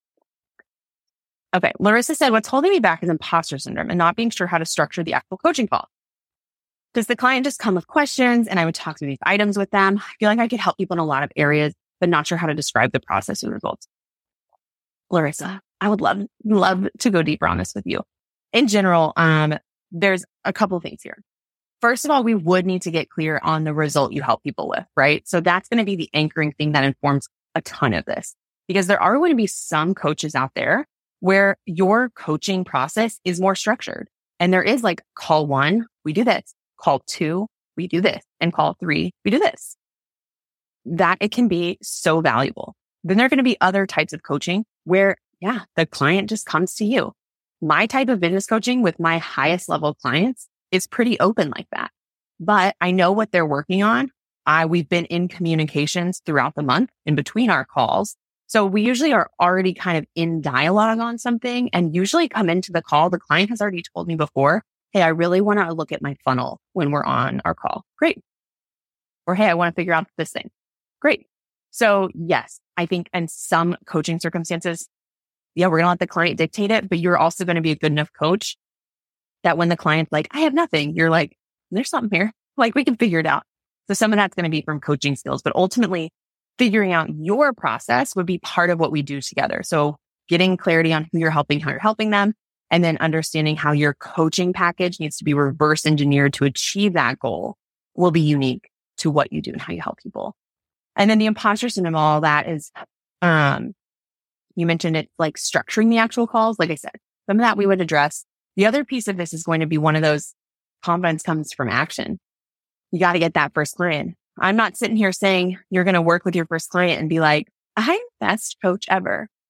S2: Okay. Larissa said, what's holding me back is imposter syndrome and not being sure how to structure the actual coaching call. Does the client just come with questions and I would talk through these items with them? I feel like I could help people in a lot of areas, but not sure how to describe the process and results. Larissa, I would love, love to go deeper on this with you. In general, um, there's a couple of things here. First of all, we would need to get clear on the result you help people with, right? So that's going to be the anchoring thing that informs a ton of this, because there are going to be some coaches out there where your coaching process is more structured. And there is, like, call one, we do this. Call two, we do this. And call three, we do this. That it can be so valuable. Then there are going to be other types of coaching where, yeah, the client just comes to you. My type of business coaching with my highest level clients is pretty open like that. But I know what they're working on. I, we've been in communications throughout the month in between our calls. So we usually are already kind of in dialogue on something and usually come into the call. The client has already told me before, hey, I really want to look at my funnel when we're on our call. Great. Or, hey, I want to figure out this thing. Great. So yes, I think in some coaching circumstances, yeah, we're going to let the client dictate it, but you're also going to be a good enough coach that when the client's like, I have nothing, you're like, there's something here. Like, we can figure it out. So some of that's going to be from coaching skills, but ultimately figuring out your process would be part of what we do together. So getting clarity on who you're helping, how you're helping them, and then understanding how your coaching package needs to be reverse engineered to achieve that goal will be unique to what you do and how you help people. And then the imposter syndrome, all that is, um, you mentioned it, like structuring the actual calls. Like I said, some of that we would address. The other piece of this is going to be one of those confidence comes from action. You got to get that first client. I'm not sitting here saying you're going to work with your first client and be like, I'm best coach ever.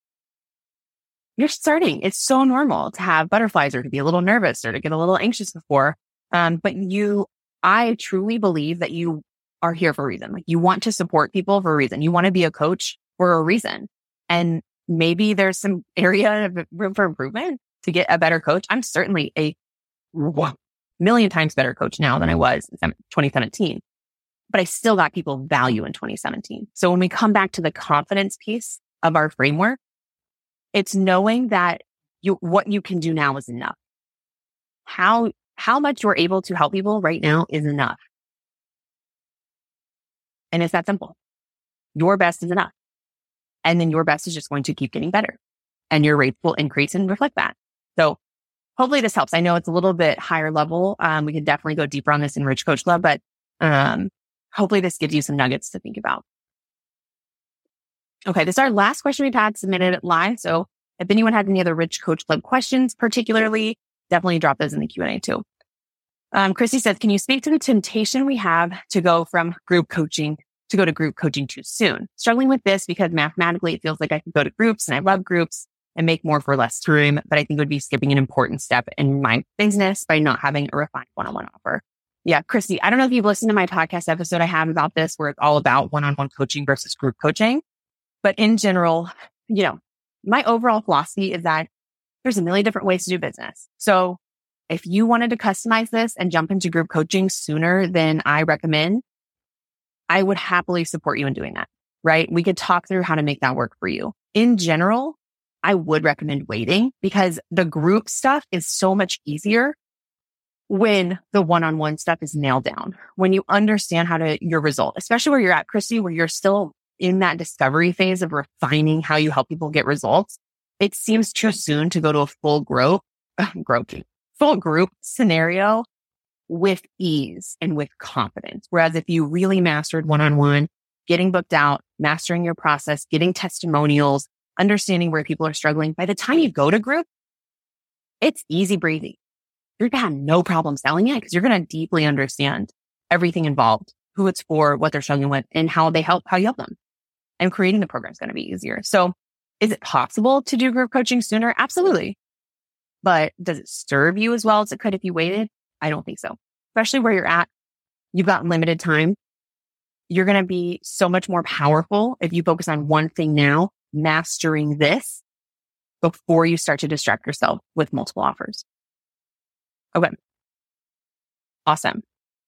S2: you're starting. It's so normal to have butterflies or to be a little nervous or to get a little anxious before. Um, but you, I truly believe that you are here for a reason. Like you want to support people for a reason. You want to be a coach for a reason. And maybe there's some area of room for improvement to get a better coach. I'm certainly a million times better coach now than I was in twenty seventeen, but I still got people value in twenty seventeen. So when we come back to the confidence piece of our framework, it's knowing that you, what you can do now is enough. How, how much you're able to help people right now is enough. And it's that simple. Your best is enough. And then your best is just going to keep getting better and your rates will increase and reflect that. So hopefully this helps. I know it's a little bit higher level. Um, we can definitely go deeper on this in Rich Coach Club, but um, hopefully this gives you some nuggets to think about. Okay, this is our last question we've had submitted live. So if anyone has any other Rich Coach Club questions, particularly, definitely drop those in the Q and A too. Um, Christy says, can you speak to the temptation we have to go from group coaching to go to group coaching too soon? Struggling with this because mathematically it feels like I could go to groups and I love groups and make more for less time, but I think it would be skipping an important step in my business by not having a refined one-on-one offer. Yeah, Christy, I don't know if you've listened to my podcast episode I have about this, where it's all about one-on-one coaching versus group coaching. But in general, you know, my overall philosophy is that there's a million different ways to do business. So if you wanted to customize this and jump into group coaching sooner than I recommend, I would happily support you in doing that, right? We could talk through how to make that work for you. In general, I would recommend waiting because the group stuff is so much easier when the one-on-one stuff is nailed down, when you understand how to, your result, especially where you're at, Christy, where you're still in that discovery phase of refining how you help people get results. It seems too soon to go to a full group, group, full group scenario with ease and with confidence. Whereas if you really mastered one-on-one, getting booked out, mastering your process, getting testimonials, understanding where people are struggling, by the time you go to group, it's easy breezy. You're going to have no problem selling it because you're going to deeply understand everything involved, who it's for, what they're struggling with, and how they help, how you help them. And creating the program is going to be easier. So is it possible to do group coaching sooner? Absolutely. But does it serve you as well as it could if you waited? I don't think so. Especially where you're at, you've got limited time. You're going to be so much more powerful if you focus on one thing now, mastering this before you start to distract yourself with multiple offers. Okay. Awesome.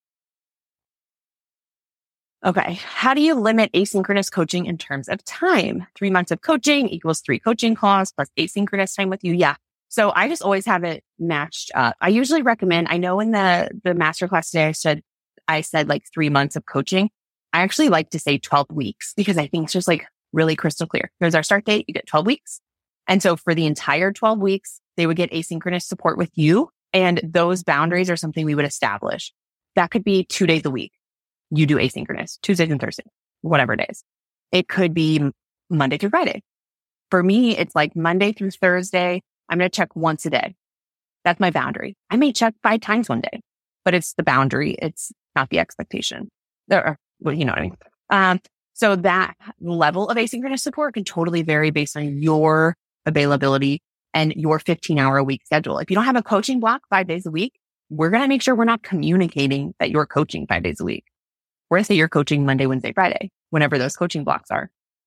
S2: Okay. How do you limit asynchronous coaching in terms of time? Three months of coaching equals three coaching calls plus asynchronous time with you. Yeah. So I just always have it matched up. I usually recommend, I know in the, the masterclass today, I said, I said like three months of coaching. I actually like to say twelve weeks because I think it's just like really crystal clear. Here's our start date. You get twelve weeks. And so for the entire twelve weeks, they would get asynchronous support with you. And those boundaries are something we would establish. That could be two days a week. You do asynchronous, Tuesdays and Thursdays, whatever days. It could be Monday through Friday. For me, it's like Monday through Thursday. I'm going to check once a day. That's my boundary. I may check five times one day, but it's the boundary. It's not the expectation. There are, well, you know what I mean? Um, so that level of asynchronous support can totally vary based on your availability and your fifteen hour a week schedule. If you don't have a coaching block five days a week, we're going to make sure we're not communicating that you're coaching five days a week. We're going to say you're coaching Monday, Wednesday, Friday, whenever those coaching blocks are.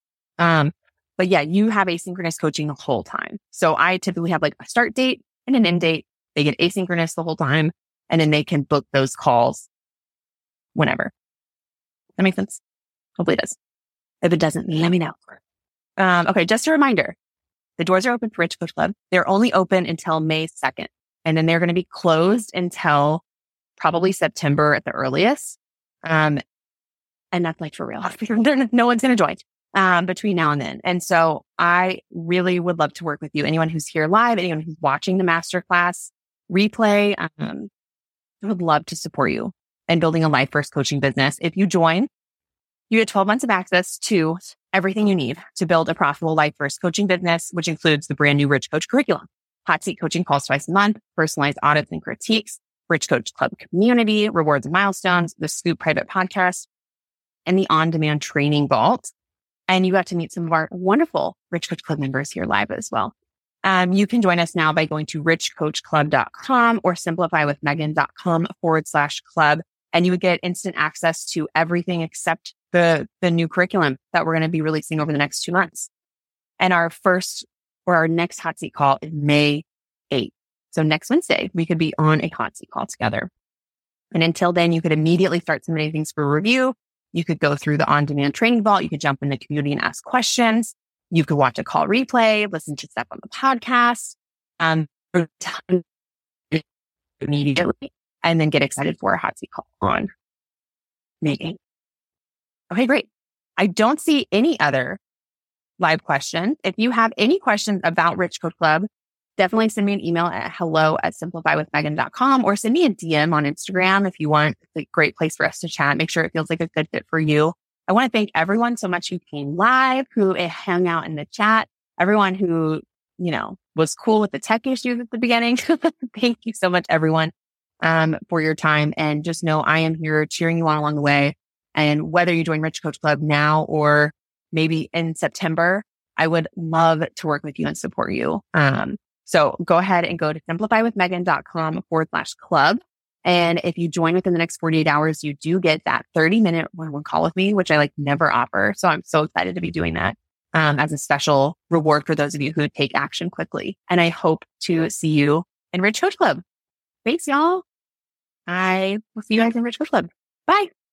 S2: Um, but yeah, you have asynchronous coaching the whole time. So I typically have like a start date and an end date. They get asynchronous the whole time, and then they can book those calls whenever. That makes sense? Hopefully it does. If it doesn't, let me know. Um, okay, just a reminder. The doors are open for Rich Coach Club. They're only open until May second. And then they're going to be closed until probably September at the earliest. Um, and that's like for real. No one's going to join um, between now and then. And so I really would love to work with you. Anyone who's here live, anyone who's watching the masterclass replay, um, I would love to support you in building a life first coaching business. If you join, you get twelve months of access to everything you need to build a profitable life first coaching business, which includes the brand new Rich Coach curriculum, hot seat coaching calls twice a month, personalized audits and critiques, Rich Coach Club community, rewards and milestones, the Scoop private podcast, and the on-demand training vault. And you got to meet some of our wonderful Rich Coach Club members here live as well. Um, you can join us now by going to rich coach club dot com or simplify with megan dot com forward slash club. And you would get instant access to everything except the, the new curriculum that we're going to be releasing over the next two months. And our first or our next hot seat call is May eighth. So next Wednesday, we could be on a hot seat call together. And until then, you could immediately start submitting things for review. You could go through the on-demand training vault. You could jump in the community and ask questions. You could watch a call replay, listen to stuff on the podcast, um, immediately, and then get excited for a hot seat call on May eighth. Okay, great. I don't see any other live questions. If you have any questions about Rich Coach Club, definitely send me an email at hello at simplify with megan dot com or send me a D M on Instagram if you want. It's a great place for us to chat. Make sure it feels like a good fit for you. I want to thank everyone so much who came live, who hung out in the chat, everyone who, you know, was cool with the tech issues at the beginning. Thank you so much, everyone, um, for your time. And just know I am here cheering you on along the way. And whether you join Rich Coach Club now or maybe in September, I would love to work with you and support you. Um, so go ahead and go to simplify with megan dot com forward slash club. And if you join within the next forty-eight hours, you do get that thirty minute one-on-one call with me, which I like never offer. So I'm so excited to be doing that um, as a special reward for those of you who take action quickly. And I hope to see you in Rich Coach Club. Thanks, y'all. I will see you guys in Rich Coach Club. Bye.